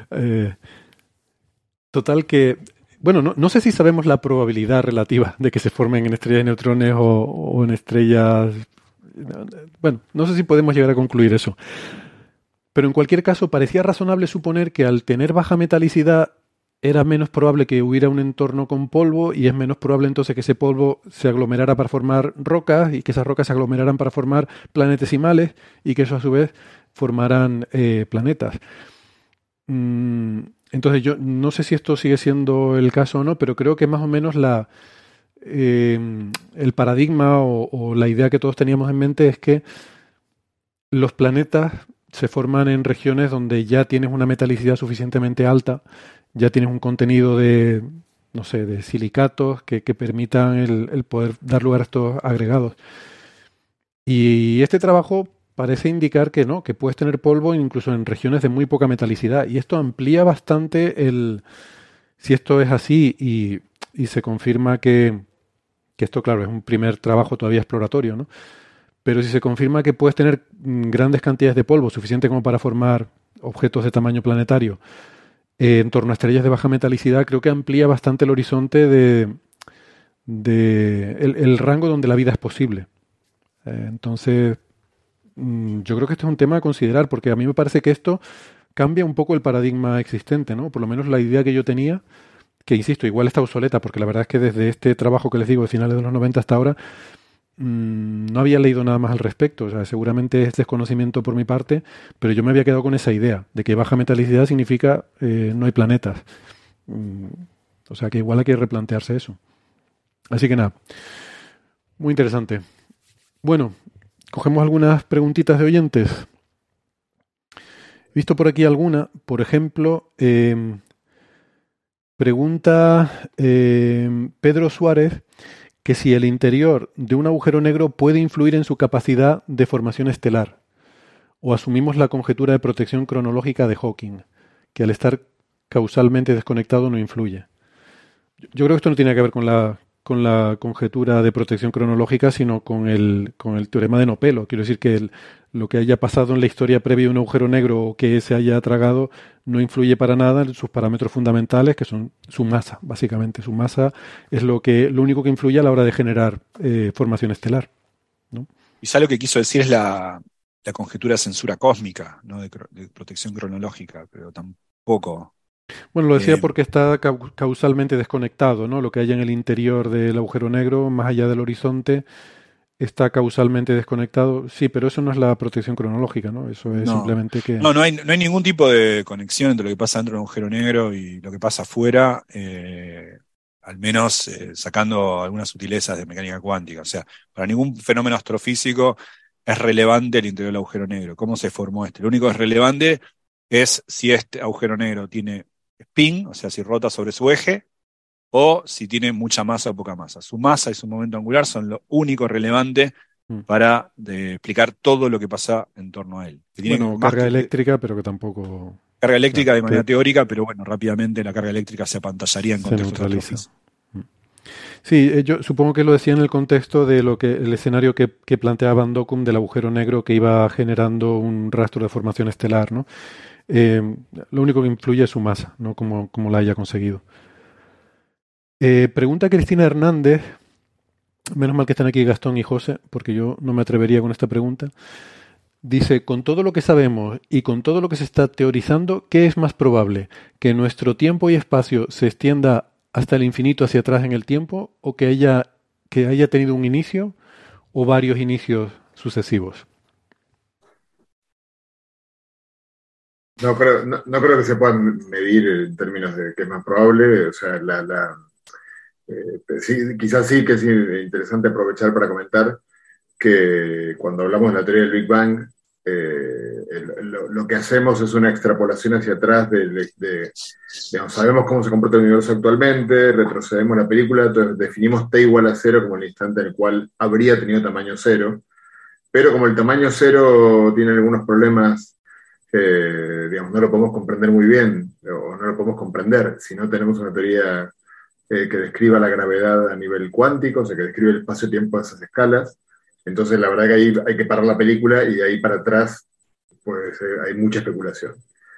Total que, no sé si sabemos la probabilidad relativa de que se formen en estrellas de neutrones o en estrellas... no sé si podemos llegar a concluir eso. Pero en cualquier caso, parecía razonable suponer que al tener baja metalicidad era menos probable que hubiera un entorno con polvo y es menos probable entonces que ese polvo se aglomerara para formar rocas y que esas rocas se aglomeraran para formar planetesimales y que eso a su vez formaran planetas. Entonces yo no sé si esto sigue siendo el caso o no, pero creo que más o menos el paradigma o la idea que todos teníamos en mente es que los planetas se forman en regiones donde ya tienes una metalicidad suficientemente alta, ya tienes un contenido de silicatos que permitan el poder dar lugar a estos agregados. Y este trabajo parece indicar que no, que puedes tener polvo incluso en regiones de muy poca metalicidad. Y esto amplía bastante si esto es así y se confirma que esto, claro, es un primer trabajo todavía exploratorio, ¿no? Pero si se confirma que puedes tener grandes cantidades de polvo, suficiente como para formar objetos de tamaño planetario, en torno a estrellas de baja metalicidad, creo que amplía bastante el horizonte el rango donde la vida es posible. Entonces, yo creo que este es un tema a considerar, porque a mí me parece que esto cambia un poco el paradigma existente, ¿no? Por lo menos la idea que yo tenía, que insisto, igual está obsoleta, porque la verdad es que desde este trabajo que les digo de finales de los 90 hasta ahora, no había leído nada más al respecto. O sea, seguramente es desconocimiento por mi parte, pero yo me había quedado con esa idea de que baja metalicidad significa no hay planetas. O sea que igual hay que replantearse eso. Así que nada, muy interesante. Bueno, cogemos algunas preguntitas de oyentes. He visto por aquí alguna, por ejemplo, pregunta Pedro Suárez que si el interior de un agujero negro puede influir en su capacidad de formación estelar. o asumimos la conjetura de protección cronológica de Hawking, que al estar causalmente desconectado no influye. Yo creo que esto no tiene que ver con la conjetura de protección cronológica, sino con el teorema de Nopelo. Quiero decir que lo que haya pasado en la historia previa de un agujero negro o que se haya tragado no influye para nada en sus parámetros fundamentales, que son su masa, básicamente. Su masa es lo único que influye a la hora de generar formación estelar, ¿no? Quizá lo que quiso decir es la conjetura de censura cósmica, ¿no? de protección cronológica, pero tampoco. Bueno, lo decía porque está causalmente desconectado, ¿no? Lo que hay en el interior del agujero negro, más allá del horizonte, está causalmente desconectado. Sí, pero eso no es la protección cronológica, ¿no? Eso es simplemente que... No hay ningún tipo de conexión entre lo que pasa dentro de un agujero negro y lo que pasa afuera, al menos sacando algunas sutilezas de mecánica cuántica. O sea, para ningún fenómeno astrofísico es relevante el interior del agujero negro. ¿Cómo se formó este? Lo único que es relevante es si este agujero negro tiene spin, o sea, si rota sobre su eje, o si tiene mucha masa o poca masa. Su masa y su momento angular son lo único relevante para explicar todo lo que pasa en torno a él. Bueno, carga eléctrica, pero que tampoco... Carga eléctrica de manera teórica, pero bueno, rápidamente la carga eléctrica se apantallaría en contextos astrofísicos. Sí, yo supongo que lo decía en el contexto de el escenario que planteaba Van Dokkum del agujero negro que iba generando un rastro de formación estelar, ¿no? Lo único que influye es su masa, no como la haya conseguido. Pregunta Cristina Hernández, menos mal que están aquí Gastón y José, porque yo no me atrevería con esta pregunta. Dice, con todo lo que sabemos y con todo lo que se está teorizando, ¿qué es más probable? ¿Que nuestro tiempo y espacio se extienda hasta el infinito hacia atrás en el tiempo, o que haya tenido un inicio o varios inicios sucesivos? No creo que se puedan medir en términos de qué es más probable. O sea, sí, quizás sí que es interesante aprovechar para comentar que cuando hablamos de la teoría del Big Bang, lo que hacemos es una extrapolación hacia atrás digamos, sabemos cómo se comporta el universo actualmente, retrocedemos la película, entonces definimos t igual a 0 como el instante en el cual habría tenido tamaño 0, pero como el tamaño 0 tiene algunos problemas, digamos, no lo podemos comprender muy bien, o no lo podemos comprender si no tenemos una teoría que describa la gravedad a nivel cuántico, o sea, que describe el espacio-tiempo a esas escalas. Entonces, la verdad que ahí hay que parar la película y de ahí para atrás pues hay mucha especulación.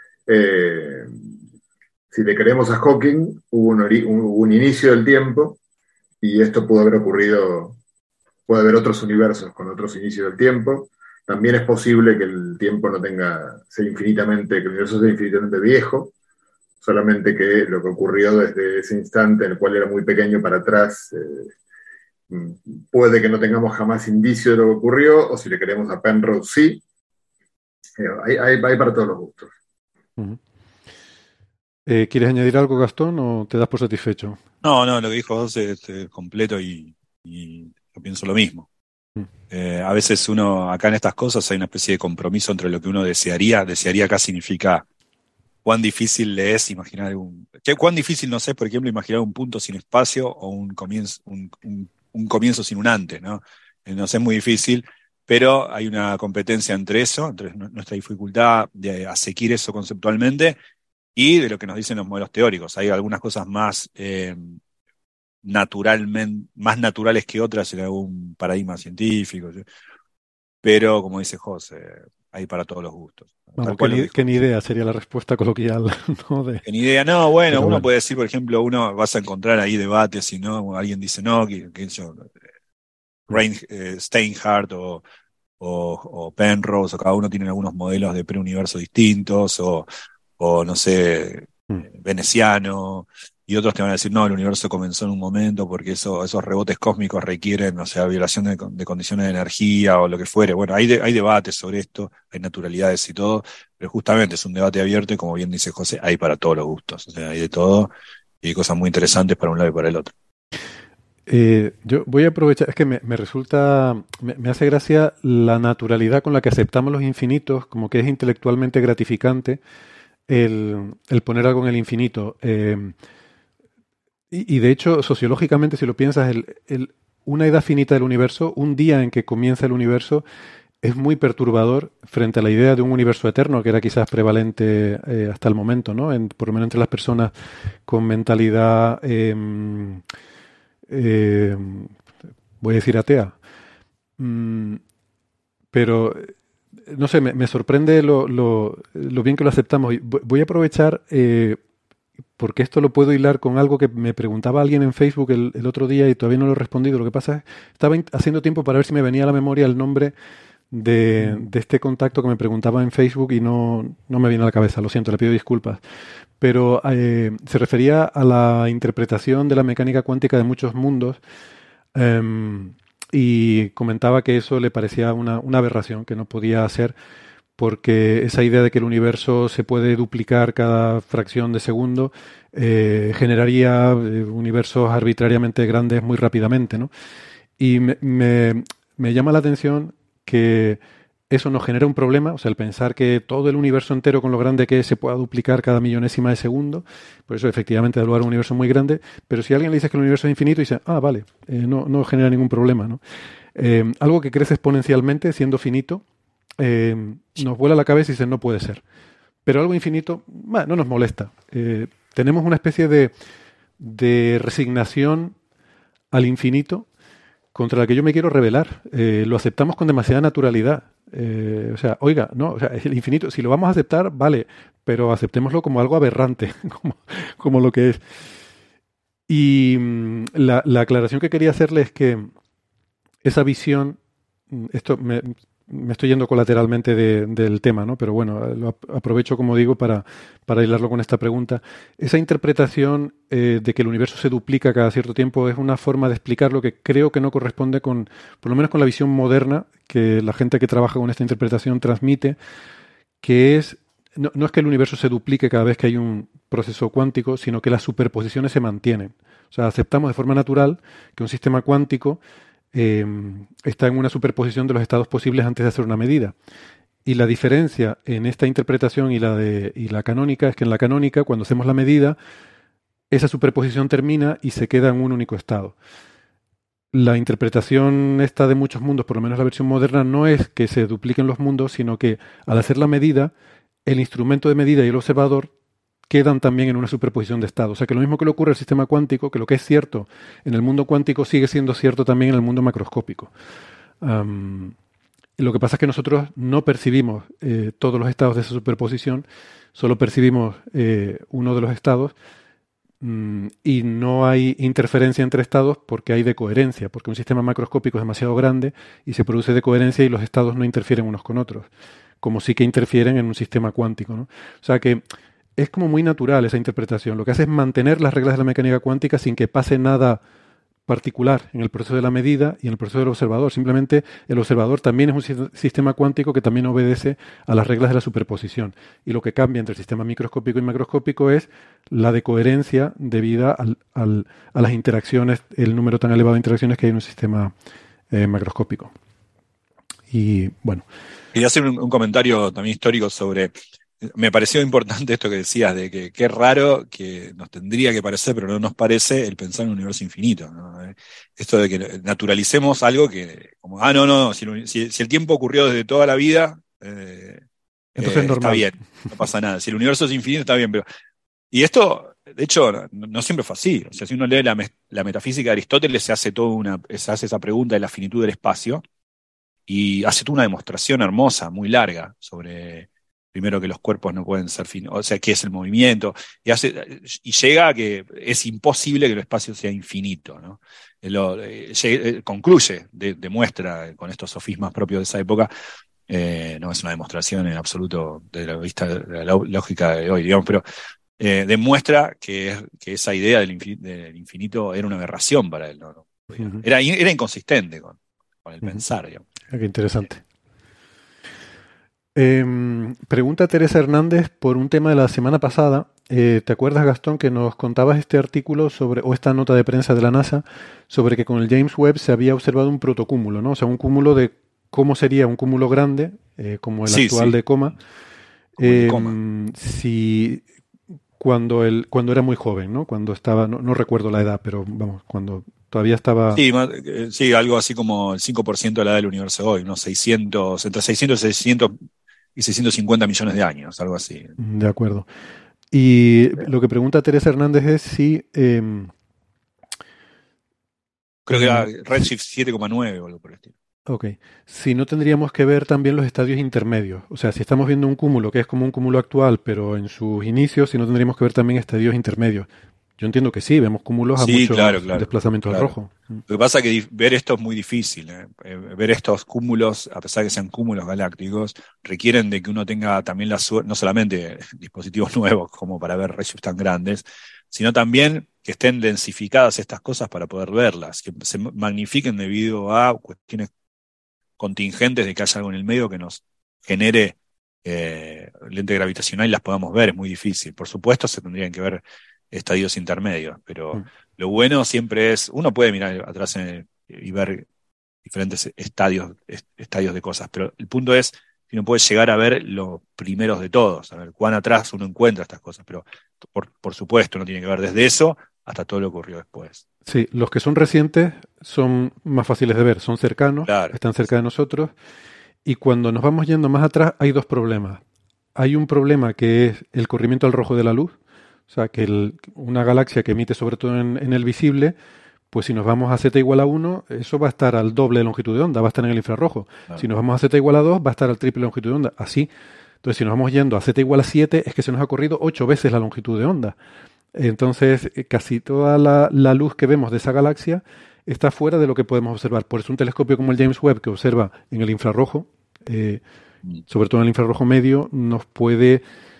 Si le creemos a Hawking, hubo un inicio del tiempo y esto pudo haber ocurrido, puede haber otros universos con otros inicios del tiempo. También es posible que el tiempo que el universo sea infinitamente viejo, solamente que lo que ocurrió desde ese instante en el cual era muy pequeño para atrás, puede que no tengamos jamás indicio de lo que ocurrió, o si le queremos a Penrose, sí. Hay para todos los gustos. Uh-huh. ¿Quieres añadir algo, Gastón, o te das por satisfecho? No, lo que dijo José es completo y yo pienso lo mismo. A veces uno, acá en estas cosas hay una especie de compromiso entre lo que uno desearía acá significa cuán difícil le es imaginar cuán difícil nos es, por ejemplo, imaginar un punto sin espacio o un comienzo sin un antes, ¿no? Nos es muy difícil, pero hay una competencia entre eso, entre nuestra dificultad de asequir eso conceptualmente y de lo que nos dicen los modelos teóricos. Hay algunas cosas más naturales que otras en algún paradigma científico, ¿sí? Pero, como dice José, hay para todos los gustos. Vamos, que ni idea sería la respuesta coloquial, ¿no? Que ni idea, no, bueno, uno puede decir, por ejemplo, vas a encontrar ahí debates, si no, alguien dice no, Steinhardt o Penrose, o cada uno tiene algunos modelos de preuniverso distintos, o no sé, veneciano, y otros te van a decir, no, el universo comenzó en un momento porque esos rebotes cósmicos requieren, o sea, violación de condiciones de energía o lo que fuere. Bueno, hay debates sobre esto, hay naturalidades y todo, pero justamente es un debate abierto y como bien dice José, hay para todos los gustos. O sea, hay de todo y hay cosas muy interesantes para un lado y para el otro. Yo voy a aprovechar, es que me hace gracia la naturalidad con la que aceptamos los infinitos, como que es intelectualmente gratificante el poner algo en el infinito. Y de hecho, sociológicamente, si lo piensas, una edad finita del universo, un día en que comienza el universo, es muy perturbador frente a la idea de un universo eterno que era quizás prevalente hasta el momento, ¿no? Por lo menos entre las personas con mentalidad, voy a decir atea. Pero, no sé, me sorprende lo bien que lo aceptamos. Y voy a aprovechar, porque esto lo puedo hilar con algo que me preguntaba alguien en Facebook el otro día y todavía no lo he respondido. Lo que pasa es que estaba haciendo tiempo para ver si me venía a la memoria el nombre de este contacto que me preguntaba en Facebook y no me viene a la cabeza, lo siento, le pido disculpas. Pero se refería a la interpretación de la mecánica cuántica de muchos mundos y comentaba que eso le parecía una aberración, que no podía ser, porque esa idea de que el universo se puede duplicar cada fracción de segundo generaría universos arbitrariamente grandes muy rápidamente, ¿no? Y me llama la atención que eso nos genera un problema, o sea, el pensar que todo el universo entero, con lo grande que es, se pueda duplicar cada millonésima de segundo, por eso efectivamente da lugar a un universo muy grande, pero si alguien le dice que el universo es infinito, dice, vale, no genera ningún problema, ¿no? Algo que crece exponencialmente, siendo finito, nos vuela la cabeza y dice, no puede ser. Pero algo infinito, no nos molesta. Tenemos una especie de resignación al infinito contra la que yo me quiero rebelar. Lo aceptamos con demasiada naturalidad. O sea, oiga, no, o sea, el infinito, si lo vamos a aceptar, vale, pero aceptémoslo como algo aberrante, como lo que es. Y la aclaración que quería hacerle es que esa visión, esto me estoy yendo colateralmente del tema, ¿no? Pero bueno, lo aprovecho, como digo, para hilarlo con esta pregunta. Esa interpretación de que el universo se duplica cada cierto tiempo es una forma de explicar lo que creo que no corresponde por lo menos con la visión moderna que la gente que trabaja con esta interpretación transmite, que es, no es que el universo se duplique cada vez que hay un proceso cuántico, sino que las superposiciones se mantienen. O sea, aceptamos de forma natural que un sistema cuántico está en una superposición de los estados posibles antes de hacer una medida. Y la diferencia en esta interpretación y la canónica es que en la canónica, cuando hacemos la medida, esa superposición termina y se queda en un único estado. La interpretación esta de muchos mundos, por lo menos la versión moderna, no es que se dupliquen los mundos, sino que al hacer la medida, el instrumento de medida y el observador quedan también en una superposición de estados. O sea, que lo mismo que le ocurre al sistema cuántico, que lo que es cierto en el mundo cuántico sigue siendo cierto también en el mundo macroscópico. Lo que pasa es que nosotros no percibimos todos los estados de esa superposición, solo percibimos uno de los estados y no hay interferencia entre estados porque hay decoherencia, porque un sistema macroscópico es demasiado grande y se produce decoherencia y los estados no interfieren unos con otros, como sí que interfieren en un sistema cuántico, ¿no? O sea que es como muy natural esa interpretación. Lo que hace es mantener las reglas de la mecánica cuántica sin que pase nada particular en el proceso de la medida y en el proceso del observador. Simplemente el observador también es un sistema cuántico que también obedece a las reglas de la superposición. Y lo que cambia entre el sistema microscópico y macroscópico es la decoherencia debida a las interacciones, el número tan elevado de interacciones que hay en un sistema macroscópico. Y bueno. Quería hacer un comentario también histórico sobre... Me pareció importante esto que decías, de que qué raro que nos tendría que parecer, pero no nos parece, el pensar en un universo infinito, ¿no? Esto de que naturalicemos algo que, como, no, si el tiempo ocurrió desde toda la vida, entonces es normal. Está bien, no pasa nada. Si el universo es infinito, está bien, pero... Y esto, de hecho, no siempre fue así. O sea, si uno lee la metafísica de Aristóteles, se hace esa pregunta de la finitud del espacio, y hace toda una demostración hermosa, muy larga, sobre... Primero, que los cuerpos no pueden ser finitos, o sea, qué es el movimiento, y llega a que es imposible que el espacio sea infinito, ¿no? Concluye, demuestra con estos sofismas propios de esa época, no es una demostración en absoluto de la vista de la lógica de hoy, digamos, pero demuestra que esa idea del infinito era una aberración para él, ¿no? Era inconsistente con el pensar, digamos. Qué interesante. Pregunta Teresa Hernández por un tema de la semana pasada. ¿Te acuerdas, Gastón, que nos contabas este artículo o esta nota de prensa de la NASA sobre que con el James Webb se había observado un protocúmulo, ¿no? O sea, un cúmulo de cómo sería un cúmulo grande, como el actual de Coma, cuando era muy joven, ¿no? Cuando estaba, no recuerdo la edad, pero vamos, cuando Todavía estaba... Sí, algo así como el 5% de la edad del universo hoy, unos 600, entre 600 y 650 millones de años, algo así. De acuerdo. Y lo que pregunta Teresa Hernández es si... creo que era Redshift 7,9 o algo por el estilo. Ok. Si no tendríamos que ver también los estadios intermedios. O sea, si estamos viendo un cúmulo que es como un cúmulo actual, pero en sus inicios, si no tendríamos que ver también estadios intermedios. Yo entiendo que sí, vemos cúmulos a muchos desplazamientos al rojo. Lo que pasa es que ver esto es muy difícil. Ver estos cúmulos, a pesar de que sean cúmulos galácticos, requieren de que uno tenga también la suerte, no solamente dispositivos nuevos como para ver rayos tan grandes, sino también que estén densificadas estas cosas para poder verlas, que se magnifiquen debido a cuestiones contingentes de que haya algo en el medio que nos genere lente gravitacional y las podamos ver. Es muy difícil. Por supuesto se tendrían que ver estadios intermedios, pero lo bueno siempre es, uno puede mirar atrás y ver diferentes estadios de cosas, pero el punto es que uno puede llegar a ver los primeros de todos, a ver cuán atrás uno encuentra estas cosas, pero por supuesto uno tiene que ver desde eso hasta todo lo que ocurrió después. Sí, los que son recientes son más fáciles de ver, son cercanos, están cerca de nosotros, y cuando nos vamos yendo más atrás hay dos problemas. Hay un problema que es el corrimiento al rojo de la luz, o sea, que una galaxia que emite sobre todo en el visible, pues si nos vamos a z igual a 1, eso va a estar al doble de longitud de onda, va a estar en el infrarrojo. Claro. Si nos vamos a z igual a 2, va a estar al triple de longitud de onda, así. Entonces, si nos vamos yendo a z igual a 7, es que se nos ha corrido 8 veces la longitud de onda. Entonces, casi toda la luz que vemos de esa galaxia está fuera de lo que podemos observar. Por eso un telescopio como el James Webb, que observa en el infrarrojo, sobre todo en el infrarrojo medio, nos puede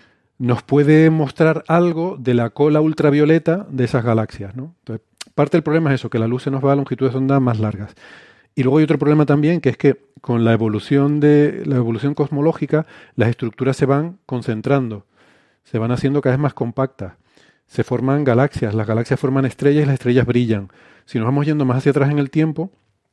mostrar algo de la cola ultravioleta de esas galaxias, ¿no? Entonces, parte del problema es eso, que la luz se nos va a longitudes de onda más largas. Y luego hay otro problema también, que es que con la evolución cosmológica, las estructuras se van concentrando, se van haciendo cada vez más compactas. Se forman galaxias, las galaxias forman estrellas y las estrellas brillan. Si nos vamos yendo más hacia atrás en el tiempo,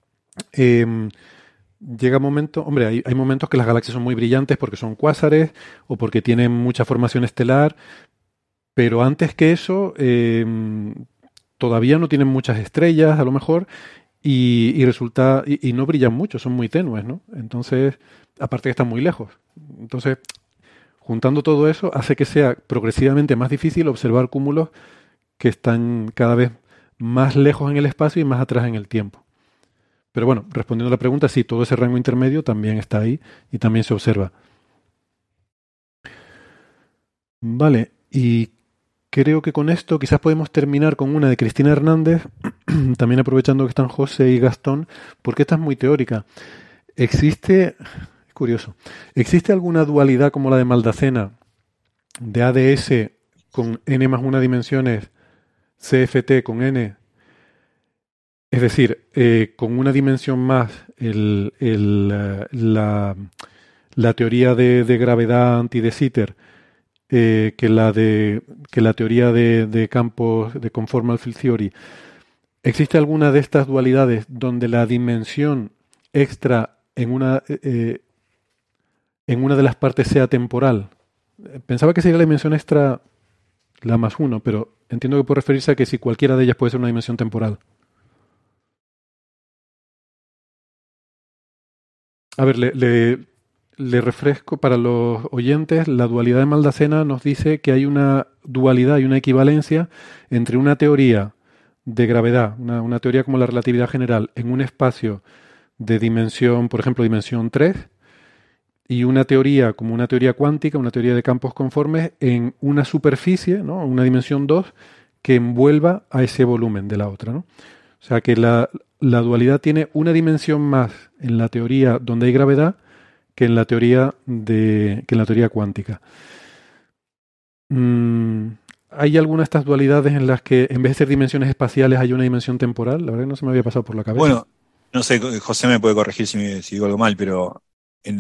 llega un momento, hombre, hay momentos que las galaxias son muy brillantes porque son cuásares o porque tienen mucha formación estelar, pero antes que eso todavía no tienen muchas estrellas a lo mejor y no brillan mucho, son muy tenues, ¿no? Entonces, aparte que están muy lejos. Entonces, juntando todo eso hace que sea progresivamente más difícil observar cúmulos que están cada vez más lejos en el espacio y más atrás en el tiempo. Pero bueno, respondiendo a la pregunta, sí, todo ese rango intermedio también está ahí y también se observa. Vale, y creo que con esto quizás podemos terminar con una de Cristina Hernández, también aprovechando que están José y Gastón, porque esta es muy teórica. ¿Existe alguna dualidad como la de Maldacena de ADS con n más 1 dimensiones, CFT con n? Es decir, con una dimensión más la teoría de gravedad anti-de Sitter que la teoría de campos de conformal field theory. ¿Existe alguna de estas dualidades donde la dimensión extra en una de las partes sea temporal? Pensaba que sería la dimensión extra la más 1, pero entiendo que puede referirse a que si cualquiera de ellas puede ser una dimensión temporal. A ver, le refresco para los oyentes. La dualidad de Maldacena nos dice que hay una dualidad y una equivalencia entre una teoría de gravedad, una teoría como la relatividad general, en un espacio de dimensión, por ejemplo, dimensión 3, y una teoría como una teoría cuántica, una teoría de campos conformes, en una superficie, ¿no? Una dimensión 2, que envuelva a ese volumen de la otra, ¿no? O sea que la dualidad tiene una dimensión más en la teoría donde hay gravedad que en la teoría cuántica. ¿Hay alguna de estas dualidades en las que en vez de ser dimensiones espaciales hay una dimensión temporal? La verdad que no se me había pasado por la cabeza. Bueno, no sé, José me puede corregir si digo algo mal, pero en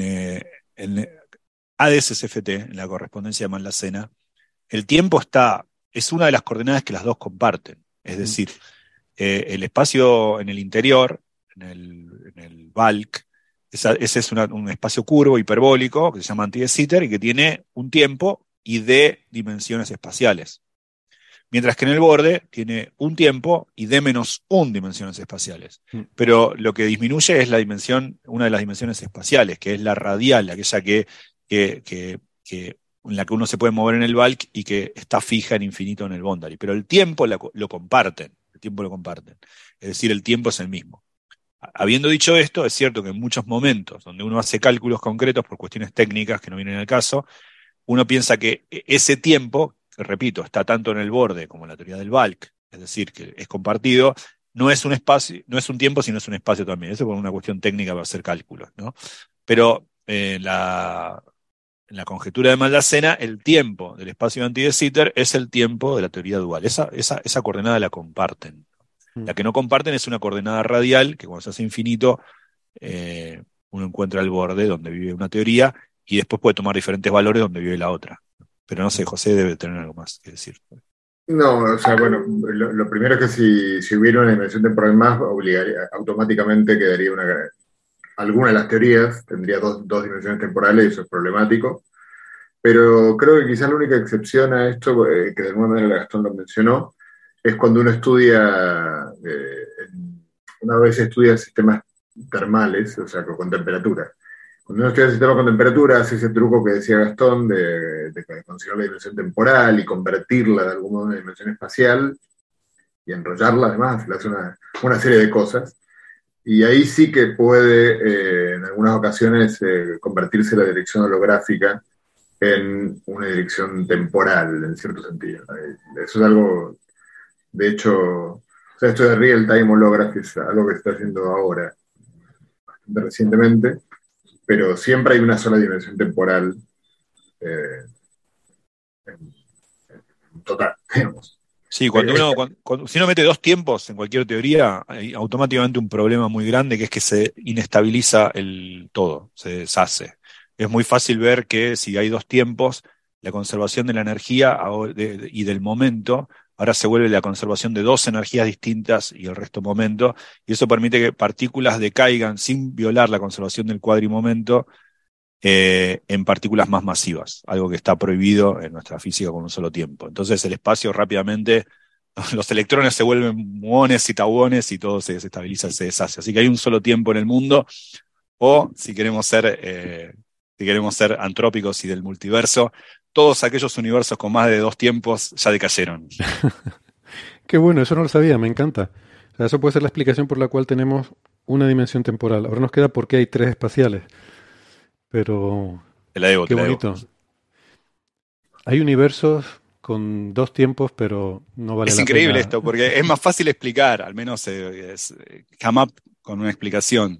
ADS-CFT, en la correspondencia de Maldacena, el tiempo es una de las coordenadas que las dos comparten. Es decir, el espacio en el interior, en el bulk, ese es un espacio curvo hiperbólico que se llama anti-de Sitter y que tiene un tiempo y de dimensiones espaciales. Mientras que en el borde tiene un tiempo y D-1 dimensiones espaciales. Pero lo que disminuye es una de las dimensiones espaciales, que es la radial, aquella que en la que uno se puede mover en el bulk y que está fija en infinito en el boundary. Pero el tiempo lo comparten. Es decir, el tiempo es el mismo. Habiendo dicho esto, es cierto que en muchos momentos donde uno hace cálculos concretos por cuestiones técnicas que no vienen al caso, uno piensa que ese tiempo, que repito, está tanto en el borde como en la teoría del bulk, es decir, que es compartido, no es un espacio, no es un tiempo, sino es un espacio también. Eso es por una cuestión técnica para hacer cálculos, ¿no? Pero en la conjetura de Maldacena, el tiempo del espacio de Anti de Sitter es el tiempo de la teoría dual. Esa coordenada la comparten. La que no comparten es una coordenada radial, que cuando se hace infinito, uno encuentra el borde donde vive una teoría y después puede tomar diferentes valores donde vive la otra. Pero no sé, José debe tener algo más que decir. No, o sea, bueno, lo primero es que si hubiera una dimensión temporal más, automáticamente quedaría alguna de las teorías, tendría dos dimensiones temporales y eso es problemático. Pero creo que quizás la única excepción a esto, que de alguna manera Gastón lo mencionó, es cuando uno una vez estudia sistemas termales, o sea, con temperatura. Cuando uno estudia el sistema con temperatura, hace ese truco que decía Gastón de considerar la dimensión temporal y convertirla de algún modo en una dimensión espacial y enrollarla además, le hace una serie de cosas. Y ahí sí que puede, en algunas ocasiones, convertirse la dirección holográfica en una dirección temporal, en cierto sentido. Eso es algo, de hecho, o sea, esto de real-time holography es algo que se está haciendo ahora, bastante recientemente, pero siempre hay una sola dimensión temporal en total, digamos. Sí, si uno mete dos tiempos en cualquier teoría, hay automáticamente un problema muy grande, que es que se inestabiliza el todo, se deshace. Es muy fácil ver que si hay dos tiempos, la conservación de la energía y del momento, ahora se vuelve la conservación de dos energías distintas y el resto momento, y eso permite que partículas decaigan sin violar la conservación del cuadrimomento en partículas más masivas, algo que está prohibido en nuestra física con un solo tiempo. Entonces el espacio rápidamente, los electrones se vuelven muones y tauones y todo se desestabiliza, se deshace. Así que hay un solo tiempo en el mundo, o si queremos ser antrópicos y del multiverso, todos aquellos universos con más de dos tiempos ya decayeron. Qué bueno, eso no lo sabía, me encanta. O sea, eso puede ser la explicación por la cual tenemos una dimensión temporal. Ahora nos queda por qué hay tres espaciales. Pero qué bonito. Hay universos con dos tiempos, pero no vale la pena. Es increíble esto, porque es más fácil explicar, al menos come out con una explicación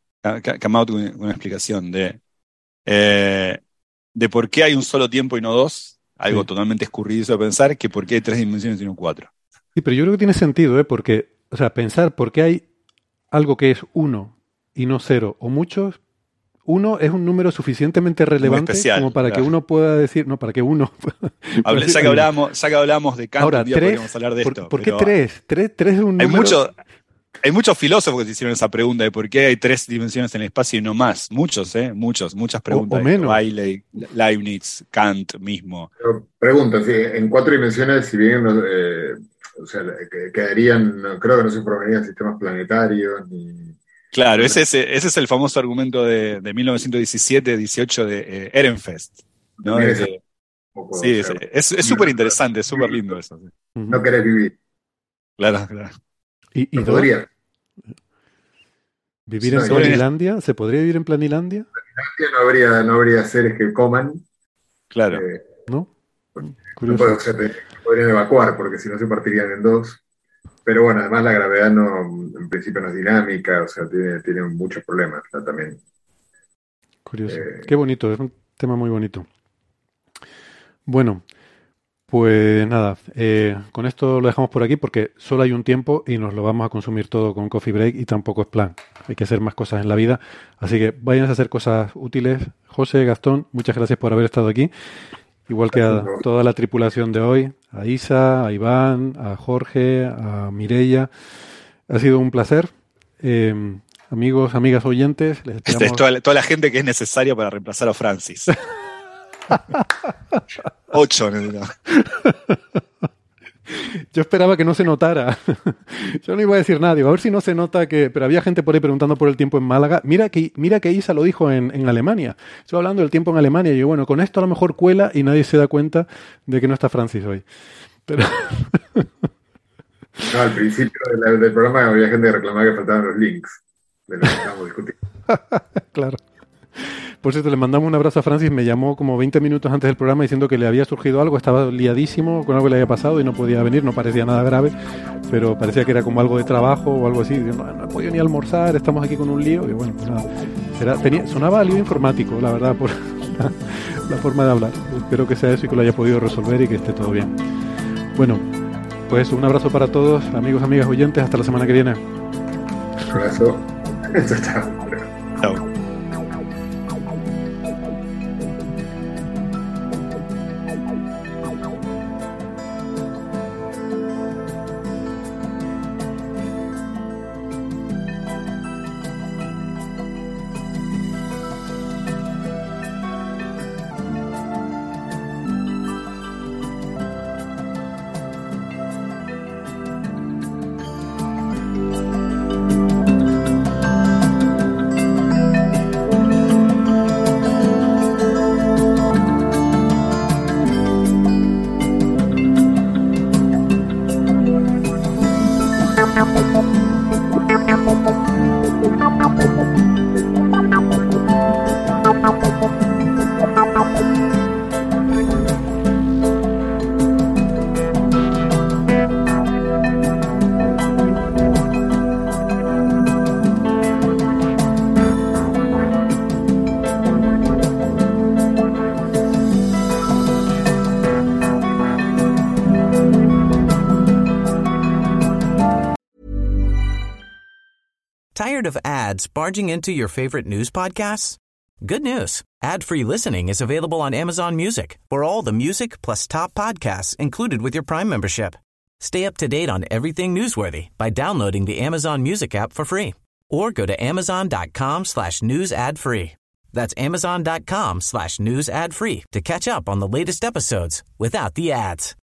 de por qué hay un solo tiempo y no dos, algo totalmente escurridizo de pensar, que por qué hay tres dimensiones y no cuatro. Sí, pero yo creo que tiene sentido, porque, o sea, pensar por qué hay algo que es uno y no cero, o muchos. Uno es un número suficientemente relevante como para que uno pueda decir, no, para que uno... Ya que hablamos de Kant, ahora, un día podríamos hablar de esto. ¿Por qué tres? Tres es un número... Hay muchos filósofos que se hicieron esa pregunta de por qué hay tres dimensiones en el espacio y no más. Muchas preguntas. O menos. Bailey, Leibniz, Kant mismo. Pero pregunta, si en cuatro dimensiones, si bien o sea, quedarían, creo que no se formarían sistemas planetarios ni... Claro, ese es el famoso argumento de 1917-18 de Ehrenfest, ¿no? Sí, es súper interesante, es súper lindo eso. Sí. No querés vivir. Claro. ¿Y no podría? ¿Vivir en Planilandia? ¿Se podría vivir en Planilandia? En Planilandia no habría seres que coman. Claro. ¿No? Curioso. Podrían evacuar, porque si no se partirían en dos. Pero bueno, además la gravedad en principio no es dinámica, o sea, tiene muchos problemas también. Curioso. Qué bonito, es un tema muy bonito. Bueno, pues nada, con esto lo dejamos por aquí porque solo hay un tiempo y nos lo vamos a consumir todo con Coffee Break y tampoco es plan. Hay que hacer más cosas en la vida, así que vayan a hacer cosas útiles. José, Gastón, muchas gracias por haber estado aquí. Igual que a toda la tripulación de hoy, a Isa, a Iván, a Jorge, a Mireia. Ha sido un placer. Amigos, amigas oyentes, les esperamos... Esta es toda la gente que es necesaria para reemplazar a Francis. 8, ¿no? Yo esperaba que no se notara. Yo no iba a decir nada. Digo, a ver si no se nota que... Pero había gente por ahí preguntando por el tiempo en Málaga. Mira que Isa lo dijo en Alemania. Estoy hablando del tiempo en Alemania. Y yo, bueno, con esto a lo mejor cuela y nadie se da cuenta de que no está Francis hoy. Pero... No, al principio del programa había gente que reclamaba que faltaban los links de lo que estábamos discutiendo. Claro. Por cierto, le mandamos un abrazo a Francis. Me llamó como 20 minutos antes del programa diciendo que le había surgido algo, estaba liadísimo con algo que le había pasado y no podía venir, no parecía nada grave, pero parecía que era como algo de trabajo o algo así. Digo, no he podido ni almorzar, estamos aquí con un lío. Y bueno, pues nada, sonaba a lío informático, la verdad, por la forma de hablar. Espero que sea eso y que lo haya podido resolver y que esté todo bien. Bueno, pues un abrazo para todos, amigos, amigas, oyentes, hasta la semana que viene. Un abrazo. Chao. Chao. Tired of ads barging into your favorite news podcasts? Good news. Ad-free listening is available on Amazon Music for all the music plus top podcasts included with your Prime membership. Stay up to date on everything newsworthy by downloading the Amazon Music app for free or go to amazon.com/news ad free. That's amazon.com/news ad free to catch up on the latest episodes without the ads.